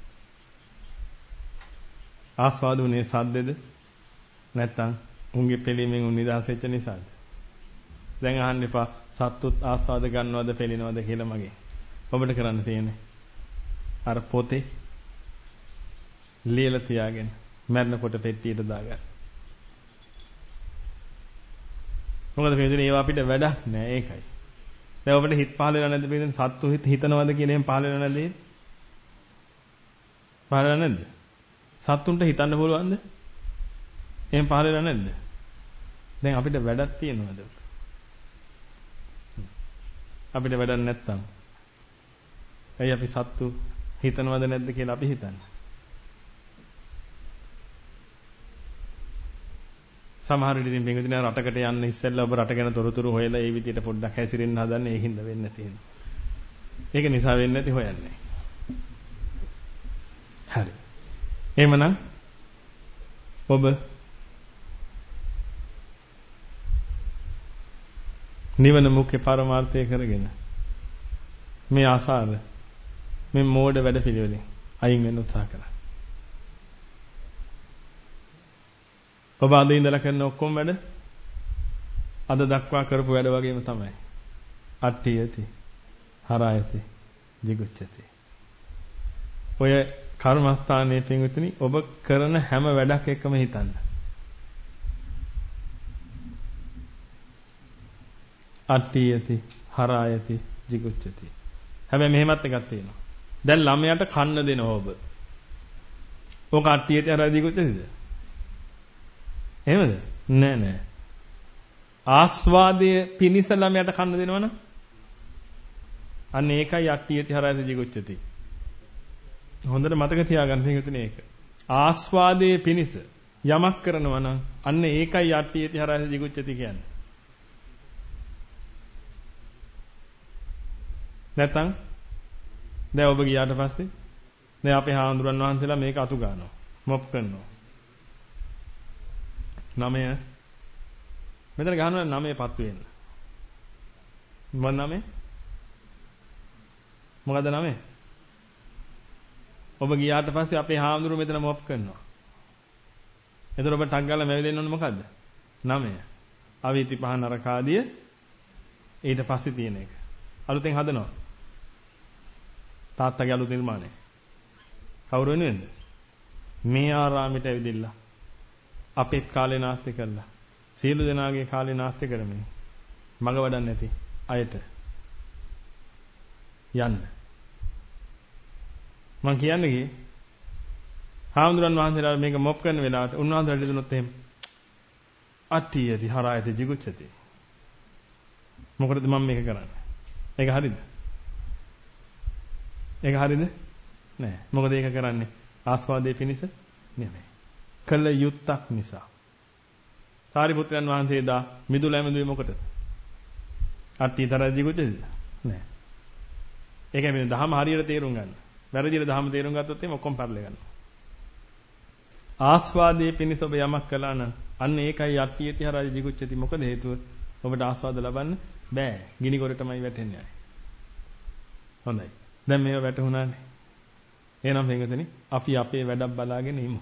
ආස්වාද උනේ සද්දෙද? නැත්තම් උන්ගේ පිළීමෙන් උන් නිදහස් වෙච්ච නිසාද? දැන් අහන්න එපා සත්තුත් ආස්වාද ගන්නවද පිළිනවද කියලා මගේ. ඔබට කරන්න තියෙන්නේ අර පොතේ ලියලා තියාගෙන මරණකොට පෙට්ටියට දාගන්න. මොකද මේ ඒවා අපිට වැඩක් නෑ ඒකයි. දැන් ඔබට හිත පහල වෙලා නැද්ද මේ සත්තු හිත හිතනවද කියලා එහෙම පහල වෙලා නැද්ද? පහල වෙලා නැද්ද? සත්තුන්ට හිතන්න පුළුවන්ද? එහෙම පහල වෙලා නැද්ද? දැන් අපිට වැඩක් තියෙනවද? අපිට වැඩක් නැත්තම් ඇයි අපි සත්තු හිතනවද නැද්ද කියලා අපි හිතන්නේ. සමහර විට ඉතින් පින්විතනේ රටකට යන්න ඉස්සෙල්ලා ඔබ රට ගැන තොරතුරු හොයලා ඒ විදිහට පොඩ්ඩක් හැසිරෙන්න හදන්නේ ඒකින්ද වෙන්නේ තියෙන්නේ. ඒක නිසා වෙන්නේ නැති හොයන්නේ. හරි. එහෙමනම් ඔබ නිවන මුඛ්‍ය පරමාර්ථය කරගෙන මේ ආසාව මේ මෝඩ වැඩ පිළිවෙලින් අයින් වෙන්න උත්සාහ කරා. ඔබ අද ඉඳලා කරන ඔක්කොම වැඩ අද දක්වා කරපු වැඩ වගේම තමයි. අට්ඨියති, හරායති, jigucchati. ඔය කර්මස්ථානයේ පින්විතනි ඔබ කරන හැම වැඩක් එකම හිතන්න. අට්ඨියති, හරායති, jigucchati. හැබැයි මෙහෙමත් එකක් තියෙනවා. දැන් ළමයාට කන්න දෙනවා ඔබ. ඔක අට්ඨියති, හරායති, jigucchatiද? එහෙමද? නෑ නෑ. ආස්වාදයේ පිනිස ළමයට කන්න දෙනවනම් අන්න ඒකයි අට්ඨියති හරයති jigucchati. හොඳට මතක තියාගන්න තියෙන්නේ ඒක. ආස්වාදයේ පිනිස යමක් කරනවා නම් අන්න ඒකයි අට්ඨියති හරයති jigucchati කියන්නේ. නැත්තම් දැන් ඔබ ගියාට පස්සේ දැන් අපේ හාමුදුරන් වහන්සේලා මේක අතු ගන්නවා. මොප් කරනවා. නමය මෙතන ගහනවා නමය පත්තු වෙන්න. මොන නමය? මොකද නමය? ඔබ ගියාට පස්සේ අපේ හාමුදුරුවෝ මෙතන මොප් කරනවා. එතකොට ඔබ ටක් ගාලා මැවිලෙන්න ඕනේ මොකද්ද? නමය. අවීති පහ නරකාදිය ඊට පස්සේ තියෙන එක. අලුතෙන් හදනවා. තාත්තගේ අලුත් නිර්මාණය. කවුරු වෙනුවෙන්ද? මේ ආරාමයට ඇවිදilla අපේ කාලේ නාස්ති කළා. සියලු දෙනාගේ කාලේ නාස්ති කරමින් මග වඩන්නේ නැති අයට යන්න. මම කියන්නේ කි හාමුදුරන් වහන්සේලා මේක මොප් කරන වෙලාවට උන්වහන්සේලාට දුන්නොත් එහෙම අට්ඨියති හරායති jigucchati. මොකටද මම මේක කරන්නේ? ඒක හරිද? ඒක හරියද? නෑ. මොකද ඒක කරන්නේ ආස්වාදයේ පිණිස නෙමෙයි. කළ යුත්තක් නිසා. සාරිපුත්‍රයන් වහන්සේ දා මිදුල ඇමදුවේ මොකටද? අට්ටිතරදී දිගුචේද? නෑ. ඒකයි මේ දහම හරියට තේරුම් ගන්න. වැරදියට දහම තේරුම් ගත්තොත් එimhe ඔක්කොම පරිලෙ ගන්නවා. ආස්වාදයේ පිණිස ඔබ යමක් කළා නම් අන්න ඒකයි අට්ටියති හරයි දිගුච්චති. මොකද හේතුව? ඔබට ආස්වාද ලබන්න බෑ. ගිනි ගොරටමයි වැටෙන්නේ. හොඳයි. දැන් මේව වැටුණානේ. එහෙනම් මේකතනේ අපි අපේ වැඩක් බලාගෙන ඉමු.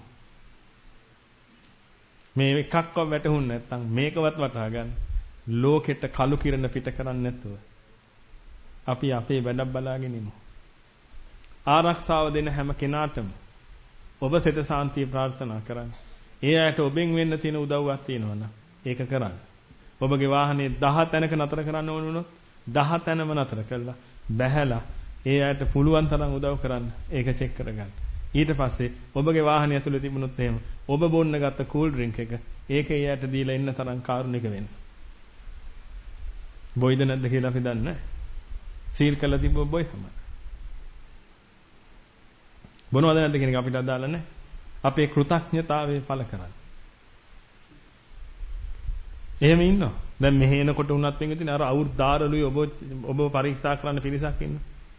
මේ එකක්වත් වැටහුන්නේ නැත්නම් මේකවත් වටහා ගන්න. ලෝකෙට කළු කිරණ පිට කරන්නේ නැතුව අපි අපේ වැඩක් බලාගෙන ඉමු. ආරක්ෂාව දෙන හැම කෙනාටම ඔබ සිත සාන්තිය ප්‍රාර්ථනා කරන්න. ඒ අයට ඔබෙන් වෙන්න තියෙන උදව්වක් තියෙනවනම් ඒක කරන්න. ඔබගේ වාහනේ දහ තැනක නතර කරන්න ඕන වුණොත් දහ තැනම නතර කළා බැහැලා ඒ අයට පුළුවන් තරම් උදව් කරන්න. ඒක චෙක් කරගන්න. ඊට පස්සේ ඔබගේ වාහනේ ඇතුලේ තිබුණොත් එහෙම ඔබ බොන්න ගත්ත කූල් ඩ්‍රින්ක් එක ඒක ඒ අයට දීලා ඉන්න තරම් කාරුණික වෙන්න. බොයිද නැද්ද කියලා අපි දන්නේ නැහැ. සීල් කළා තිබ්බ බොයි තමයි. බොනවද නැද්ද කියන එක අපිට අදාළ නැහැ. අපේ කෘතඥතාවය පළ කරන්න. එහෙම ඉන්නවා. දැන් මෙහෙ එනකොට උනත් වෙන්නේ තියෙන අර අවුරුද්දාරලුයි ඔබ ඔබ පරීක්ෂා කරන්න පිරිසක් ඉන්නවා.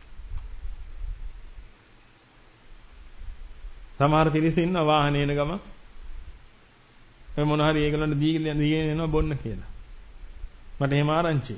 සමහර පිරිස ඉන්නවා වාහනේ එන ගම මේ මොන හරි ඒගොල්ලන්ට දීගෙන දීගෙන එනවා බොන්න කියලා. මට එහෙම ආරංචි.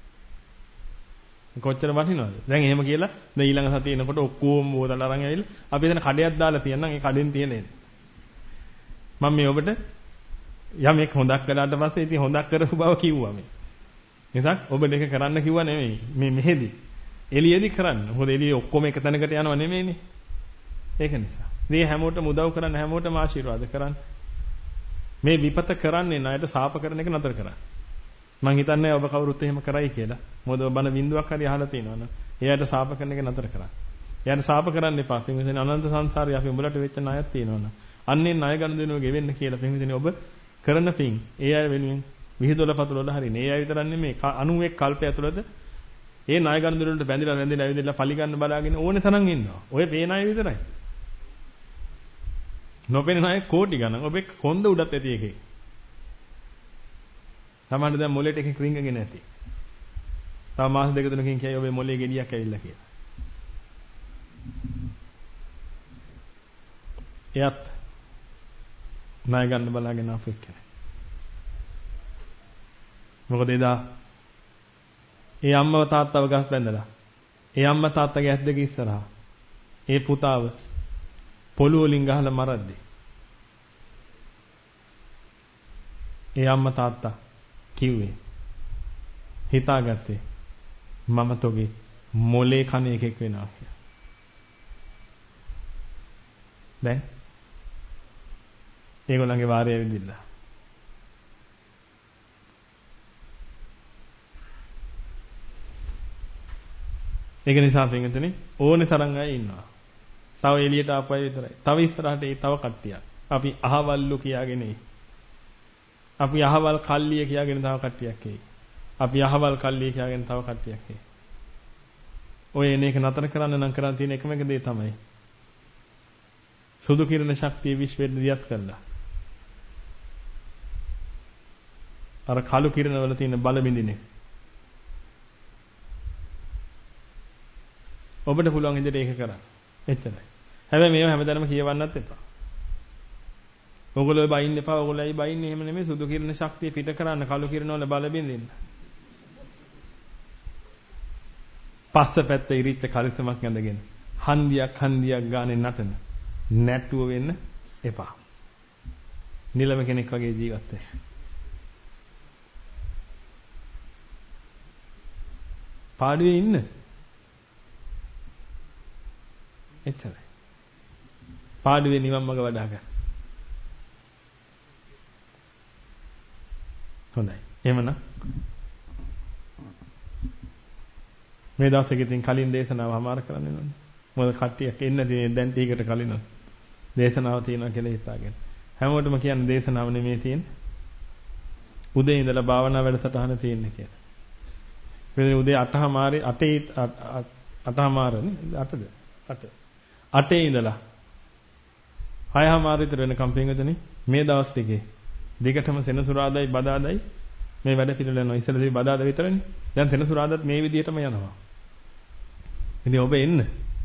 කොච්චර වටිනවද? දැන් එහෙම කියලා දැන් ඊළඟ සතියේ එනකොට ඔක්කොම බෝතල් අරන් ඇවිල්ලා අපි එතන කඩයක් දාලා තියන්නම් ඒ කඩෙන් තියෙන එන්නේ. මම මේ ඔබට යමෙක් හොඳක් කළාට පස්සේ ඉතින් හොඳක් කරපු බව කිව්වා මේ. නිසා ඔබ දෙක කරන්න කිව්වා නෙමෙයි. මේ මෙහෙදි එළියේදී කරන්න. මොකද එළියේ ඔක්කොම එක තැනකට යනව නෙමෙයිනේ. ඒක නිසා. මේ හැමෝටම උදව් කරන්න හැමෝටම ආශිර්වාද කරන්න. මේ විපත කරන්නේ ණයට සාප කරන එක නතර කරන්න. මං හිතන්නේ ඔබ කවුරුත් එහෙම කරයි කියලා. මොකද ඔබ බන බින්දුවක් හරි අහලා තියෙනවනේ. එයාට සාප කරන එක නතර කරන්න. එයාට සාප කරන්න එපා. පින්විතනේ අනන්ත සංසාරේ අපි උඹලට වෙච්ච ණයක් තියෙනවනේ. අන්නේ ණය ගන්න දෙනව ගෙවෙන්න කියලා පින්විතනේ ඔබ කරන පින් ඒ අය වෙනුවෙන් විහිදොල පතුලොල හරිනේ. ඒ අය විතරක් නෙමෙයි අනූ එක් කල්පය ඇතුළත ඒ ණය ගන්න දෙනවලට බැඳිලා රැඳිලා ඇවිදලා පලි ගන්න බලාගෙන ඕනේ තරම් ඉන්නවා. ඔය පේන අය විතරයි. නොපෙනෙන අය කෝටි ගණන්. ඔබේ කොන්ද උඩත් ඇති එකේ. සමහරවිට දැන් මොලේට එකක් රින්ගගෙන ඇති. තව මාස දෙක තුනකින් කියයි ඔබේ මොලේ ගෙඩියක් ඇවිල්ලා කියලා. එයත් ණය ගන්න බලාගෙන ආපු එක්කනේ. මොකද එදා ඒ අම්මව තාත්තව ගස් බැඳලා ඒ අම්මා තාත්තගේ ඇස් දෙක ඉස්සරහා ඒ පුතාව පොළොව වලින් ගහලා මරද්දි ඒ අම්මා තාත්තා කිව්වේ හිතාගත්තේ මම තෝගේ මොලේ කන එකෙක් වෙනවා කියලා. දැන් ඒගොල්ලන්ගේ වාරය ඇවිදින්න. ඒක නිසා පින්විතනේ ඕනේ තරම් අය ඉන්නවා. තව එළියට ආපු අය විතරයි. තව ඉස්සරහට ඒ තව කට්ටියක්. අපි අහවල්ලු කියාගෙන එයි. අපි අහවල් කල්ලිය කියාගෙන තව කට්ටියක් එයි. අපි අහවල් කල්ලිය කියාගෙන තව කට්ටියක් එයි. ඔය එන එක නතර කරන්න නම් කරන් තියෙන එකම එක දේ තමයි සුදු කිරණ ශක්තිය විශ්වෙට දියත් කළා. අර කළු කිරණ වල තියෙන බල බින්දිනේ. ඔබට පුළුවන් ඉදිරියට ඒක කරන්න. එච්චරයි. හැබැයි මේව හැමදාම කියවන්නත් එපා. ඔයගොල්ලෝ බයින්න එපා. ඔයගොල්ලෝයි බයින්නේ එහෙම නෙමෙයි සුදු කිරණ ශක්තිය පිට කරන්න කළු කිරණ වල බල බින්දින්න. පස්ස පැත්ත ඉරිච්ච කලිසමක් ඇඳගෙන හන්දියක් හන්දියක් ගානේ නටන නැටුව වෙන්න එපා. නිලම කෙනෙක් වගේ ජීවත් වෙන්න. පාඩුවේ ඉන්න. එච්චරයි. පාඩුවේ නිවන් මඟ වඩා ගන්න. හොඳයි. එහෙමනම් මේ දවසේ ඉතින් කලින් දේශනාව හමාර කරන්න ඕනේ. මොකද කට්ටියක් එන්න තියෙන දැන් ටිකට කලින් දේශනාව තියෙනවා කියලා හිතාගෙන. හැමෝටම කියන්නේ දේශනාව නෙමෙයි තියෙන්නේ. උදේ ඉඳලා භාවනා වැඩසටහන තියෙන්නේ කියලා. මේ උදේ අටමාරේ අටේ අටමාරනේ අටද අට. අටේ ඉඳලා හයමාර විතර වෙනකම් පින්වතුනි මේ දවස් ටිකේ දිගටම සෙනසුරාදායි බදාදායි මේ වැඩ පිළිවෙල යනවා. ඉස්සෙල්ලා බදාදා විතරනේ. දැන් සෙනසුරාදාත් මේ විදිහටම යනවා. ඉතින් ඔබ එන්න.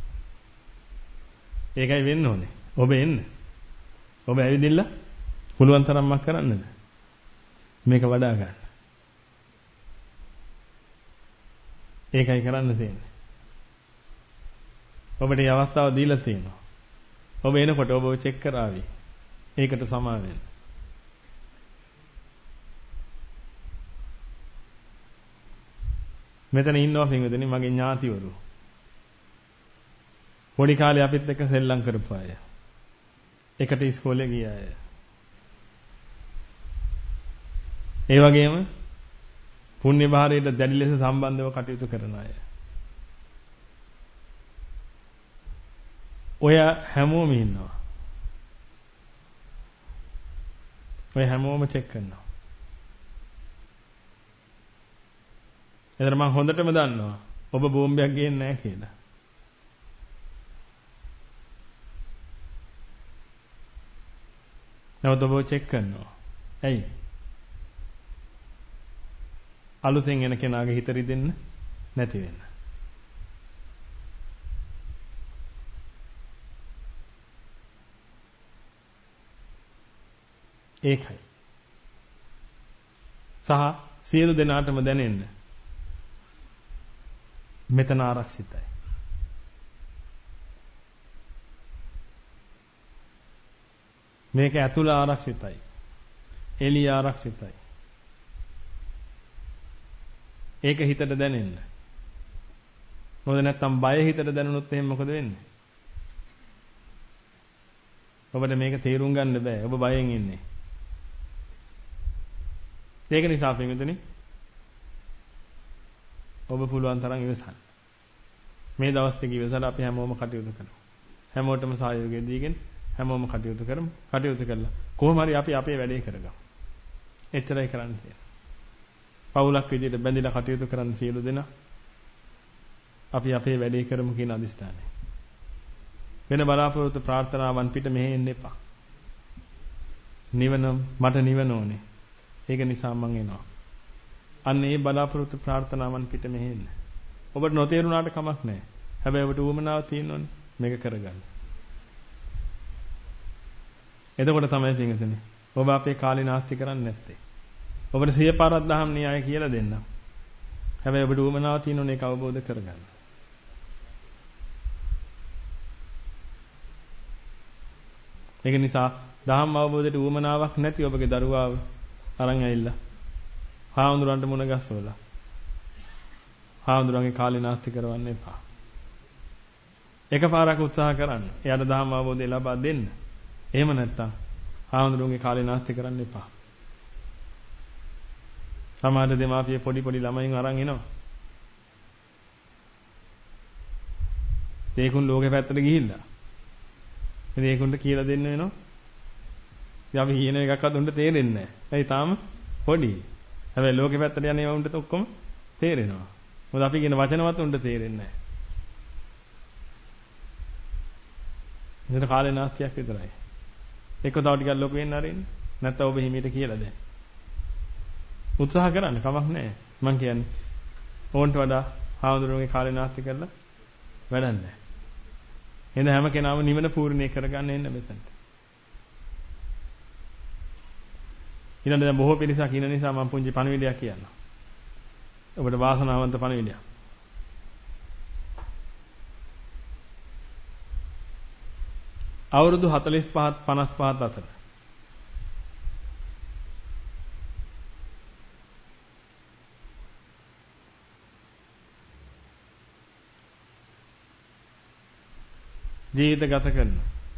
ඒකයි වෙන්න ඕනේ. ඔබ එන්න. ඔබ ඇවිදින්න පුළුවන් තරම්ක් කරන්නද? මේක වඩා ගන්න. ඒකයි කරන්න තියෙන්නේ. ඔබට මේ අවස්ථාව දීලා තියෙනවා. ඔබ එනකොට ඔබ චෙක් කරાવી. ඒකට සමා වෙන්න. මෙතන ඉන්නවා පින්වතුනි මගේ ඥාතිවරු. පොඩි කාලේ අපිත් එක්ක සෙල්ලම් කරපු අය. එකට ඉස්කෝලේ ගිය අය. ඒ වගේම පුණ්‍ය භාරයට දැඩි ලෙස සම්බන්ධව කටයුතු කරන අය. ඔය හැමෝම ඉන්නවා. ඔය හැමෝම චෙක් කරනවා. එතන මම හොඳටම දන්නවා ඔබ බෝම්බයක් ගේන්නේ නැහැ කියලා. නැවත ඔබ චෙක් කරනවා. ඇයි? අලුතෙන් එන කෙනාගේ හිත රිදෙන්න නැති වෙන්න. ඒකයි. සහ සියලු දෙනාටම දැනෙන්න. මෙතන ආරක්ෂිතයි. මේක ඇතුළ ආරක්ෂිතයි. එළිය ආරක්ෂිතයි. ඒක හිතට දැනෙන්න. මොකද නැත්තම් බය හිතට දැනුනොත් එහෙනම් මොකද වෙන්නේ? ඔබට මේක තේරුම් ගන්න බෑ. ඔබ බයෙන් ඉන්නේ. ඒක නිසා පින්විතනි ඔබ පුළුවන් තරම් ඉවසන්න. මේ දවස් ටික ඉවසලා අපි හැමෝම කටයුතු කරමු. හැමෝටම සහයෝගය දීගෙන හැමෝම කටයුතු කරමු. කටයුතු කළා. කොහොම හරි අපි අපේ වැඩේ කරගමු. එච්චරයි කරන්න තියෙන්නේ. පවුලක් විදිහට බැඳිලා කටයුතු කරන්න සියලු දෙනා අපි අපේ වැඩේ කරමු කියන අදිස්ථානය. වෙන බලාපොරොත්තු ප්‍රාර්ථනාවන් පිට මෙහෙ එන්න එපා. නිවන මට නිවන ඕනේ. ඒක නිසා මං එනවා. අන්න ඒ බලාපොරොත්තු ප්‍රාර්ථනාවන් පිට මෙහෙ එන්න. ඔබට නොතේරුණාට කමක් නැහැ. හැබැයි ඔබට උවමනාව තියෙනෝනේ මේක කරගන්න. එතකොට තමයි පින්වතුනි ඔබ අපේ කාලේ නාස්ති කරන්නේ නැත්තේ. ඔබට සිය පාරක් දහම් න්‍යාය කියලා දෙන්න. හැබැයි ඔබට උවමනාව තියෙනෝනේ ඒක අවබෝධ කරගන්න. ඒක නිසා දහම් අවබෝධයට උවමනාවක් නැති ඔබගේ දරුවාව අරන් ඇවිල්ලා හාමුදුරන්ට මුණ ගැස්සවලා හාමුදුරන්ගේ කාලේ නාස්ති කරවන්න එපා. එකපාරක් උත්සාහ කරන්න. එයාට දහම් අවබෝධය ලබා දෙන්න. එහෙම නැත්තම් හාමුදුරන්ගේ කාලේ නාස්ති කරන්න එපා. සමහර දෙමාපිය පොඩි පොඩි ළමයින් අරන් එනවා. ඒකුන් ලෝකෙ පැත්තට ගිහිල්ලා. ඉතින් ඒකුන්ට කියලා දෙන්න වෙනවා. ඉතින් අපි කියන එකක්වත් උන්ට තේරෙන්නේ නැහැ. ඒයි තාම පොඩි. හැබැයි ලෝකෙ පැත්තට යන්නේ උන්ට ඔක්කොම තේරෙනවා. මොකද අපි කියන වචනවත් උන්ට තේරෙන්නේ නැහැ. ඉතින් කාලේ නාස්තියක් විතරයි. එක්ක තව ටිකක් ලොකු වෙන්න ආරින්න. නැත්නම් ඔබ හිමීට කියලා දෙන්න. උත්සාහ කරන්න කමක් නැහැ. මං කියන්නේ ඕන්ට වඩා හාමුදුරුවෝගේ කාලේ නාස්ති කරලා වැඩක් නැහැ. එහෙනම් හැම කෙනාම නිවන පූර්ණේ කරගන්න එන්න මෙතනට. ඊළඟ දැන් බොහෝ පිරිසක් ඉන්න නිසා මම පුංචි පණිවිඩයක් කියන්නම්. ඔබට වාසනාවන්ත පණිවිඩයක්. අවුරුදු හතළිස් පහත් පනස් පහත් අතර ජීවිත ගත කරන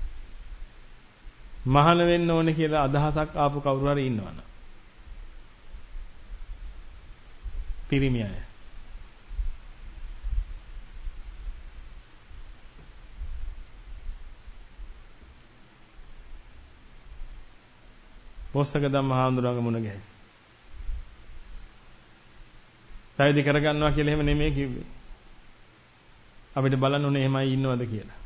මහාන වෙන්න ඕනේ කියලා අදහසක් ආපු කවුරු හරි ඉන්නවනම් පිරිමි අය පොස්සක ධම්ම හාමුදුරන්ගේ මුණ ගැහි. පැවිදි කරගන්නවා කියලා එහෙම නෙමෙයි කිව්වේ. අපිට බලන්න ඕනේ එහෙමයි ඉන්නවද කියලා.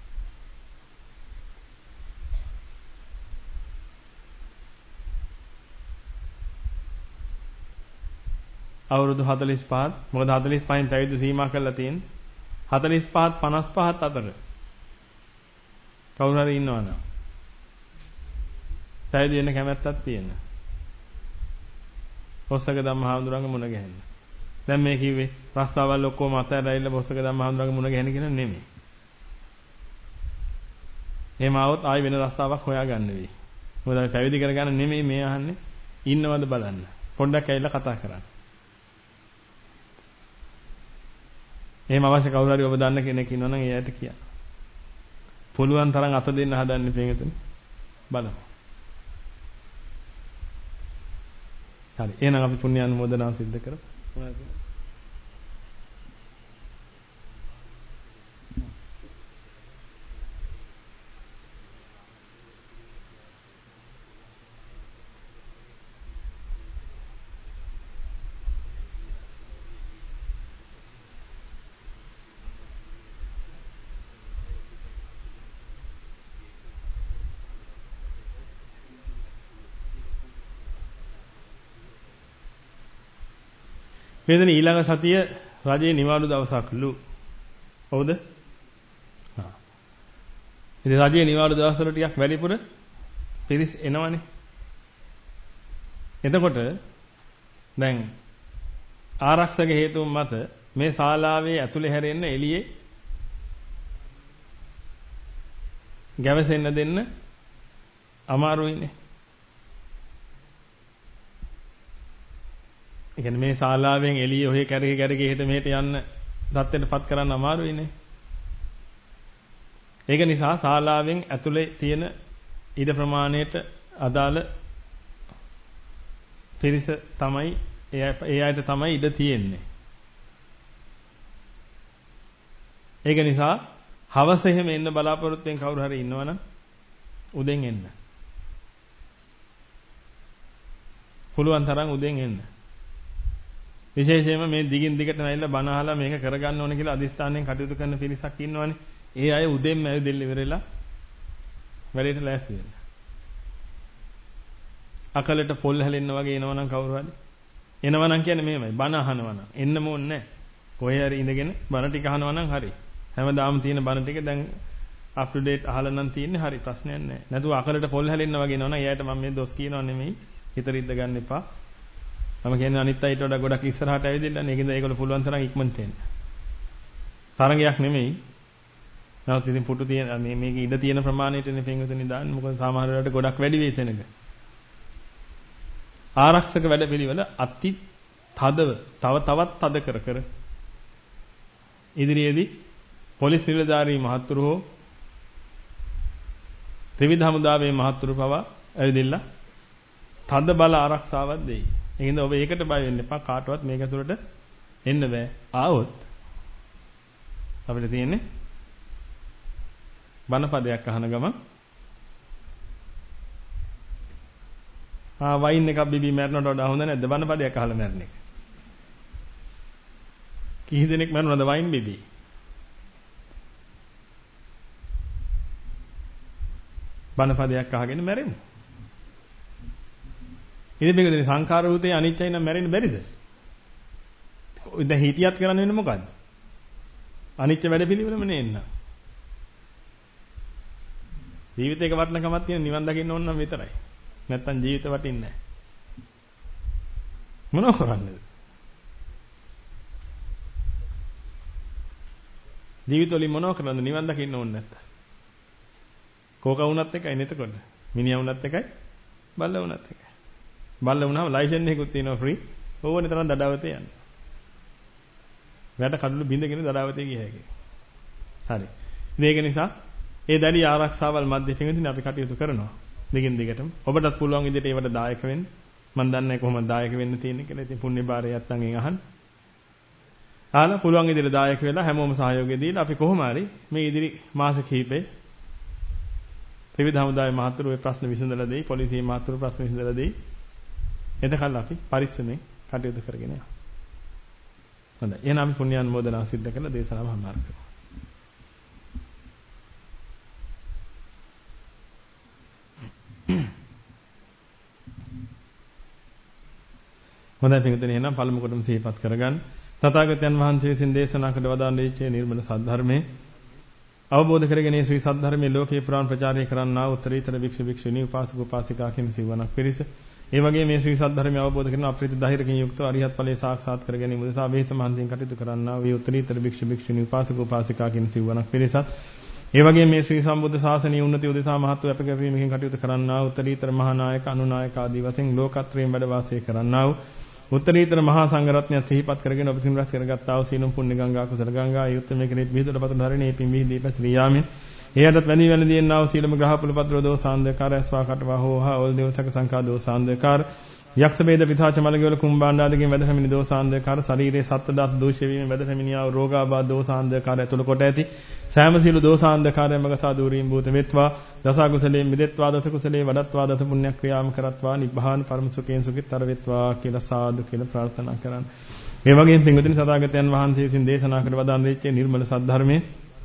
අවුරුදු හතළිස් පහක් මොකද හතළිස් පහෙන් පැවිදි සීමා කරලා තියෙන්නේ. හතළිස් පහත් පනස් පහත් අතර කවුරු හරි ඉන්නවනම් පැවිදි වෙන්න කැමැත්තක් තියෙන. පොස්සක ධම්මහාමුදුරන්ගේ මුණ ගැහෙන්න. දැන් මේ කිව්වේ රස්සාවල් ඔක්කොම අතහැරලා පොස්සක ධම්මහාමුදුරන්ගේ මුණ ගැහෙන්න කියලා නෙමෙයි. එහෙම આવොත් ආයි වෙන රස්සාවක් හොයාගන්න වෙයි. මොකද අපි පැවිදි කරගන්න නෙමෙයි මේ අහන්නේ. ඉන්නවද බලන්න. පොඩ්ඩක් ඇවිල්ලා කතා කරන්න. එහෙම අවශ්‍ය කවුරු හරි ඔබ දන්න කෙනෙක් ඉන්නවා නම් එයාට කියන්න. පුළුවන් තරම් අත දෙන්න හදන්නේ පිටුතුනි. බලමු. හරි. එහෙනම් අපි පුණ්‍ය අනුමෝදනාව සිද්ධ කරමු. මේදෙන ඊළඟ සතිය රජයේ නිවාඩු දවසක්ලු. හවුද? හා. ඉතින් රජයේ නිවාඩු දවස්වල ටිකක් වැඩිපුර පිරිස් එනවනේ. එතකොට දැන් ආරක්ෂක හේතුන් මත මේ ශාලාවේ ඇතුලේ හැරෙන්න එළියේ ගැවසෙන්න දෙන්න අමාරුයිනේ. ඒ කියන්නේ මේ ශාලාවෙන් එළිය ඔහෙ කැරකි කැරකි හෙට මෙහෙට යන්න தත්ත්වයටපත් කරන්න අමාරුයිනේ. ඒක නිසා ශාලාවෙන් ඇතුලේ තියෙන ඉඩ ප්‍රමාණයට අදාළ පිරිස තමයි ඒ අයට තමයි ඉඩ තියෙන්නේ. ඒක නිසා හවස එහෙම එන්න බලාපොරොත්තු වෙන කවුරු හරි ඉන්නවනම් උදෙන් එන්න. පුළුවන් තරම් උදෙන් එන්න. විශේෂයෙන්ම මේ දිගින් දිගට නැවිලා බණ අහලා මේක කරගන්න ඕනේ කියලා අදිස්ථානයෙන් කටයුතු කරන පිරිසක් ඉන්නවනේ. ඒ අය උදෙන්ම ඇවිදෙල්ල ඉවරලා වැඩේට ලෑස්ති වෙන්න. අකලට පොල් හැලෙන්න වගේ එනවනම් කවුරු හරි. එනවනම් කියන්නේ මෙහෙමයි. බණ අහනවනම් එන්නම ඕනේ නැහැ. කොහේ හරි ඉඳගෙන බණ ටික අහනවනම් හරි. හැමදාම තියෙන බණ ටික දැන් අප් ටු ඩේට් අහලා නම් තියෙන්නේ හරි ප්‍රශ්නයක් නැහැ. නැතුව අකලට පොල් හැලෙන්න වගේ එනවනම් එයාට මම මේ දොස් කියනව නෙමෙයි. හිත රිද්ද ගන්න එපා. මම කියන්නේ අනිත් අයට වඩා ගොඩක් ඉස්සරහට ඇවිදින්න. ඒකෙන්ද ඒගොල්ලෝ පුළුවන් තරම් ඉක්මනට එන්න. තරංගයක් නෙමෙයි. නැවත ඉතින් පුටු තියෙන මේ මේකේ ඉඩ තියෙන ප්‍රමාණයටනේ පින්විතනි දාන්න. මොකද සමහර වෙලාවට ගොඩක් වැඩි වෙයි සෙනඟ. ආරක්ෂක වැඩපිළිවෙල අති තදව තව තවත් තද කර කර ඉදිරියේදී පොලිස් නිලධාරී මහතුරු හෝ ත්‍රිවිධ හමුදාවේ මහතුරු පවා ඇවිදilla තද බල ආරක්ෂාවක් දෙයි. ඒකින්ද ඔබ ඒකට බය වෙන්න එපා. කාටවත් මේක ඇතුළට එන්න බෑ. ආවොත් අපිට තියෙන්නේ බණ පදයක් අහන ගමන් ආ වයින් එකක් බිබී මැරනට වඩා හොඳ නැද්ද බණ පදයක් අහලා මැරෙන එක? කී දෙනෙක් මැරුණාද වයින් බිබී? බණ පදයක් අහගෙන මැරෙමු. ඉතින් මේකද සංඛාර රූපේ අනිත්‍යයි නම් මැරෙන්න බැරිද? දැන් හිතියත් කරන්න වෙන්නේ මොකද්ද? අනිත්‍ය වැඩ පිළිවෙලම නෙන්න. ජීවිතේක වටිනකමක් තියෙන නිවන් දකින්න ඕන නම් විතරයි. නැත්තම් ජීවිත වටින්නේ නැහැ. මොනව කරන්නේද? ජීවිතවලින් මොනව කරන්නද නිවන් දකින්න ඕන නැත්තම්? කෝක වුණත් එකයි නේතකොට. මිනිහා වුණත් එකයි, බල්ල වුණත් එකයි. බල්ල වුණාම ලයිසන් එකකුත් තියෙනවා ෆ්‍රී. ඕනේ තරම් දඩාවතේ යන්න. වැට කඩළු බින්දගෙන දඩාවතේ ගිය හැකියි. හරි. මේක නිසා ඒ දැඩි ආරක්ෂාවල් මැද්දේ පිටින් අපි කටයුතු කරනවා. දිගින් දිගටම. ඔබටත් පුළුවන් විදිහට ඒවට දායක වෙන්න. මම දන්නේ කොහොමද දායක වෙන්න තියෙන්නේ කියලා. ඉතින් පුණ්‍ය භාරයත් අංගෙන් අහන්න. ආලා පුළුවන් විදිහට දායක වෙලා හැමෝම සහයෝගය දීලා අපි කොහොම හරි මේ ඉදිරි මාස කිහිපේ ත්‍රිවිධ හමුදාවේ මහතුරු ඒ ප්‍රශ්න විසඳලා දෙයි. පොලිසිය මහතුරු ප්‍රශ්න විසඳලා දෙයි. එතකල් අපි පරිස්සමෙන් කටයුතු කරගෙන යනවා. හොඳයි. එහෙනම් අපි පුණ්‍ය අනුමෝදනා සිද්ධ කරලා දේශනාව හමාර කරමු. හොඳයි පිටුතුනි එහෙනම් පළමු කොටම සිහිපත් කරගන්න. තථාගතයන් වහන්සේ විසින් දේශනා කළ වදාළ දීචේ නිර්මල සද්ධර්මයේ අවබෝධ කරගෙන මේ ශ්‍රී සද්ධර්මයේ ලෝකේ පුරාණ ප්‍රචාරය කරන්නා උත්තරීතර භික්ෂු භික්ෂුණී උපාසක උපාසිකා කියන සිවණක් පිරිස. ඒ වගේ මේ ශ්‍රී සද්ධර්මය අවබෝධ කරගෙන අප්‍රිත ධෛර්යකින් යුක්තව අරිහත් ඵලයේ සාක්ෂාත් කර ගැනීම උදෙසා වේත මහන්සියෙන් කටයුතු කරන්නා වූ උත්තරීතර භික්ෂු භික්ෂුණී උපාසක උපාසිකා කියන සිවණක් පිරිසත්. ඒ වගේ මේ ශ්‍රී සම්බුද්ධ ශාසනයේ උන්නතිය උදෙසා මහත් වූ අපකැපීමකින් කටයුතු කරන්නා උත්තරීතර මහා නායක අනුනායක ආදී වශයෙන් ලෝකත්‍රයෙන් වැඩ වාසය කරන්නා වූ උත්තරීතර මහා සංඝ රත්නය සිහිපත් කරගෙන ඔබ සින් රැස් කරගත්තා වූ සීලම් පුණ්‍ය ගංගා කුසල ගංගා යුත්තේ කෙරෙහි විහිදුල පතන ධරණේ පින් විහිදී පැතිරියාමින් එයටත් වැඳි වැඳි දියන්නා වූ සීලම ග්‍රහපුල පත්‍ර දෝසාන්දකාර ඇස්වා කටවා හෝහා ඕල් දේවසක සංඛා දෝසාන්දකාර යක්ෂ වේද පිතාච මලගවල කුම්බාණ්ඩාදගෙන් වැද පැමිණි දෝසාන්දකාර ශරීරයේ සත්ත්ව දාස දෝෂ වීම වැද පැමිණියා වූ රෝගාබාධ දෝසාන්දකාර ඇතුළු කොට ඇති සෑම සීල දෝසාන්දකාරයන් මගසා දූරීම් භූත වෙත්වා දස කුසලයෙන් මිදෙත්වා දස කුසලයේ වඩත්වා දස පුණ්‍ය ක්‍රියාම කරත්වා නිබ්බාන පරම සුඛයෙන් සුඛිතතර වෙත්වා කියලා සාදු කියලා ප්‍රාර්ථනා කරන්න. මේ වගේම පින්වතුනි සදාගතයන් වහන්සේ විසින් දේශනා කර වදාන් දෙච්චේ නිර්මල සද්ධර්මයේ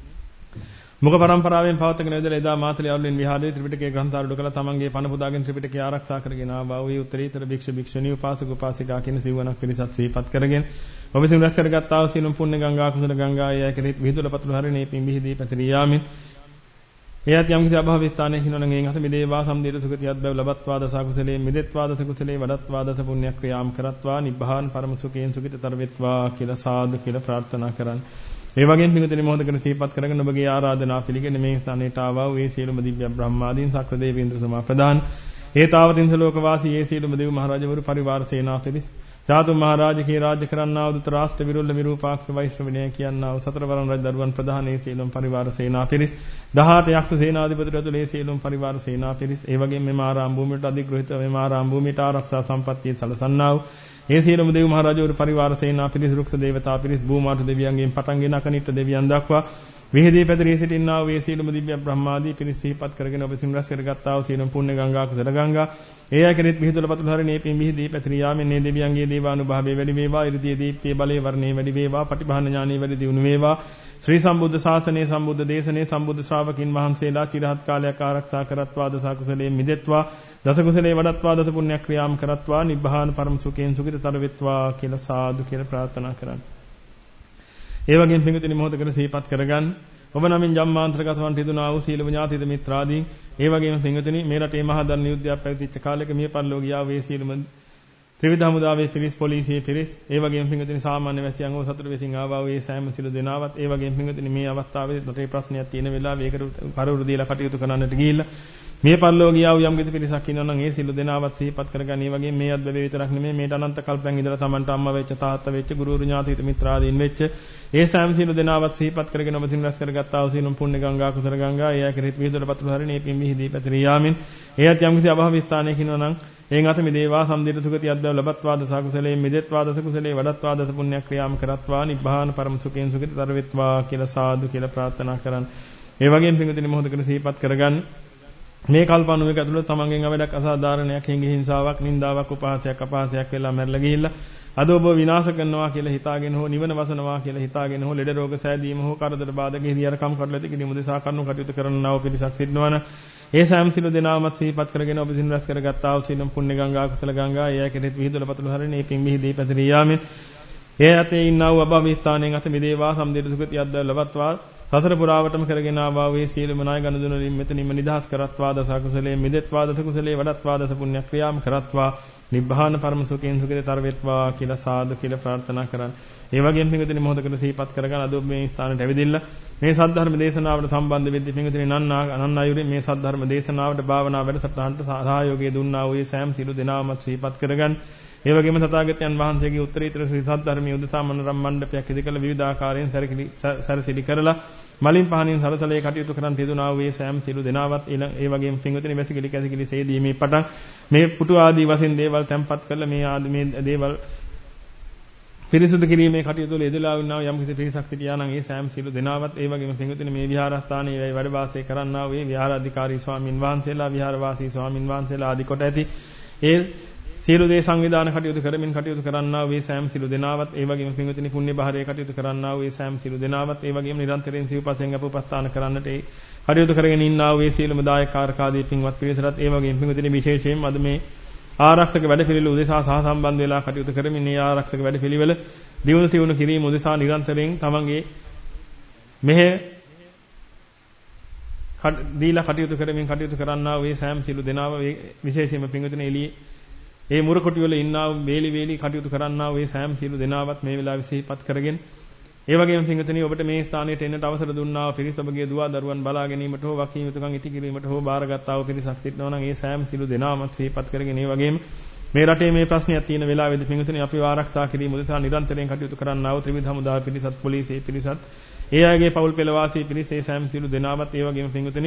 මුඛ පරම්පරාවෙන් පවත්වාගෙන ඉඳලා එදා මාතලේ අවුලෙන් විහාරයේ ත්‍රිපිටකයේ ග්‍රන්ථාරූඪ කළ තමන්ගේ පණ පුදාගෙන ත්‍රිපිටකය ආරක්ෂා කරගෙන ආවා වූ උත්තරීතර භික්ෂු භික්ෂුණී උපාසක උපාසිකා කියන සිවණක් පිරිසත් සිහිපත් කරගෙන ඔබ විසින් රැස් කරගත්තා වූ සීලම් පුණ්‍ය ගංගා කුසල ගංගා යයි කෙරෙහි විහිදුල පතුල හරිනේ පින් විහිදී පැතිරියාමින් එයත් යම් කිසි අභාව ස්ථානයේ හිනවන ගෙන් අත මිදේවා සම්දීර සුගතියත් බව ලබත්වා දස කුසලයේ මිදෙත්වා දස කුසලයේ වඩත්වා දස පුණ්‍ය ක්‍රියාම් කරත්වා නිබ්බාන පරම සුඛයෙන් සුඛිතතර වෙත්වා කියලා සාදු කියලා ප්‍රාර්ථනා කරන්න. ඒ වගේම පිටුතුනි මොහොතකට සිහිපත් කරගෙන ඔබගේ ආරාධනා පිළිගෙන මේ ස්ථානයට ආවා වූ ඒ සියලුම දිව්‍ය බ්‍රහ්මාදීන් සක්‍ර දේවේන්ද්‍ර සමාප්‍රදාන ඒ තාවතින්ස ලෝකවාසී ඒ සියලුම දෙව් මහරජවරු පරිවාර සේනා පිරිස් චාතු මහරජකේ රාජ්‍ය කරන්නා වූ ත්‍රාෂ්ඨ විරුල්ල විරූපාක්ෂ වෛශ්‍රවණය කියන්නා වූ සතරවරන් රජ දරුවන් ප්‍රධාන ඒ සියලුම පරිවාර සේනා පිරිස් දහඅට යක්ෂ සේනාධිපතිවරු ඇතුළු ඒ සියලුම පරිවාර සේනා පිරිස් ඒ වගේම මෙම ආරාම භූමියට අධිග්‍රහිත මෙම ආරාම භූමියට ආරක්ෂා සම්පත්තිය සලසන්නා වූ ඒ සියලුම දෙව් මහරජවරු පරිවාර සේනා පිරිස් රුක්ෂ දේවතා පිරිස් භූමාට දෙවියන්ගෙන් පටන්ගෙන අකනිට දෙවියන් දක්වා විහිදී පැතිරී සිටින්නා වූ ඒ සියලුම දිව්‍ය බ්‍රහ්මාදී පිරිස් සිහිපත් කරගෙන ඔබ සින් රැස් කරගත්තා වූ සියලුම පුණ්‍ය ගංගා කුසල ගංගා ඒ අයකෙත් විහිදුල පතුල හරිනේ පින් විහිදී පැතිරී යාමෙන් මේ දෙවියන්ගේ දේවානුභාවයේ වැඩි වේවා ඉර්ධියේ දීප්තියේ බලයේ වර්ණයේ වැඩි වේවා පටිභාන ඥානයේ වැඩි දියුණු වේවා ශ්‍රී සම්බුද්ධ ශාසනයේ සම්බුද්ධ දේශනයේ සම්බුද්ධ ශ්‍රාවකින් වහන්සේලා චිරහත් කාලයක් ආරක්ෂා කරත්වා දස කුසලයෙන් මිදෙත්වා දස කුසලයේ වඩත්වා දස පුණ්‍ය ක්‍රියාම් කරත්වා නිබ්බාන පරම සුඛයෙන් සුඛිතතර වෙත්වා කියලා සාදු කියලා ප්‍රාර්ථනා කරන්න. ඒ වගේම පින්විතනි මොහොතකට සිහිපත් කරගන්න. ඔබ නමින් ජම්මාන්තරගතවන් තිදුනා වූ සීලව ඥාතිද මිත්‍රාදී ඒ වගේම පින්විතනි මේ රටේ මහා ධර්ම යුද්ධයක් පැවතිච්ච කාලෙක මිය පරලෝ ගියා වේ සීලම ත්‍රිවිධ හමුදාවේ පිරිස් පොලිසියේ පිරිස් ඒ වගේම පින්විතනි සාමාන්‍ය වැසියන් ඕ සතුට වෙසින් ආවා වූ ඒ සෑම සිළු දෙනාවත් ඒ වගේම පින්විතනි මේ අවස්ථාවේදී රටේ ප්‍රශ්නයක් තියෙන වෙලාවේ ඒකට පරවරු දීලා කටයුතු කරන්නට ගිහිල්ලා මේ පරලෝ ගියා වූ යම් කිසි පිරිසක් ඉන්නවා නම් ඒ සිළු දෙනාවත් සිහිපත් කරගන්න. ඒ වගේම මේ අත් බැබේ විතරක් නෙමෙයි මේට අනන්ත කල්පයන් ඉඳලා Tamanට අම්මා වෙච්ච තාත්තා වෙච්ච ගුරුවරු ඥාතිත මිත්‍රාදීන් වෙච්ච ඒ සෑම සිළු දෙනාවත් සිහිපත් කරගෙන ඔබ සින් රැස් කරගත්තා වූ සීලම් පුණ්‍ය ගංගා කුසල ගංගා ඒ අයකෙත් විහිදුල පතුල හරිනේ පින් විහිදී පැතිරී යාමින් එයත් යම් කිසි අභාව ස්ථානයක ඉන්නවා නම් එයින් අත මිදේවා සම්දීර සුගතියත් බව ලබත්වා දස කුසලයෙන් මිදෙත්වා දස කුසලයේ වඩත්වා දස පුණ්‍ය ක්‍රියාම් කරත්වා නිබ්බාන පරම සුඛයෙන් සුඛිතතර වෙත්වා කියලා සාදු කියලා ප්‍රාර්ථනා කරන්න. ඒ වගේම පින්විතනි මොහොතකට සිහිපත් කරගන්න. මේ කල්පණුවක ඇතුළත තමන්ගෙන් අවඩක් අසාධාරණයක් හිඟි හිංසාවක් නින්දාවක් උපහාසයක් අපහාසයක් වෙලා මැරලා ගිහිල්ලා අද ඔබ විනාශ කරනවා කියලා හිතාගෙන හෝ නිවන වසනවා කියලා හිතාගෙන හෝ ලෙඩ රෝග සෑදීම හෝ කරදර බාධක හිරියරකම් කඩලා තිකිනි මුදසා කරුණු කටයුතු කරන්නා වූ පිරිසක් සිටිනවන ඒ සෑම සිළු දෙනාමත් සිහිපත් කරගෙන ඔබ සින් රැස් කරගත්තා වූ සීලම් පුණ්‍ය ගංගා කුසල ගංගා ඒ කෙරෙහි විහිදුල පතුල හරිනේ පින් විහිදී පැතිරී යාමෙන් ඒ යතේ ඉන්නා වූ අභව ස්ථානයෙන් අත මිදේවා සම්දීර සුගතියත් බව ලබත්වා සතර පුරාවටම කරගෙන ආවා වූ සීලම නාය ගනුදෙනු වලින් මෙතනින්ම නිදහස් කරත්වා දස කුසලයේ මිදෙත්වා දස කුසලයේ වඩත්වා දස පුණ්‍ය ක්‍රියාම් කරත්වා නිබ්බාන පරම සුඛයෙන් සුඛිතතර වෙත්වා කියලා සාදු කියලා ප්‍රාර්ථනා කරන්න. ඒ වගේම පින්විතනි මොහොතකට සිහිපත් කරගන්න අද ඔබ මේ ස්ථානට ඇවිදින්න මේ සද්ධර්ම දේශනාවට සම්බන්ධ වෙද්දී පින්විතනි නන්නා අනන්න අයුරින් මේ සද්ධර්ම දේශනාවට භාවනා වැඩසටහනට සහයෝගය දුන්නා වූ සෑම සිළු දෙනාමත් සිහිපත් කරගන්න. ඒ වගේම තථාගතයන් වහන්සේගේ උත්තරීතර ශ්‍රී සද්ධර්මයේ උදෙසා මනරම් මණ්ඩපයක් ඉදිකල විවිධ ආකාරයෙන් සැරසිලි කරලා මලින් පහනින් සරසලේ කටයුතු කරන් තියදුනා වූ සෑම සිළු දෙනාවත් ඒ වගේම පින්විතනි වැසිකිලි කැසිකිලි සේදීමේ පටන් මේ පුටු ආදී වශයෙන් දේවල් තැම්පත් කරලා මේ ආදී මේ දේවල් පිරිසුදු කිරීමේ කටයුතු වල යෙදලා වුණා යම් කිසි පිරිසක් සිටියා නම් ඒ සෑම සිළු දෙනාවත් ඒ වගේම පින්විතනි මේ විහාරස්ථානයේ වැඩ වාසය කරන්නා වූ විහාරාධිකාරී ස්වාමින් වහන්සේලා විහාරවාසී ස්වාමින් වහන්සේලා ආදී කොට ඇති ඒ සියලු දේ සංවිධාන කටයුතු කරමින් කටයුතු කරන්නා වූ සෑම සිළු දෙනාවත් ඒ වගේම පින්විතනි පුණ්‍ය බහරේ කටයුතු කරන්නා වූ සෑම සිළු දෙනාවත් ඒ වගේම නිරන්තරයෙන් සිව්පසෙන් අපෝපස්ථාන කරන්නට ඒ කටයුතු කරගෙන ඉන්නා වූ සියලුම දායක කාර්කාදී පින්වත් පිරිසටත් ඒ වගේම පින්විතනි විශේෂයෙන්ම අද මේ ආරක්ෂක වැඩපිළිවෙල උදෙසා සහ සම්බන්ධ වෙලා කටයුතු කරමින් මේ ආරක්ෂක වැඩපිළිවෙල දියුණු තියුණු කිරීම උදෙසා නිරන්තරයෙන් තමන්ගේ මෙහෙ දීලා කටයුතු කරමින් කටයුතු කරන්නා වූ සෑම සිළු දෙනාව විශේෂයෙන්ම පින්විතනේ එළියේ ඒ මුරකොටි වල ඉන්නා වූ වේලි වේලි කටයුතු කරන්නා වූ සෑම සිළු දෙනාවත් මේ වෙලාවේ සිහිපත් කරගෙන ඒ වගේම පින්විතනේ ඔබට මේ ස්ථානයට එන්නට අවසර දුන්නා වූ පිරිස ඔබගේ දුව දරුවන් බලා ගැනීමට හෝ වකීම් යුතුයකම් ඉටි කිරීමට හෝ බාරගත්තා වූ පිරිසක් සිටිනවා නම් ඒ සෑම සිළු දෙනාම සිහිපත් කරගෙන ඒ වගේම මේ රටේ මේ ප්‍රශ්නයක් තියෙන වෙලාවෙදී පින්විතනේ අපිව ආරක්ෂා කිරීම උදෙසා නිරන්තරයෙන් කටයුතු කරන්නා වූ ත්‍රිවිධ හමුදා පිරිසත් පොලිසිය පිරිසත් ඒ අයගේ පෞල් පෙළවාසී පිරිස ඒ සෑම සිළු දෙනාවත් ඒ වගේම පින්විතනේ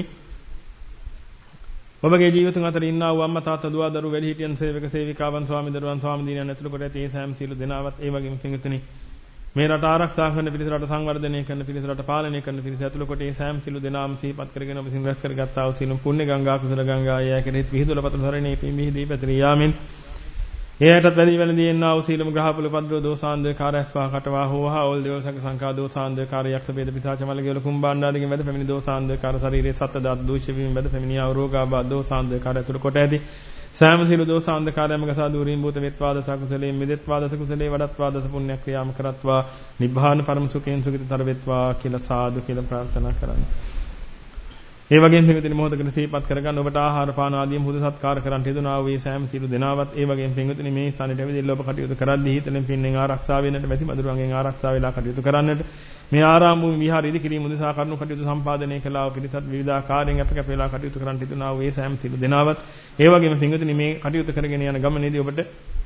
ඔබගේ ජීවිතන් අතර ඉන්නා වූ අම්මා තාත්තා දුව දරුවෝ වැඩිහිටියන් සේවක සේවිකාවන් ස්වාමි දරුවන් ස්වාමීන් ඇතුළු කොට ඇති ඒ සෑම සිළු දෙනාවත් ඒ වගේම පින්විතනේ මේ රට ආරක්ෂා කරන පිරිස රට සංවර්ධනය කරන පිරිස රට පාලනය කරන පිරිස ඇතුළු කොට ඒ සෑම සිළු දෙනාම සිහිපත් කරගෙන ඔබ සිං රැස් කරගත්තා වූ සිළු පුණ්‍ය ගංගා කුසල ගංගා යැයි කෙරෙහි විහිදුල පතන සරණේ පිම්බිහිදී පැතිරී යාමෙන් එයටත් වැඩි වෙනදී එන්නා වූ සීලම ග්‍රහපුල පද්‍රෝ දෝසාන්දකාරයස්වා කටවා හෝහා ඕල් දේවසක සංකා දෝසාන්දකාර යක්ෂ වේද පිසාච මලගේවල කුම්බාණ්ඩාදිගෙන් වැඩ පැමිණි දෝසාන්දකාර ශරීරයේ සත්ත්ව දාත් දූෂ්‍ය වීම වැඩ පැමිණියා රෝගාබා දෝසාන්දකාර ඇතුළු කොට ඇති සෑම සිළු දෝසාන්දකාරයම ගසා දුරින් භූත වේත්වාද සකුසලේ මෙදෙත්වාද සකුසලේ වඩත්වාද පුණ්‍ය ක්‍රියාම කරත්වා නිබ්බාන පරම සුඛයෙන් සුඛිතතර වෙත්වා කියලා සාදු කියලා ප්‍රාර්ථනා කරන්නේ. ඒ වගේම පින්විතනි මොහොතකට සිහිපත් කරගන්න ඔබට ආහාර පාන ආදී මුහුද සත්කාර කරන්න හේතුනා වූ සෑම සිළු දෙනාවත් ඒ වගේම පින්විතනි මේ ස්ථානයේ ඇවිදලා ඔබ කටයුතු කරද්දී හිතෙන් පින්නෙන් ආරක්ෂා වෙන්නට මැති මදුරුවන්ගෙන් ආරක්ෂා වෙලා කටයුතු කරන්නට මේ ආරාම භූමි විහාර ඉදි කිරීම උදෙසා කරුණු කටයුතු සම්පාදනය කළා වූ පිරිසත් විවිධාකාරයෙන් අප කැප වෙලා කටයුතු කරන්න හේතුනා වූ සෑම සිළු දෙනාවත් ඒ වගේම පින්විතනි මේ කටයුතු කරගෙන යන ගමනේදී ඔබට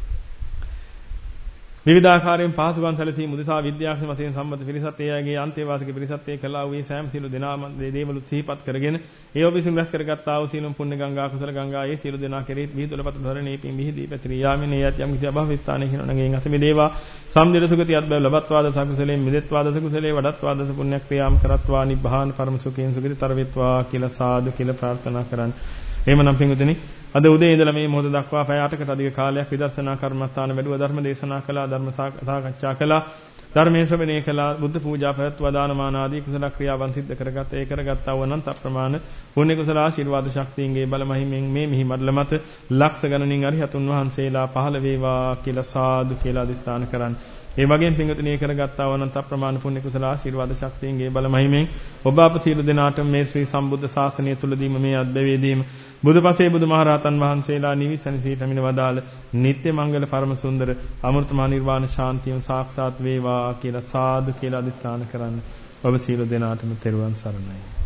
විවිධාකාරයෙන් පහසුකම් සැලසීම උදෙසා විද්‍යාඥ වශයෙන් සම්මත පිරිසත් ඒ අයගේ අන්තේවාසික පිරිසත් ඒ කළා වූ සෑම සිළු දෙනාම දේවලුත් සිහිපත් කරගෙන ඒ ඔබ විසින් රැස් කරගත්තා වූ සීලම් පුණ්‍ය ගංගා කුසල ගංගා ඒ සිළු දෙනා කෙරෙහි විහිදුලපත් ධරණේ පින් මිහිදී පැතිරී යාමින් ඒ යම් කිසි අභව ස්ථානයේ හිනොනගෙන් එයින් අත මිදේවා සම්දිර සුගතියත් බව ලබත්වාද සකුසලයෙන් මිදෙත්වාද සකුසලේ වඩත්වාද පුණ්‍ය ක්‍රියාම් කරත්වා නිබ්බාන පරම සුඛයෙන් සුඛිතතර වෙත්වා කියලා සාදු කියලා ප්‍රාර්ථනා කරන්න. එහෙමනම් පින්විතනි අද උදේ ඉඳලා මේ මොහොත දක්වා පැය අටකට අධික කාලයක් විදර්ශනා කර්මස්ථාන වැඩුව ධර්ම දේශනා කළා ධර්ම සාකච්ඡා කළා ධර්මයේ ශ්‍රවණය කළා බුද්ධ පූජා පැවැත්වුවා දානමාන ආදී කුසල ක්‍රියාවන් සිද්ධ කරගත් ඒ කරගත්තා වූ අනන්ත අප්‍රමාණ පුණ්‍ය කුසල ආශිර්වාද ශක්තියන්ගේ බල මහිමෙන් මේ මිහි මඩල මත ලක්ෂ ගණනින් අරිහතුන් වහන්සේලා පහළ වේවා කියලා සාදු කියලා අදිස්ථාන කරන්. ඒ වගේම පින්වතුනි කරගත්තා වූ අනන්ත අප්‍රමාණ පුණ්‍ය කුසල ආශිර්වාද ශක්තියන්ගේ බල මහිමෙන් ඔබ අප සියලු දෙනාට මේ ශ්‍රී සම්බුද්ධ ශාසනය තුලදීම මේ අත්බැවීදීම බුදුපසේ බුදුමහරහතන් වහන්සේලා නිවිසනසී පැමිණ වදාළ නිත්‍ය මංගල පරම සුන්දර අමෘතමහා නිර්වාණ ශාන්තියම සාක්ෂාත් වේවා කියලා සාදු කියලා අදිස්ථාන කරන්න. ඔබ සියලු දෙනාටම තෙරුවන් සරණයි.